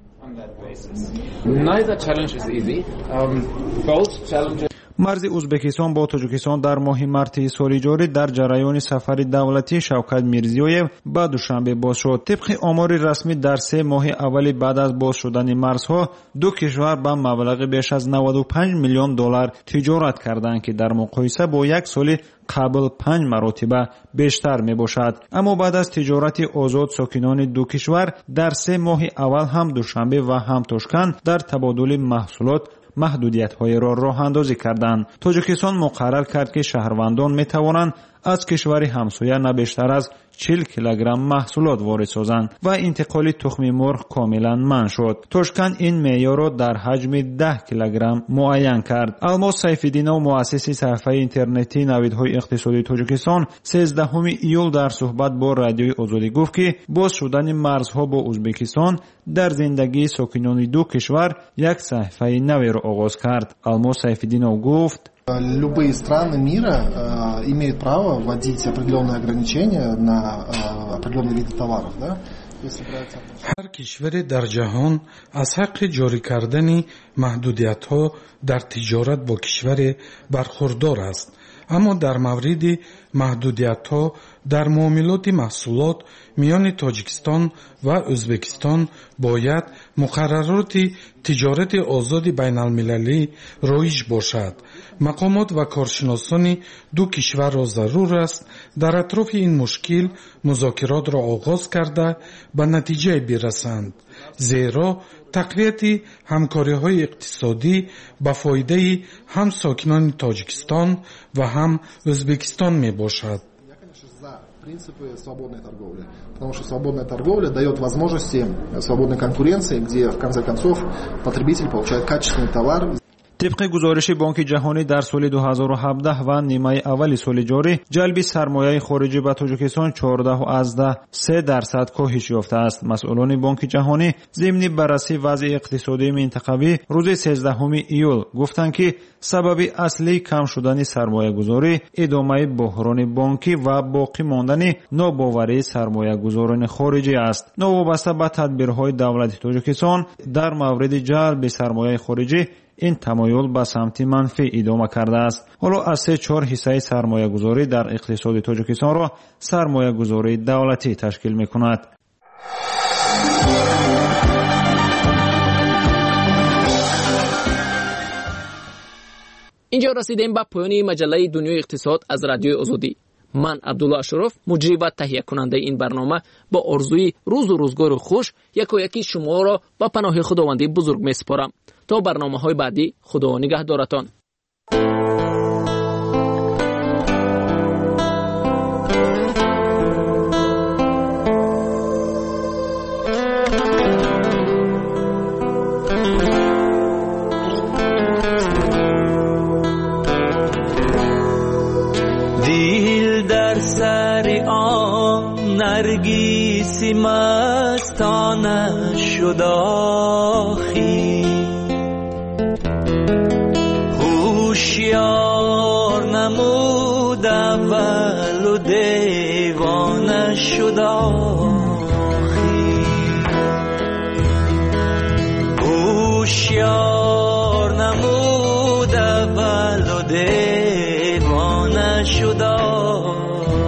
مرز ازبکستان با تاجیکستان در ماه مارس سال جاری در جریان سفر دولتی شوکت میرزیویف به دوشنبه باز شد. طبق آمار رسمی در 3 ماه اول بعد از باز شدن مرزها دو کشور به مبلغ بیش از 95 میلیون دلار تجارت کردند که در مقایسه با یک سال قبل 5 مرتبه بیشتر می باشد. اما بعد از تجارت آزاد ساکنان دو کشور در 3 ماه اول هم دوشنبه و هم تاشکند در تبادل محصولات محدودیت‌های را راه اندازی کردند. تاجیکستان مقرر کرد که شهروندان می توانند از کشور همسایه نه بیشتر از 40 کیلوگرم محصولات وارد سازند و انتقال تخم مرغ کاملا منع شد. تاشکند این معیار را در حجم 10 کیلوگرم معین کرد. الماس سیف‌الدینov مؤسس صفحه اینترنتی نویدهای اقتصادی تاجیکستان 13 ایول در صحبت با رادیوی آزادی گفت که باز شدن مرزها با ازبکستان در زندگی ساکنان دو کشور یک صحیفه نوی را آغاز کرد. الماس سیف‌الدینov گفت: Любые страны мира имеют право вводить определенные ограничения на определенные виды товаров, да? هر کشوری در جهان از حق جاری کردن محدودیت‌ها در تجارت با کشور برخوردار است، اما در مورد محدودیت‌ها در معاملات محصولات میان تاجیکستان و ازبکستان باید مقررات تجارت آزاد بین المللی رایج باشد. مقامات و کارشناسان دو کشور را ضرور است در اطراف این مشکل مذاکرات را آغاز کرده به نتیجه برسند، زیرا تقویت همکاری‌های اقتصادی به فایده هم ساکنان تاجیکستان و هم ازبکستان می باشد. Принципы свободной торговли. Потому что свободная торговля дает возможности свободной конкуренции, где в конце концов потребитель получает качественный товар. طبق گزارش بانک جهانی در سال 2017 و نیمه اول سال جاری جلب سرمایه خارجی به تاجیکستان 14.3% کاهش یافته است. مسئولان بانک جهانی ضمن بررسی وضع اقتصادی منطقوی روز 13 ایول گفتند که سبب اصلی کم شدن سرمایه گذاری ادامه بحران بانکی و باقی ماندن ناباوری سرمایه گذاران خارجی است. نوابسته به تدبیرهای دولت تاجیکستان در مورد جلب سرمایه خارجی این تمایل به سمت منفی ادامه کرده است. حالا از 3/4 حصه سرمایه گذاری در اقتصاد تاجیکستان را سرمایه گذاری دولتی تشکیل می کند. اینجا رسیدیم به پایان مجله دنیای اقتصاد از رادیوی آزادی. من عبدالله اشرف مجری و تهیه کننده این برنامه با آرزوی روز و روزگار خوش یکی شما را به پناه خداوندی بزرگ میسپارم. تا برنامه‌های بعدی، خدا نگهدارتان. نرگسی مستانه شد آخی هوشیار نمود اول و دیوانه شد آخی هوشیار نمود اول و دیوانه شد آخی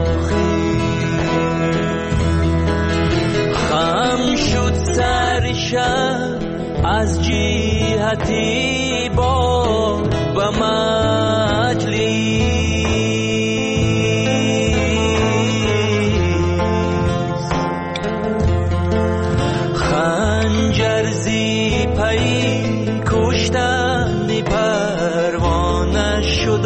سرشم از جهتی با به مجلس خنجر زی پی کشتن پروانه شد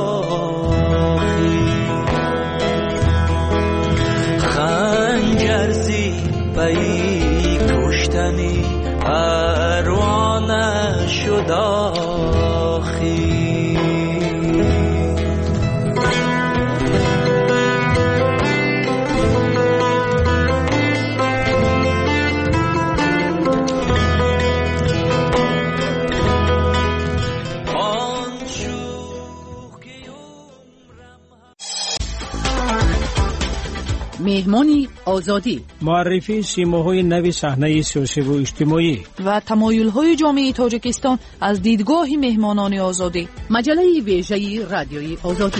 خنجر زی پی کشتنی پروانه شد آخی مهمانی آزادی، معرفی سیماهای نوی صحنه سیاسی و اجتماعی و تمایل‌های جامعه تاجیکستان از دیدگاه مهمانان آزادی. مجله ویژه رادیوی آزادی.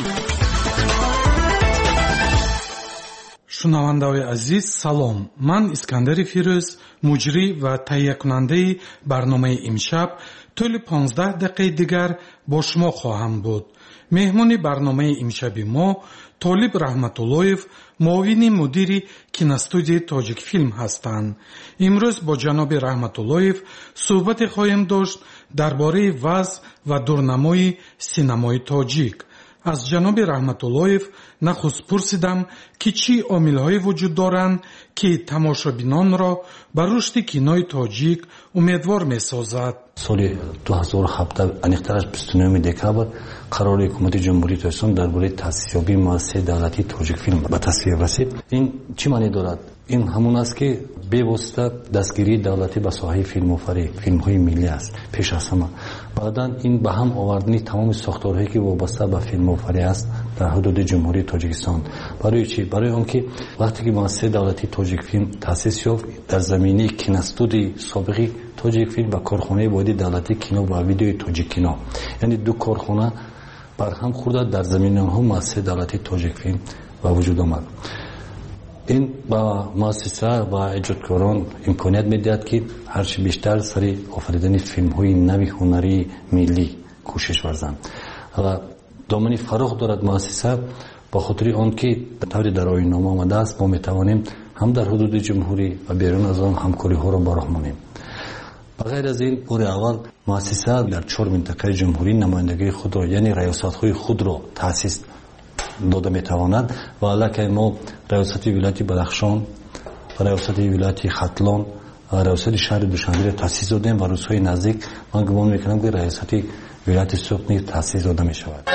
شنونده‌های عزیز سلام. من اسکندر فیروز مجری و تهیه کننده برنامه امشب طول 15 دقیقه دیگر با شما خواهم بود. مهمان برنامه امشب ما طالب رحمتاللهیف معاون مدیر کینوستودیوی تاجیک فیلم هستند. امروز با جناب رحمتاللهیف صحبت خواهیم داشت درباره وضع و دورنمای سینمای تاجیک. از جناب رحمتاللهیف نخست پرسیدم که چی عامل‌های وجود دارند که تماشابینان را بر رشد کینوی تاجیک امیدوار می‌سازد. سال 2017 انیختر از 29 دکبر قرار حکومت جمهوری تاجیکستان درباره تأسیس‌یابی مؤسسه دولتی تاجیک فیلم به تصویب رسید. این چی معنی دارد؟ این همون است که به واسطه دستگیری دولتی به ساحه فیلم‌آفرینی، فیلم‌های ملی است پیش از همه. بعداً این به هم آوردن تمام ساختارهایی که وابسته به فیلم‌آفرینی است در حدود جمهوری تاجیکستان. برای چی؟ برای آنکه وقتی که مؤسسه دولتی تاجیک فیلم تأسیس یافت در زمینه کینوستودیوی سابقی تاجیک فیلم و کارخانه واحد دولتی کینو و ویدیوی تاجیک کینو، یعنی دو کارخانه برهم خورده در زمینه آنها مؤسسه دولتی تاجیک فیلم به وجود آمد. این با مؤسسه و ایجادکاران امکانیت میدهد که هرچی بیشتر سر آفریدن فیلم‌های نوی هنری ملی کوشش ورزند و دامنی فراخ دارد مؤسسه. با خاطر آن که طوری در آیین‌نامه آمده است ما میتوانیم هم در حدود جمهوری و بیرون از آن همکاری ها را براهمانیم. بغیر از این بار اول مؤسسه در 4 منطقه جمهوری نمایندگی خود را یعنی ریاست‌های خود را تأسیس داده میتواند و علاوه ما ریاست ولایت بدخشان و ریاست ولایت ختلان و ریاست شهر دوشنبه را تأسیس دادیم و روزهای نزدیک من گمان میکنم که ریاست ولایت سوق نیز تأسیس داده میشود.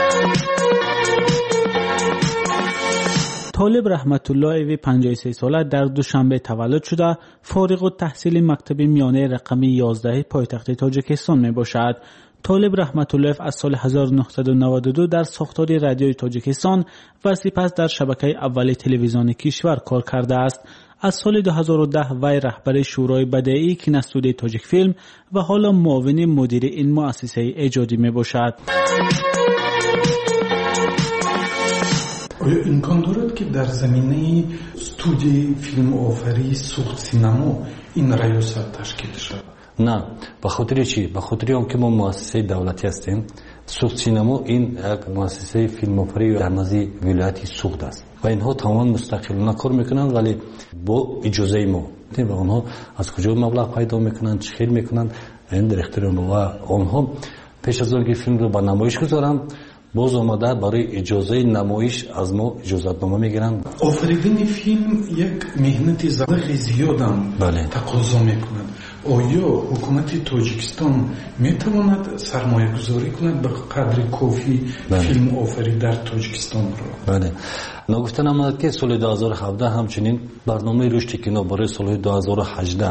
طالب رحمتالله 53 ساله در دوشنبه تولد شده، فارغ التحصیل مکتب میانه رقم 11 پایتخت تاجیکستان می باشد. طالب رحمتالله از سال 1992 در ساختار رادیوی تاجیکستان و سپس در شبکه اول تلویزیون کشور کار کرده است. از سال 2010 وی رهبر شورای بدیعی کینوستودیوی تاجیک فیلم و حالا معاون مدیر این مؤسسه ایجادی می باشد. آیا امکان دارد که در زمینه استودیوی فیلم آفری سوخت سینما این ریاست تشکیل شود؟ نه، به خاطر چی؟ به خاطر آنکه ما مؤسسه دولتی هستیم. سوخت سینما این یک مؤسسه فیلم آفری در نزد ولایت سوخت است. و اینها تمام مستقلانه کار میکنن ولی با اجازه ما و آنها از کجا مبلغ پیدا میکنن چه خیلی میکنن این در اختیار ما و آنها پیش از آنکه فیلم رو به نمایش گذارن باز آمده برای اجازه نمایش از ما اجازتنامه میگیرن. آفریدن فیلم یک مهنت زیاد هم تقاضا میکند. آیا حکومت تاجیکستان میتواند سرمایه گذاری کند به قدر کافی فیلم آفرید در تاجیکستان را؟ بله. نگفتن آمد که سال 2017 همچنین برنامه رشد کینو برای سال 2018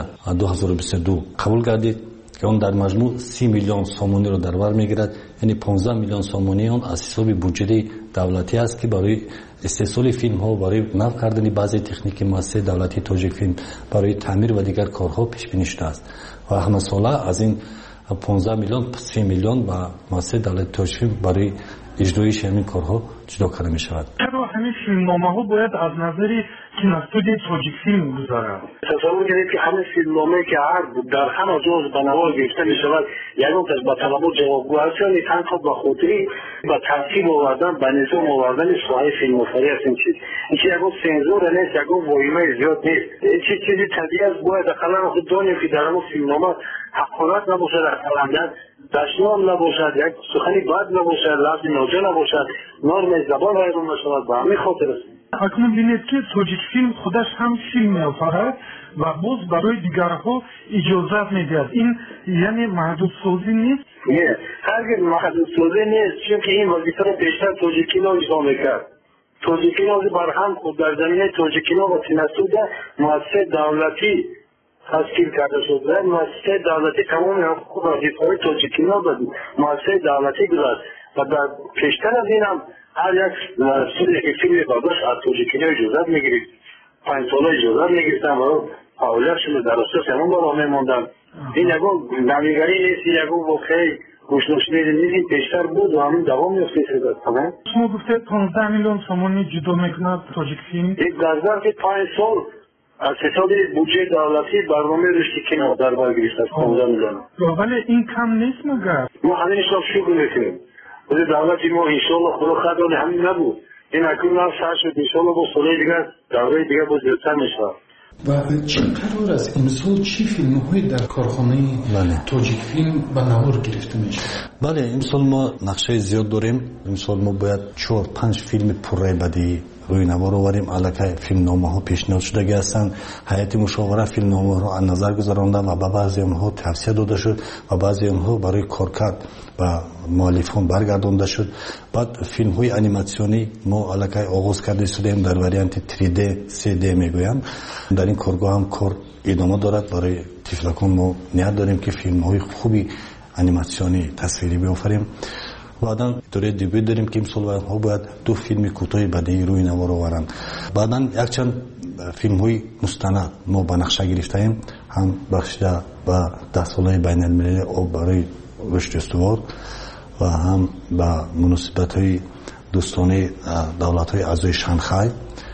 2022 قبول گردید که اون در مجموع 30 میلیون سومونی رو در بر میگیرد، یعنی 15 میلیون سومونی اون از حساب بودجه دولتی است که برای استحصال فیلم ها، برای نصب کردن بعضی تکنیک مؤسسه دولتی تاجیک فیلم، برای تعمیر و دیگر کارها پیش بینی شده است و همه ساله از این 15 میلیون 30 میلیون با مؤسسه دولتی تاجیک فیلم برای اجرای همین کارها جدا کرده می شود. چرا همین فیلمنامه ها باید از نظر کینوستودیو تاجیک فیلم گذارند؟ تصور کنید که همین فیلمنامه که عرض در همه جز به نوار گرفته می شود یکم با طلبات جوابگو هست، یعنی تنها به خاطری به ترتیب آوردن به نظام آوردن ساحه فیلم آفری است. این چیز یکم سنزور نیست، یکم وایمه زیاد نیست. این چیزی طبیعی است. باید اقلا خود دانیم که در همون فیلمنامه حقارت نباشد، اقلا دشنام نباشد، یک سخنی بد نباشد، لفظ ناجا نباشد، نرم زبان رایگان نشود. به همین خاطر است. اکنون بینید که تاجیک فیلم خودش هم فیلم می‌آفرد و باز برای دیگرها اجازت می‌دهد. این یعنی محدود سازی نیست؟ نه، هرگز محدود سازی نیست، چون که این وظیفه را بیشتر تاجیکی‌ها اجرا می‌کرد. تاجیکی‌ها برهم خود در زمینه تاجیکی‌ها و تناسب مؤسسه دولتی تشکیل کرده شد. مؤسسه دولتی تمام حقوق و وظیفه‌های تاجیکی‌ها به مؤسسه دولتی گذاشت و در پیشتر از این هم هر یک سوری که فیلم برداشت از تاجیکی‌ها اجازت می‌گیرید. 5 ساله اجازت می‌گرفتن و فعالیتشون در اساس همون بالا می‌موندن. این یکو نمیگری نیست، یکو واقعی گوشنشینی نیست، پیشتر بود و همین دوام می‌افته شده. تمام. شما گفتید 15 میلیون سومونی جدا می‌کند تاجیک فیلم. یک در ظرف 5 سال از حساب بودجه دولتی برنامه رشد کینو در بر گرفته است 15 میلیون. ولی این کم نیست مگر؟ ما همین حساب شروع می‌کنیم. ولی دولتی ما انشالله خدا خدای همین نبود. این اکنون هم سر شد انشالله با ساله دیگر دوره دیگر با زیادتر میشه. و چه قرار است امسال چی فیلم‌های در کارخانه تاجیک فیلم به نوار گرفته میشه؟ بله، امسال ما نقشه زیاد داریم. امسال ما باید 4-5 فیلم پررای بدی روی نوار آوریم. الکی فیلمنامه ها پیشنهاد شده هستند. هیئت مشاوره فیلمنامه ها را از نظر گذرانده و به بعضی آنها توصیه داده شد و بعضی آنها برای کارکرد و مؤلفان برگردانده شد. بعد فیلم های انیماسیونی ما الکی آغاز کرده شدیم در واریانت 3D 3D میگویم. در این کارگاه هم کار ادامه دارد. برای طفلکان ما نیت داریم که فیلم های خوبی انیماسیونی تصویری بیافریم. بعداً دوره دیگه داریم که امسال ها باید 2 فیلم کوتاه بدی روی نوار آورند. بعداً یک چند فیلم های مستند ما به نقشه گرفتیم، هم بخشیده به 10 ساله بین المللی برای رشد استوار و هم به مناسبت های دوستانه دولت های اعضای شانگهای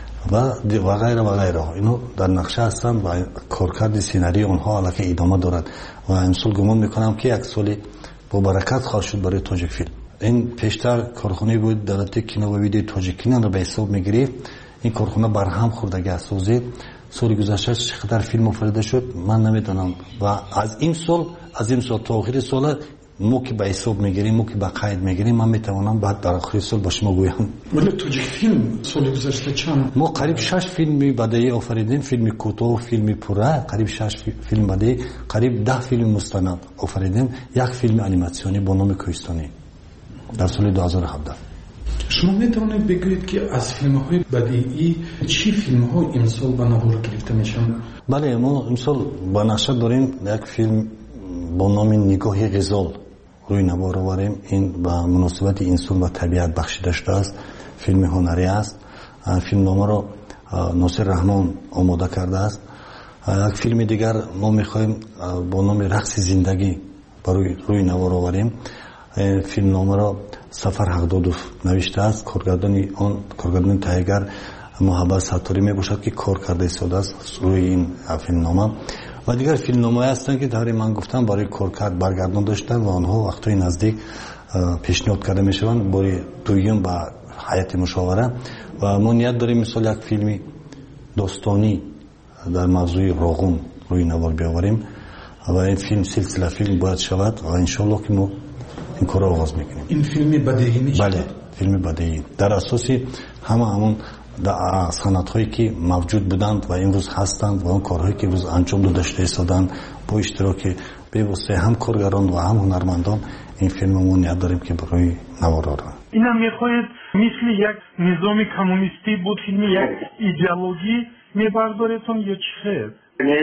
و غیره و غیره. اینو در نقشه هستند و کارکرد سیناری آنها الکی ادامه دارد و امسال گمان میکنم که یک سال با برکت خواهد شد برای تاجیک فیلم. این پیشتر کارخانه بود دولتی کینو و ویدیو تاجیکیان را به حساب میگیرید. این کارخانه برهم خوردگی اسازی سال گذشته چقدر فیلم آفریده شد من نمیدونم و از این سال تا آخر سال ما که به حساب میگیریم، ما که به قید میگیریم، من میتوانم بعد در آخر سال با شما گویم. ولی تاجیک فیلم سال گذشته چند؟ ما قریب 6 فیلم بدیهی آفریدیم، فیلم کوتاه، فیلم پره، قریب 6 فیلم بدیهی، قریب 10 فیلم مستند آفریدیم، یک فیلم انیماسیونی با نام کوهستانی در سال 2017. شما میتونید بگویید که از فیلم های بدیعی چی فیلم ها امسال به نوار گرفته میشن؟ بله، ما امسال با نقشه داریم یک فیلم با نام نگاه غزال روی نوار آوریم. این به مناسبت انسان و طبیعت بخشیده شده است. فیلم هنری است. فیلم نامه را ناصر رحمان آماده کرده است. یک فیلم دیگر ما میخوایم با نام رقص زندگی برای روی نوار آوریم. فیلم نامه را سفر حقدادوف نوشته است. کارگردان تایگر محبت ستاری می باشد که کار کرده ساده است روی این فیلم نامه. و دیگر فیلم نامه هستند که در من گفتم برای کارکرد برگردان داشتن و آنها وقتای نزدیک پیشنهاد کرده می شوند. برای دویم با ҳайати мушовара ва мо ният дорем мисол як филми достонӣ дар мавзӯи роғун рӯи навор биоварем ва ин филм силсила филм бояд шавад ва иншоаллоҳ ки мо ин корро оғоз мекунем. ин филми бадеӣ мешавад? бале, филми бадеӣ дар асоси ҳама ҳамон санъатҳое ки мавҷуд буданд ва имрӯз ҳастанд ва он корҳое ки имрӯз анҷом дода шуда истоданд бо иштироки бевоситаи ҳам коргарон ва ҳам ҳунармандон ин филмро мо ният дорем ки барои навор орад. اینا میخواید مثل یک نظام کمونیستی بود فیلمی یک ایدئولوژی میبردارتون یا چی خیر؟ نه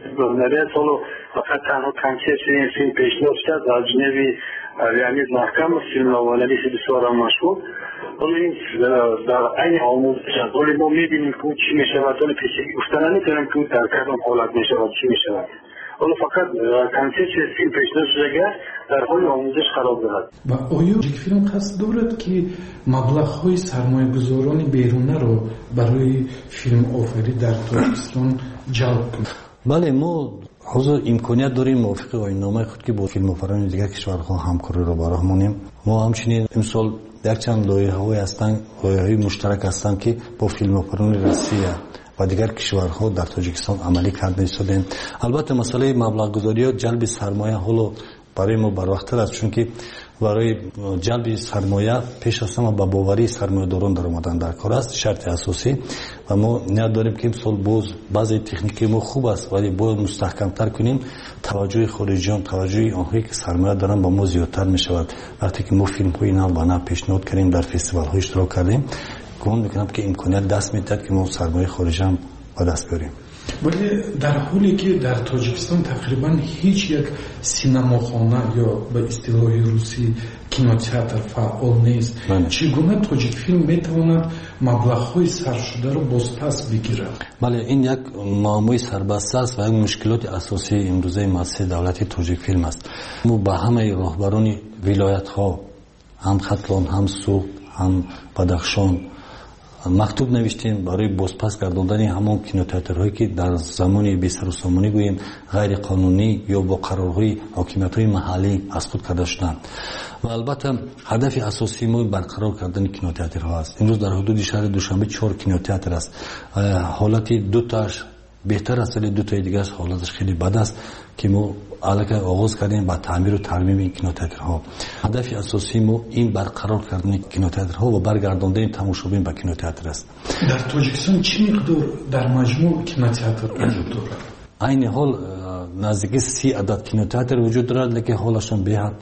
این سالو فقط تنها کنسپت این فیلم پیشنهاد شد از جانب ریالیسم محکم فیلم نوانویس بسیار مشهور ولی این در عین آموزش است ولی ما میبینیم که چی میشود ولی پیشگی گفتن نمیتونیم که در کدام حالت میشود چی میشود ولی فقط کنسپت فیلم پیشنهاد شده در حال آموزش قرار دارد. و آیا یک فیلم قصد دارد که مبلغ‌های سرمایه‌گذاران بیرونه رو برای فیلم آفرینی در تاجیکستان جلب کنه؟ بله ما حضور امکانیت داریم موافق آیین‌نامه خود که با فیلم آفرینان دیگر کشورها همکاری رو براه مونیم. ما همچنین امسال یک چند لایحه‌های هستند، لایحه‌های مشترک هستند که با فیلم آفرینان روسیه و دیگر کشورها در تاجیکستان عملی کرده شدیم. البته مسئله مبلغ گذاری و جلب سرمایه حالا برای ما بروقتر است چون که برای جلب سرمایه پیش از همه با باوری سرمایه‌داران در اومدن در کار است شرط اساسی و ما نیاز داریم که امسال باز بعضی تکنیکی ما خوب است ولی باید مستحکم‌تر کنیم توجه خارجیان توجه آنهایی که سرمایه دارن با ما زیادتر می شود. وقتی که ما فیلم‌های اینا بنا پیشنهاد کردیم در فستیوال‌ها اشتراک کردیم گمان میکنم که امکانیت دست میدهد که ما سرمایه خارجی هم با دست بیاریم. ولی در حالی که در تاجیکستان تقریبا هیچ یک سینماخانه یا به اصطلاح روسی کینوتئاتر فعال نیست چگونه تاجیک فیلم میتواند مبلغ‌های صرف شده رو بازپس بگیرد؟ بله این یک معمای سربسته است و یک مشکلات اساسی امروزه مؤسسه دولتی تاجیک فیلم است. ما با همه راهبران ولایت‌ها هم ختلان هم سوخت هم بدخشان مکتوب نوشتیم برای بازپس گرداندن همون کینوتئاترهایی که در زمان بی‌سر و سامانی گوییم غیر قانونی یا با قرارهای حاکمیت‌های محلی از خود کرده شدند و البته هدف اساسی ما برقرار کردن کینوتئاترها است. امروز در حدود شهر دوشنبه 4 کینوتئاتر است. حالت دو تاش بهتر است ولی دو تای دیگه حالتش خیلی بد است که ما الان آغاز کردیم با تعمیر و ترمیم این کینوتئاترها. هدف اساسی ما این برقرار کردن کینوتئاترها و برگرداندن تماشاچیان به کینوتئاتر است. در تاجیکستان چه مقدار در مجموع کینوتئاتر وجود دارد؟ عین حال نزدیک 30 عدد کینوتئاتر وجود دارد لیکن حالشان بهت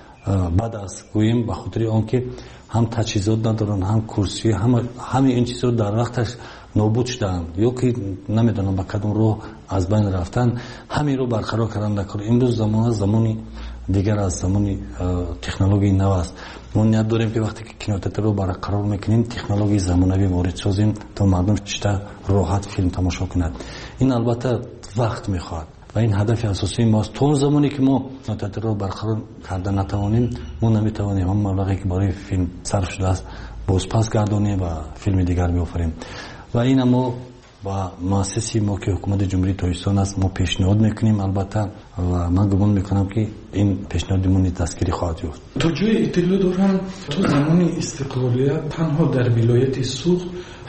بد است گوییم به خاطر آنکه هم تجهیزات ندارن هم کرسی همه این چیزا در وقتش نابود شدن یا که نمیدونم با کدوم راه از بین رفتن همین رو برقرار کردن نکرد. امروز زمانی دیگر از زمانی تکنولوژی نو است. ما نیاز داریم که وقتی که کینوتئاتر رو برقرار میکنیم تکنولوژی زمانوی وارد سازیم تا مردم چطور راحت فیلم تماشا کنند. این البته وقت میخواد و این هدف اساسی ماست. تا اون زمانی که ما کینوتئاتر رو برقرار کردن نتوانیم ما نمیتوانیم هم مبلغی که برای فیلم صرف شده است بازپس گردانیم و فیلم دیگر بیافریم. و این ما با مؤسسه ما که حکومت جمهوری تاجیکستان است ما پیشنهاد میکنیم البته و من گمان میکنم که این پیشنهادمون دستگیری خواهد یافت. تا جای اطلاع دارم تو زمان استقلالیت تنها در ولایت سوخت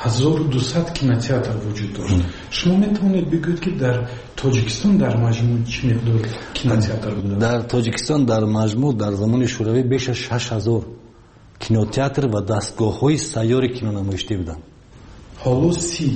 1200 کینوتئاتر وجود داشت. شما میتونید بگویید که در تاجیکستان در مجموع چه مقدار کینوتئاتر بود؟ در تاجیکستان در مجموع در زمان شوروی بیش از 6000 کینوتئاتر و دستگاه‌های سیار کینونمایشی بودند. حالا 30.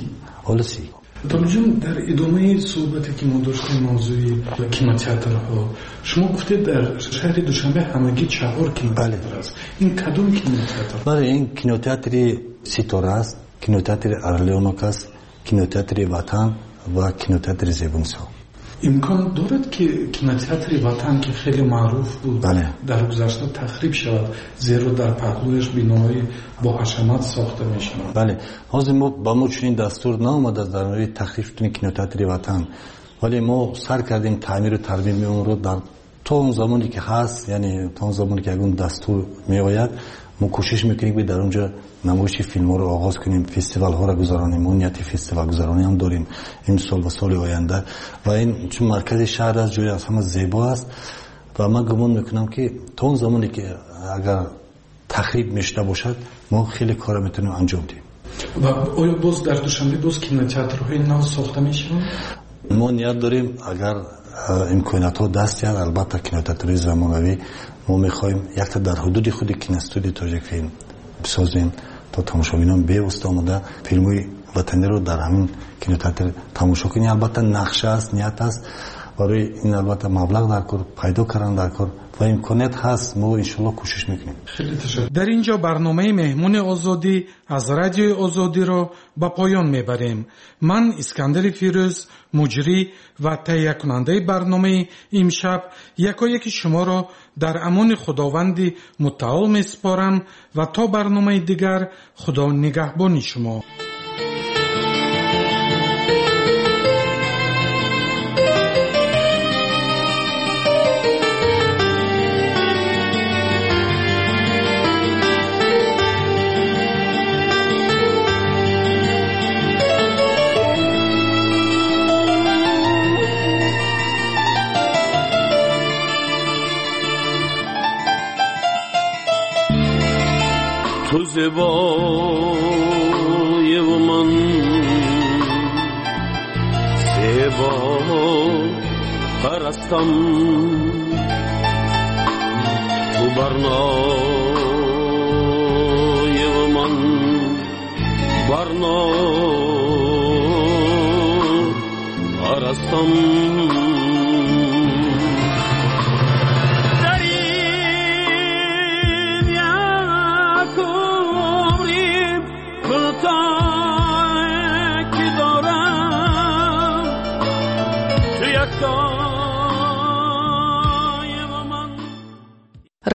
طالب در ادامه صحبتی که ما داشتیم موضوع کینوتئاترها شما گفتید در شهر دوشنبه همگی 4 کینوتئاتر است. این کدوم کینوتئاتر؟ بله این کینوتئاتر ستاره است، کینوتئاتر ارلیونوک است، کینوتئاتر وطن و کینوتئاتر زیبونسا. امکان دارد که کینوتئاتر وطن که خیلی معروف بود در گذشته تخریب شود زیرا در پهلویش بناهای با حشمت ساخته میشود؟ بله حاضر ما با ما چنین دستور نامده در مورد تخریب شدن کینوتئاتر وطن ولی ما سر کردیم تعمیر و ترمیم اون رو در تا اون زمانی که هست یعنی تا اون زمانی که اون دستور میآید ما کوشش میکنیم که در اونجا نمایش فیلم ها رو آغاز کنیم فستیوال ها رو گذارانیم ما نیت فستیوال گذارانی هم داریم این سال و سال آینده و این چون مرکز شهر است جای از همه زیبا است و من گمان میکنم که تا اون زمانی که اگر تخریب میشده باشد ما خیلی کار میتونیم انجام دیم. و آیا باز در دوشنبه باز کینوتئاترهای نو ساخته میشن؟ ما نیت داریم اگر امکانات ها دست یاد البته کینوتئاتر زمانوی ما میخوایم یک تا در حدود خود کینوستودیو تاجیک فیلم بسازیم تا تماشاگران بیوسته آمده فیلم‌های وطنی رو در همین کینوتئاتر تماشا کنیم. البته نقشه است، نیت است، برای این البته مبلغ در کار پیدا کردن در کار و امکانات هست. ما ان شاء الله کوشش میکنیم. خیلی تشکر. در اینجا برنامه مهمون آزادی از رادیوی آزادی را به پایان میبریم. من اسکندر فیروز مجری و تهیه کننده برنامه امشب یکایک شما را در امان خداوند متعال میسپارم و تا برنامه دیگر خدا نگهبان شما. تو زیبای و من زیبا پرستم، تو برنای و من برنا پرستم.